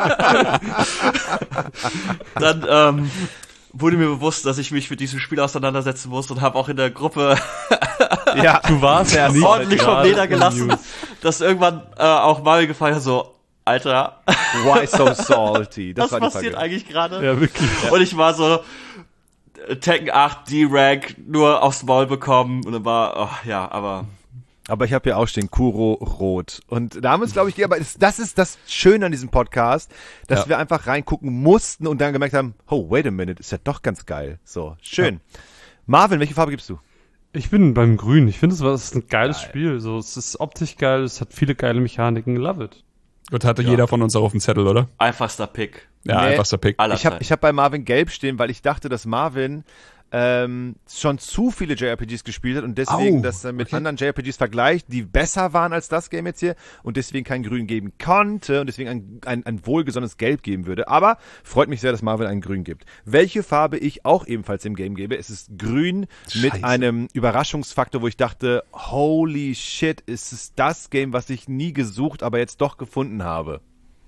D: Dann ähm, wurde mir bewusst, dass ich mich mit diesem Spiel auseinandersetzen muss und habe auch in der Gruppe
B: Ja,
C: Du warst ja nicht
D: ordentlich vom
C: gerade
D: Leder
C: in
D: gelassen,
C: News.
D: dass irgendwann äh, auch Mario gefallen hat, so, Alter,
B: why so salty? Das
D: was
B: war die
D: passiert
B: Frage.
D: eigentlich gerade?
C: Ja, wirklich.
D: Und ich war so, äh, Tekken acht, D-Rank, nur aufs Maul bekommen. Und dann war, oh, ja, aber
B: Aber ich habe ja auch stehen, Kuro rot. Und da haben wir uns, glaube ich, aber das, das ist das Schöne an diesem Podcast, dass
E: Ja.
B: wir einfach reingucken mussten und dann gemerkt haben, oh, wait a minute, ist ja doch ganz geil. So, schön. Marvin, welche Farbe gibst du?
C: Ich bin beim Grün. Ich finde, es war- es ist ein geiles Spiel. So, es ist optisch geil, es hat viele geile Mechaniken. Love it.
E: Gut, hatte jeder von uns auch auf dem Zettel, oder?
D: einfachster Pick
E: Ja,
B: Nee.
E: einfachster Pick.
D: aller
B: Ich habe
D: Zeiten.
B: ich hab bei Marvin gelb stehen, weil ich dachte, dass Marvin ähm, schon zu viele J R P Gs gespielt hat und deswegen
E: Au,
B: das äh, mit
E: okay.
B: anderen J R P Gs vergleicht, die besser waren als das Game jetzt hier und deswegen kein Grün geben konnte und deswegen ein, ein, ein wohlgesonnenes Gelb geben würde. Aber freut mich sehr, dass Marvin ein Grün gibt. Welche Farbe ich auch ebenfalls dem Game gebe, es ist Grün mit
E: Scheiße.
B: einem Überraschungsfaktor, wo ich dachte, holy shit, ist es das Game, was ich nie gesucht, aber jetzt doch gefunden habe.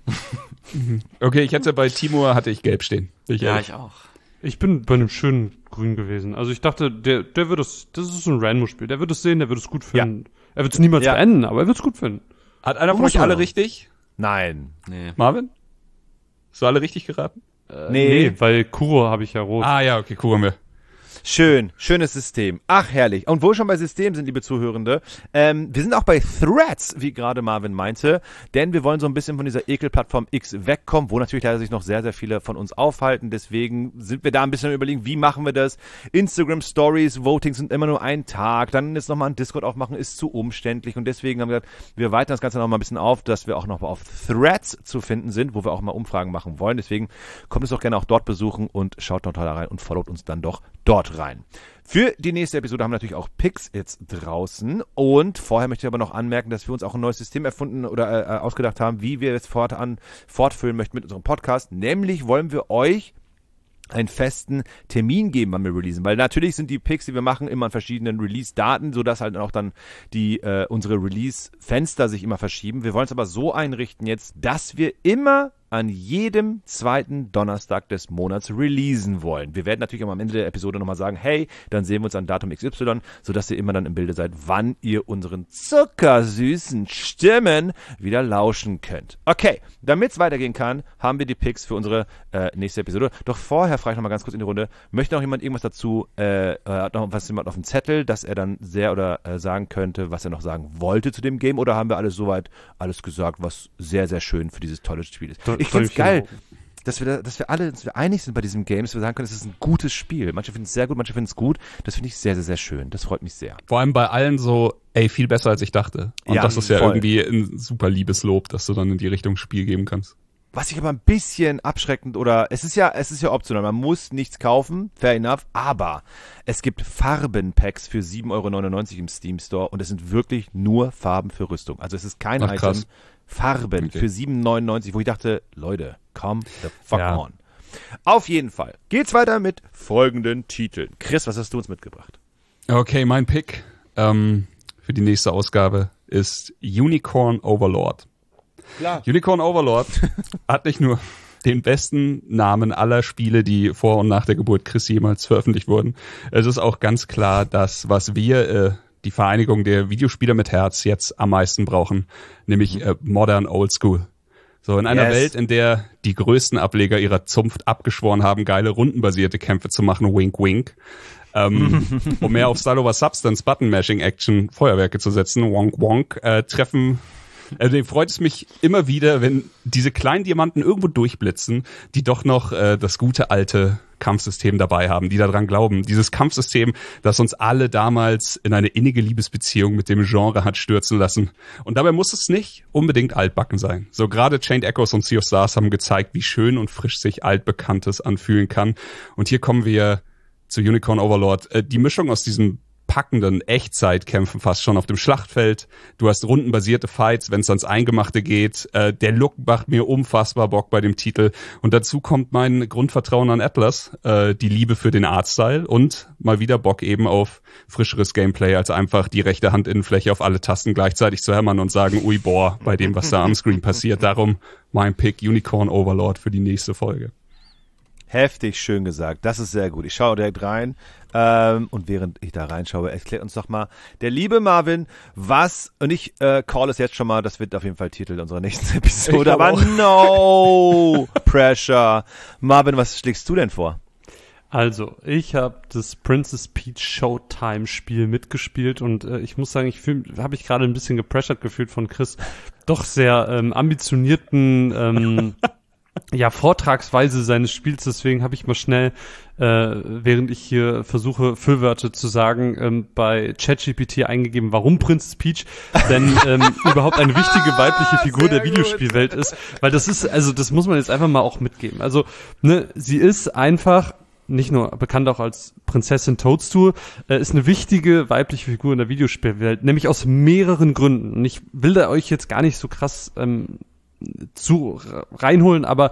E: Okay, ich hätte bei Timur hatte ich gelb stehen. Ich
D: Ja,
E: ehrlich.
D: ich auch.
C: Ich bin bei einem schönen Grün gewesen. Also ich dachte, der, der wird es, das ist so ein Ranmo-Spiel. Der wird es sehen, der wird es gut finden. Er wird es niemals
B: Ja.
C: beenden, aber er wird es gut finden.
E: Hat einer von
B: Muss
E: euch alle
B: man.
E: richtig?
B: Nein.
D: Nee.
E: Marvin? Hast du alle richtig geraten?
C: Äh,
B: Nee.
C: nee, weil Kuro habe ich ja rot.
E: Ah ja, okay, cool haben wir.
B: Schön, schönes System. Ach, herrlich. Und wo wir schon bei System sind, liebe Zuhörende, ähm, wir sind auch bei Threads, wie gerade Marvin meinte, denn wir wollen so ein bisschen von dieser Ekelplattform X wegkommen, wo natürlich leider sich noch sehr, sehr viele von uns aufhalten. Deswegen sind wir da ein bisschen am Überlegen, wie machen wir das? Instagram Stories, Voting sind immer nur ein Tag, dann ist nochmal ein Discord aufmachen, ist zu umständlich und deswegen haben wir gesagt, wir weitern das Ganze noch mal ein bisschen auf, dass wir auch noch auf Threads zu finden sind, wo wir auch mal Umfragen machen wollen. Deswegen kommt es doch gerne auch dort besuchen und schaut dort da rein und followt uns dann doch dort rein. Für die nächste Episode haben wir natürlich auch Picks jetzt draußen und vorher möchte ich aber noch anmerken, dass wir uns auch ein neues System erfunden oder äh, ausgedacht haben, wie wir jetzt fortan fortführen möchten mit unserem Podcast. Nämlich wollen wir euch einen festen Termin geben, wann wir releasen. Weil natürlich sind die Picks, die wir machen, immer an verschiedenen Release-Daten, sodass halt auch dann die äh, unsere Release-Fenster sich immer verschieben. Wir wollen es aber so einrichten jetzt, dass wir immer an jedem zweiten Donnerstag des Monats releasen wollen. Wir werden natürlich am Ende der Episode nochmal sagen, hey, dann sehen wir uns an Datum X Y, sodass ihr immer dann im Bilde seid, wann ihr unseren zuckersüßen Stimmen wieder lauschen könnt. Okay, damit es weitergehen kann, haben wir die Picks für unsere äh, nächste Episode. Doch vorher frage ich nochmal ganz kurz in die Runde, möchte noch jemand irgendwas dazu, äh, hat noch was jemand auf dem Zettel, dass er dann sehr oder äh, sagen könnte, was er noch sagen wollte zu dem Game, oder haben wir alles soweit alles gesagt, was sehr, sehr schön für dieses tolle Spiel ist? Ich finde es geil, dass wir, da, dass wir alle dass wir einig sind bei diesem Game, dass wir sagen können, es ist ein gutes Spiel. Manche finden es sehr gut, manche finden es gut. Das finde ich sehr, sehr, sehr schön. Das freut mich sehr.
E: Vor allem bei allen so, ey, viel besser als ich dachte. Und
B: Ja,
E: das ist ja
B: voll.
E: irgendwie ein super Liebeslob, dass du dann in die Richtung Spiel geben kannst.
B: Was ich aber ein bisschen abschreckend oder, es ist ja, es ist ja optional, man muss nichts kaufen, fair enough, aber es gibt Farbenpacks für sieben Euro neunundneunzig im Steam Store und es sind wirklich nur Farben für Rüstung. Also es ist kein
E: Ach,
B: Item.
E: krass.
B: Farben
E: Okay.
B: für sieben neunundneunzig, wo ich dachte, Leute, come the fuck
C: Ja.
B: on. Auf jeden Fall geht's weiter mit folgenden Titeln. Chris, was hast du uns mitgebracht?
E: Okay, mein Pick ähm, für die nächste Ausgabe ist Unicorn Overlord.
B: Klar.
E: Unicorn Overlord hat nicht nur den besten Namen aller Spiele, die vor und nach der Geburt Chris jemals veröffentlicht wurden. Es ist auch ganz klar, dass was wir, äh, die Vereinigung der Videospieler mit Herz, jetzt am meisten brauchen, nämlich äh, Modern Old School. So, in einer
B: Yes.
E: Welt, in der die größten Ableger ihrer Zunft abgeschworen haben, geile rundenbasierte Kämpfe zu machen, wink wink, ähm, um mehr auf Style over Substance, Button-Mashing-Action, Feuerwerke zu setzen, wonk wonk, äh, treffen. Also freut es mich immer wieder, wenn diese kleinen Diamanten irgendwo durchblitzen, die doch noch äh, das gute alte Kampfsystem dabei haben, die daran glauben. Dieses Kampfsystem, das uns alle damals in eine innige Liebesbeziehung mit dem Genre hat stürzen lassen. Und dabei muss es nicht unbedingt altbacken sein. So gerade Chained Echoes und Sea of Stars haben gezeigt, wie schön und frisch sich Altbekanntes anfühlen kann. Und hier kommen wir zu Unicorn Overlord. Äh, die Mischung aus diesem packenden Echtzeitkämpfen fast schon auf dem Schlachtfeld. Du hast rundenbasierte Fights, wenn es ans Eingemachte geht. Äh, der Look macht mir unfassbar Bock bei dem Titel. Und dazu kommt mein Grundvertrauen an Atlas, äh, die Liebe für den Artstyle und mal wieder Bock eben auf frischeres Gameplay, als einfach die rechte Handinnenfläche auf alle Tasten gleichzeitig zu hämmern und sagen, ui boah, bei dem, was da am Screen passiert. Darum mein Pick Unicorn Overlord für die nächste Folge.
B: Heftig schön gesagt. Das ist sehr gut. Ich schaue direkt rein. Ähm, und während ich da reinschaue, erklärt uns doch mal der liebe Marvin, was, und ich äh, call es jetzt schon mal, das wird auf jeden Fall Titel unserer nächsten Episode,
E: Ich
B: aber
E: auch.
B: no pressure. Marvin, was schlägst du denn vor?
C: Also, ich habe das Princess Peach Showtime Spiel mitgespielt und äh, ich muss sagen, ich habe mich gerade ein bisschen gepressured gefühlt von Chris doch sehr ähm, ambitionierten ähm, ja, Vortragsweise seines Spiels, deswegen habe ich mal schnell, äh, während ich hier versuche, Füllwörter zu sagen, ähm, bei ChatGPT eingegeben, warum Princess Peach denn ähm, überhaupt eine wichtige weibliche Figur der Videospielwelt ist, weil das ist, also das muss man jetzt einfach mal auch mitgeben. Also, ne, sie ist einfach nicht nur bekannt auch als Prinzessin Toadstool, äh, ist eine wichtige weibliche Figur in der Videospielwelt, nämlich aus mehreren Gründen. Und ich will da euch jetzt gar nicht so krass ähm, zu reinholen, aber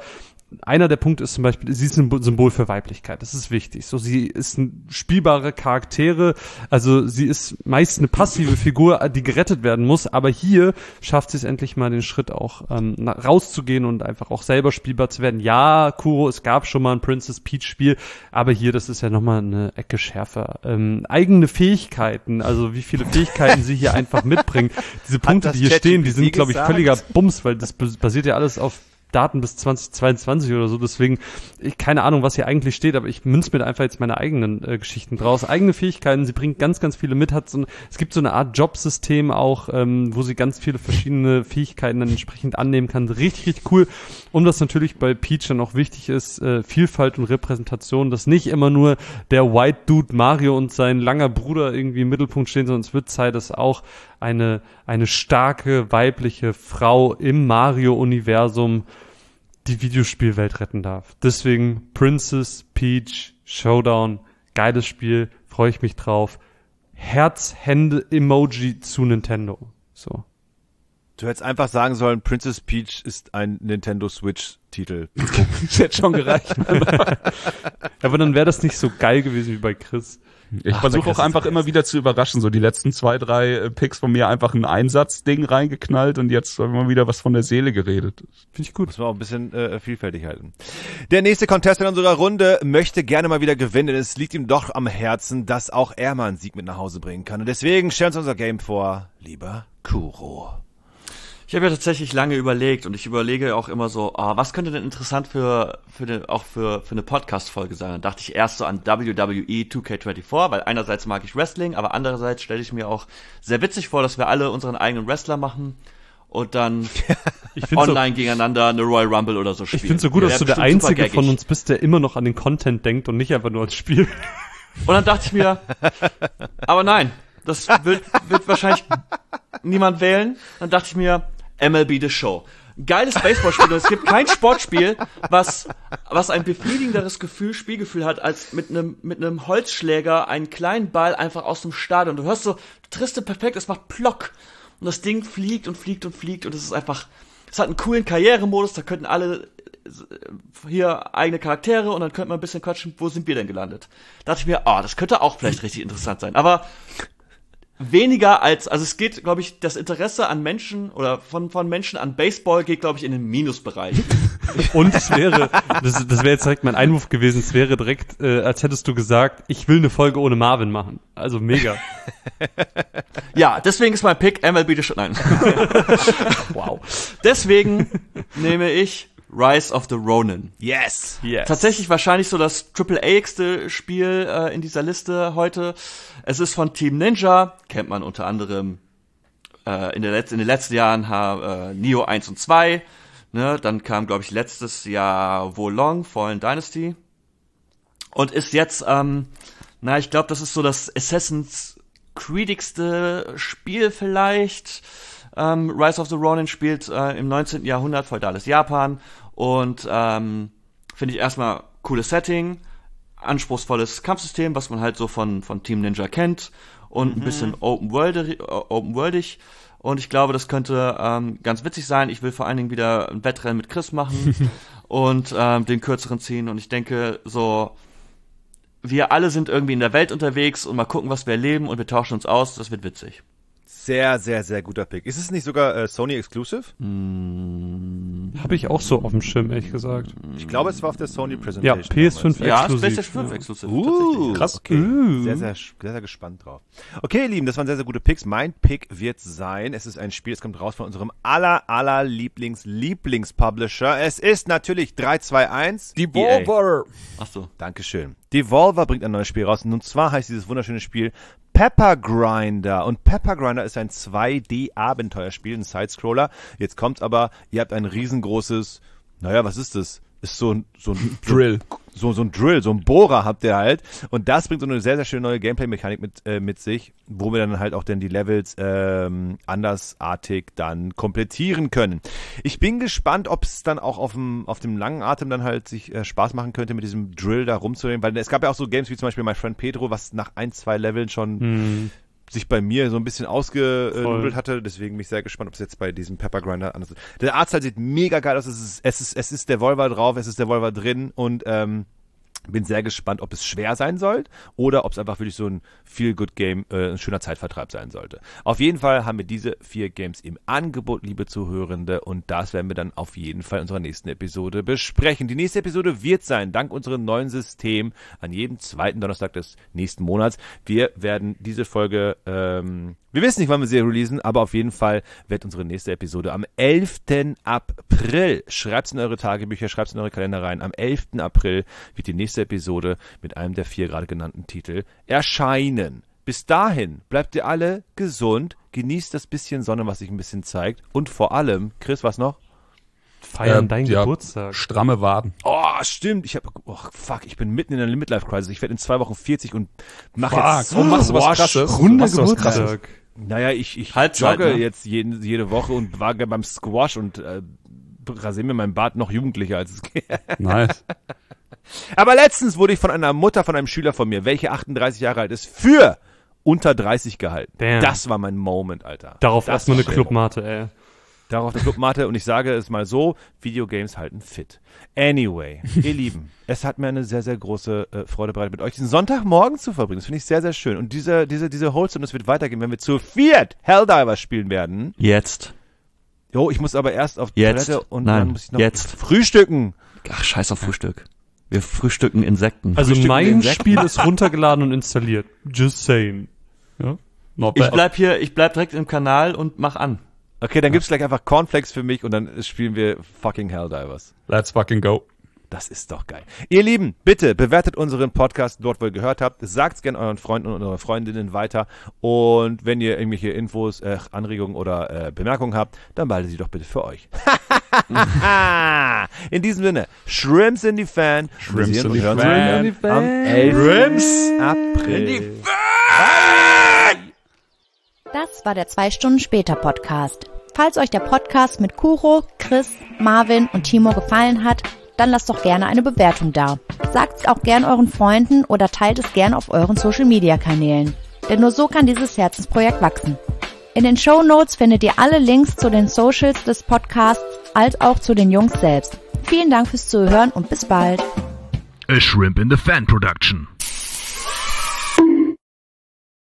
C: einer der Punkte ist zum Beispiel, sie ist ein Symbol für Weiblichkeit. Das ist wichtig. So, sie ist ein spielbare Charaktere. Also sie ist meist eine passive Figur, die gerettet werden muss. Aber hier schafft sie es endlich mal, den Schritt auch ähm, na, rauszugehen und einfach auch selber spielbar zu werden. Ja, Kuro, es gab schon mal ein Princess Peach Spiel, aber hier, das ist ja nochmal eine Ecke schärfer. Ähm, eigene Fähigkeiten, also wie viele Fähigkeiten sie hier einfach mitbringen. Diese Punkte, die hier stehen, die sind, glaube ich, völliger Bums, weil das basiert ja alles auf Daten bis zwanzig zweiundzwanzig oder so, deswegen, ich keine Ahnung, was hier eigentlich steht, aber ich münze mir da einfach jetzt meine eigenen äh, Geschichten draus. Eigene Fähigkeiten, sie bringt ganz, ganz viele mit, hat so ein, es gibt so eine Art Jobsystem auch, ähm, wo sie ganz viele verschiedene Fähigkeiten dann entsprechend annehmen kann. Richtig, richtig cool. Und was natürlich bei Peach dann auch wichtig ist, äh, Vielfalt und Repräsentation, dass nicht immer nur der White Dude Mario und sein langer Bruder irgendwie im Mittelpunkt stehen, sondern es wird Zeit, dass auch eine, eine starke weibliche Frau im Mario-Universum die Videospielwelt retten darf. Deswegen Princess Peach Showdown, geiles Spiel, freue ich mich drauf. Herz, Hände, Emoji zu Nintendo. So.
B: Du hättest einfach sagen sollen, Princess Peach ist ein Nintendo Switch-Titel.
C: Das hätte schon gereicht. Aber dann wäre das nicht so geil gewesen wie bei Chris.
E: Ich versuche auch einfach immer wieder zu überraschen. So die letzten zwei, drei äh, Picks von mir einfach ein Einsatzding reingeknallt und jetzt immer wieder was von der Seele geredet.
B: Finde ich gut. Muss man auch ein bisschen äh, vielfältig halten. Der nächste Contestant in unserer Runde möchte gerne mal wieder gewinnen. Es liegt ihm doch am Herzen, dass auch er mal einen Sieg mit nach Hause bringen kann. Und deswegen stellen wir uns unser Game vor, lieber Kuro.
D: Ich habe ja tatsächlich lange überlegt und ich überlege auch immer so, ah, was könnte denn interessant für für eine, auch für für eine Podcast-Folge sein? Dann dachte ich erst so an W W E two K vierundzwanzig, weil einerseits mag ich Wrestling, aber andererseits stelle ich mir auch sehr witzig vor, dass wir alle unseren eigenen Wrestler machen und dann online so, gegeneinander eine Royal Rumble oder so spielen.
C: Ich finde so gut, dass du der Einzige von uns bist, der immer noch an den Content denkt und nicht einfach nur ans Spiel.
D: Und dann dachte ich mir, aber nein, das wird, wird wahrscheinlich niemand wählen. Dann dachte ich mir, M L B The Show. Geiles Baseballspiel. Und es gibt kein Sportspiel, was, was ein befriedigenderes Gefühl, Spielgefühl hat, als mit einem, mit einem Holzschläger einen kleinen Ball einfach aus dem Stadion. Du hörst so, du triffst den perfekt, es macht Plock. Und das Ding fliegt und fliegt und fliegt und es ist einfach, es hat einen coolen Karrieremodus, da könnten alle hier eigene Charaktere und dann könnte man ein bisschen quatschen, wo sind wir denn gelandet? Da dachte ich mir, ah, oh, das könnte auch vielleicht richtig interessant sein. Aber weniger als, also es geht, glaube ich, das Interesse an Menschen oder von von Menschen an Baseball geht, glaube ich, in den Minusbereich.
C: Und es wäre, das, das wäre jetzt direkt mein Einwurf gewesen, es wäre direkt, äh, als hättest du gesagt, ich will eine Folge ohne Marvin machen. Also mega.
D: Ja, deswegen ist mein Pick M L B The Show. Nein. Wow. Deswegen nehme ich Rise of the Ronin.
B: Yes.
D: yes. Tatsächlich wahrscheinlich so das Triple-A-igste Spiel äh, in dieser Liste heute. Es ist von Team Ninja, kennt man unter anderem äh, in, der Letz- in den letzten Jahren äh, Nioh eins und zwei. Ne? Dann kam, glaube ich, letztes Jahr Wo Long, Fallen Dynasty. Und ist jetzt, ähm, na, ich glaube, das ist so das Assassin's Creed-igste Spiel vielleicht. Ähm, Rise of the Ronin spielt äh, im neunzehnten Jahrhundert, feudales Japan. Und ähm, finde ich erstmal cooles Setting, anspruchsvolles Kampfsystem, was man halt so von von Team Ninja kennt und mhm. ein bisschen open-worldig, open-worldig. Und ich glaube, das könnte ähm, ganz witzig sein. Ich will vor allen Dingen wieder ein Wettrennen mit Chris machen und ähm, den kürzeren ziehen. Und ich denke, so wir alle sind irgendwie in der Welt unterwegs und mal gucken, was wir erleben und wir tauschen uns aus. Das wird witzig.
B: Sehr, sehr, sehr guter Pick. Ist es nicht sogar äh, Sony Exclusive?
C: Mm. Habe ich auch so auf dem Schirm, ehrlich gesagt.
B: Ich glaube, es war auf der Sony Presentation.
C: Ja, P S fünf
B: damals.
C: Exklusiv.
D: Ja, PlayStation fünf Exklusiv.
B: Uh,
D: krass.
B: Okay.
C: Uh.
B: Sehr, sehr, sehr, sehr gespannt drauf. Okay, ihr Lieben, das waren sehr, sehr gute Picks. Mein Pick wird sein, es ist ein Spiel, es kommt raus von unserem aller, aller Lieblings, Lieblings-Publisher. Es ist natürlich drei zwei eins.
E: Devolver.
D: Ach so.
B: Dankeschön. Devolver bringt ein neues Spiel raus. Und zwar heißt dieses wunderschöne Spiel Pepper Grinder. Und Pepper Grinder ist ein zwei D-Abenteuerspiel, ein Sidescroller. Jetzt kommt's aber, ihr habt ein riesengroßes, naja, was ist das? Ist so ein, so ein
E: Drill.
B: So, so ein Drill, so ein Bohrer habt ihr halt. Und das bringt so eine sehr, sehr schöne neue Gameplay-Mechanik mit, äh, mit sich, wo wir dann halt auch dann die Levels ähm, andersartig dann komplettieren können. Ich bin gespannt, ob es dann auch auf dem, auf dem langen Atem dann halt sich äh, Spaß machen könnte, mit diesem Drill da rumzunehmen, weil es gab ja auch so Games wie zum Beispiel My Friend Pedro, was nach ein, zwei Leveln schon hm. sich bei mir so ein bisschen ausgenudelt hatte. Deswegen bin ich sehr gespannt, ob es jetzt bei diesem Pepper Grinder anders ist. Der Artstyle sieht mega geil aus. Es ist, es ist, es ist der Volva drauf, es ist der Volva drin und ähm, bin sehr gespannt, ob es schwer sein soll oder ob es einfach wirklich so ein Feel-Good-Game, äh, ein schöner Zeitvertreib sein sollte. Auf jeden Fall haben wir diese vier Games im Angebot, liebe Zuhörende, und das werden wir dann auf jeden Fall in unserer nächsten Episode besprechen. Die nächste Episode wird sein, dank unserem neuen System, an jedem zweiten Donnerstag des nächsten Monats. Wir werden diese Folge, ähm, wir wissen nicht, wann wir sie releasen, aber auf jeden Fall wird unsere nächste Episode am elften April, schreibt's in eure Tagebücher, schreibt's in eure Kalender rein, am elften April wird die nächste Episode mit einem der vier gerade genannten Titel erscheinen. Bis dahin bleibt ihr alle gesund, genießt das bisschen Sonne, was sich ein bisschen zeigt und vor allem, Chris, was noch?
C: Feiern
E: äh,
C: deinen
E: ja,
C: Geburtstag.
E: Stramme Waden.
B: Oh, stimmt. Ich hab, oh, fuck, ich bin mitten in der Midlife-Crisis. Ich werde in zwei Wochen vierzig und mache
E: Fuck,
B: jetzt
E: warum machst du was Krasses?
C: Runde
E: Machst du was Krasses?
C: Geburtstag.
B: Naja, ich, ich
D: Halbzeit,
B: jogge
D: ne?
B: jetzt jeden, jede Woche und war beim Squash und äh, rasiere mir meinen Bart noch jugendlicher als es geht.
E: Nice.
B: Aber letztens wurde ich von einer Mutter von einem Schüler von mir, welche achtunddreißig Jahre alt ist, für unter dreißig gehalten.
C: Damn.
B: Das war mein Moment, Alter.
C: Darauf
B: das
C: erstmal eine
B: war-
C: Clubmate, ey.
B: Darauf eine Clubmate und ich sage es mal so, Videogames halten fit. Anyway, ihr Lieben, es hat mir eine sehr, sehr große äh, Freude bereitet, mit euch diesen Sonntagmorgen zu verbringen. Das finde ich sehr, sehr schön. Und diese, diese, diese Wholesome, das wird weitergehen, wenn wir zu viert Helldivers spielen werden.
D: Jetzt.
B: Jo, ich muss aber erst auf die
D: Jetzt.
B: Toilette und
D: Nein,
B: dann muss ich noch
D: jetzt.
B: frühstücken.
D: Ach, scheiß auf Frühstück. Wir frühstücken Insekten.
C: Also
B: Frühstücken
C: mein
B: Insekten.
C: Spiel ist runtergeladen und installiert. Just saying. Ja?
E: Not
D: ich
E: bad.
D: bleib hier, ich bleib direkt im Kanal und mach an.
B: Okay, dann gibt's gleich einfach Cornflakes für mich und dann spielen wir fucking Helldivers.
E: Let's fucking go.
B: Das ist doch geil. Ihr Lieben, bitte bewertet unseren Podcast dort, wo ihr gehört habt. Sagt's gerne euren Freunden und euren Freundinnen weiter. Und wenn ihr irgendwelche Infos, äh, Anregungen oder äh, Bemerkungen habt, dann behaltet sie doch bitte für euch. In diesem Sinne, Shrimps in die Fan.
E: Shrimps
B: Wir sehen
E: in
B: und
E: die
B: hören uns
E: Fan.
B: wieder am elften April.
F: Das war der zwei Stunden später Podcast. Falls euch der Podcast mit Kuro, Chris, Marvin und Timo gefallen hat, dann lasst doch gerne eine Bewertung da. Sagt's auch gern euren Freunden oder teilt es gern auf euren Social Media Kanälen. Denn nur so kann dieses Herzensprojekt wachsen. In den Shownotes findet ihr alle Links zu den Socials des Podcasts als auch zu den Jungs selbst. Vielen Dank fürs Zuhören und bis bald.
G: A Shrimp in the Fan Production.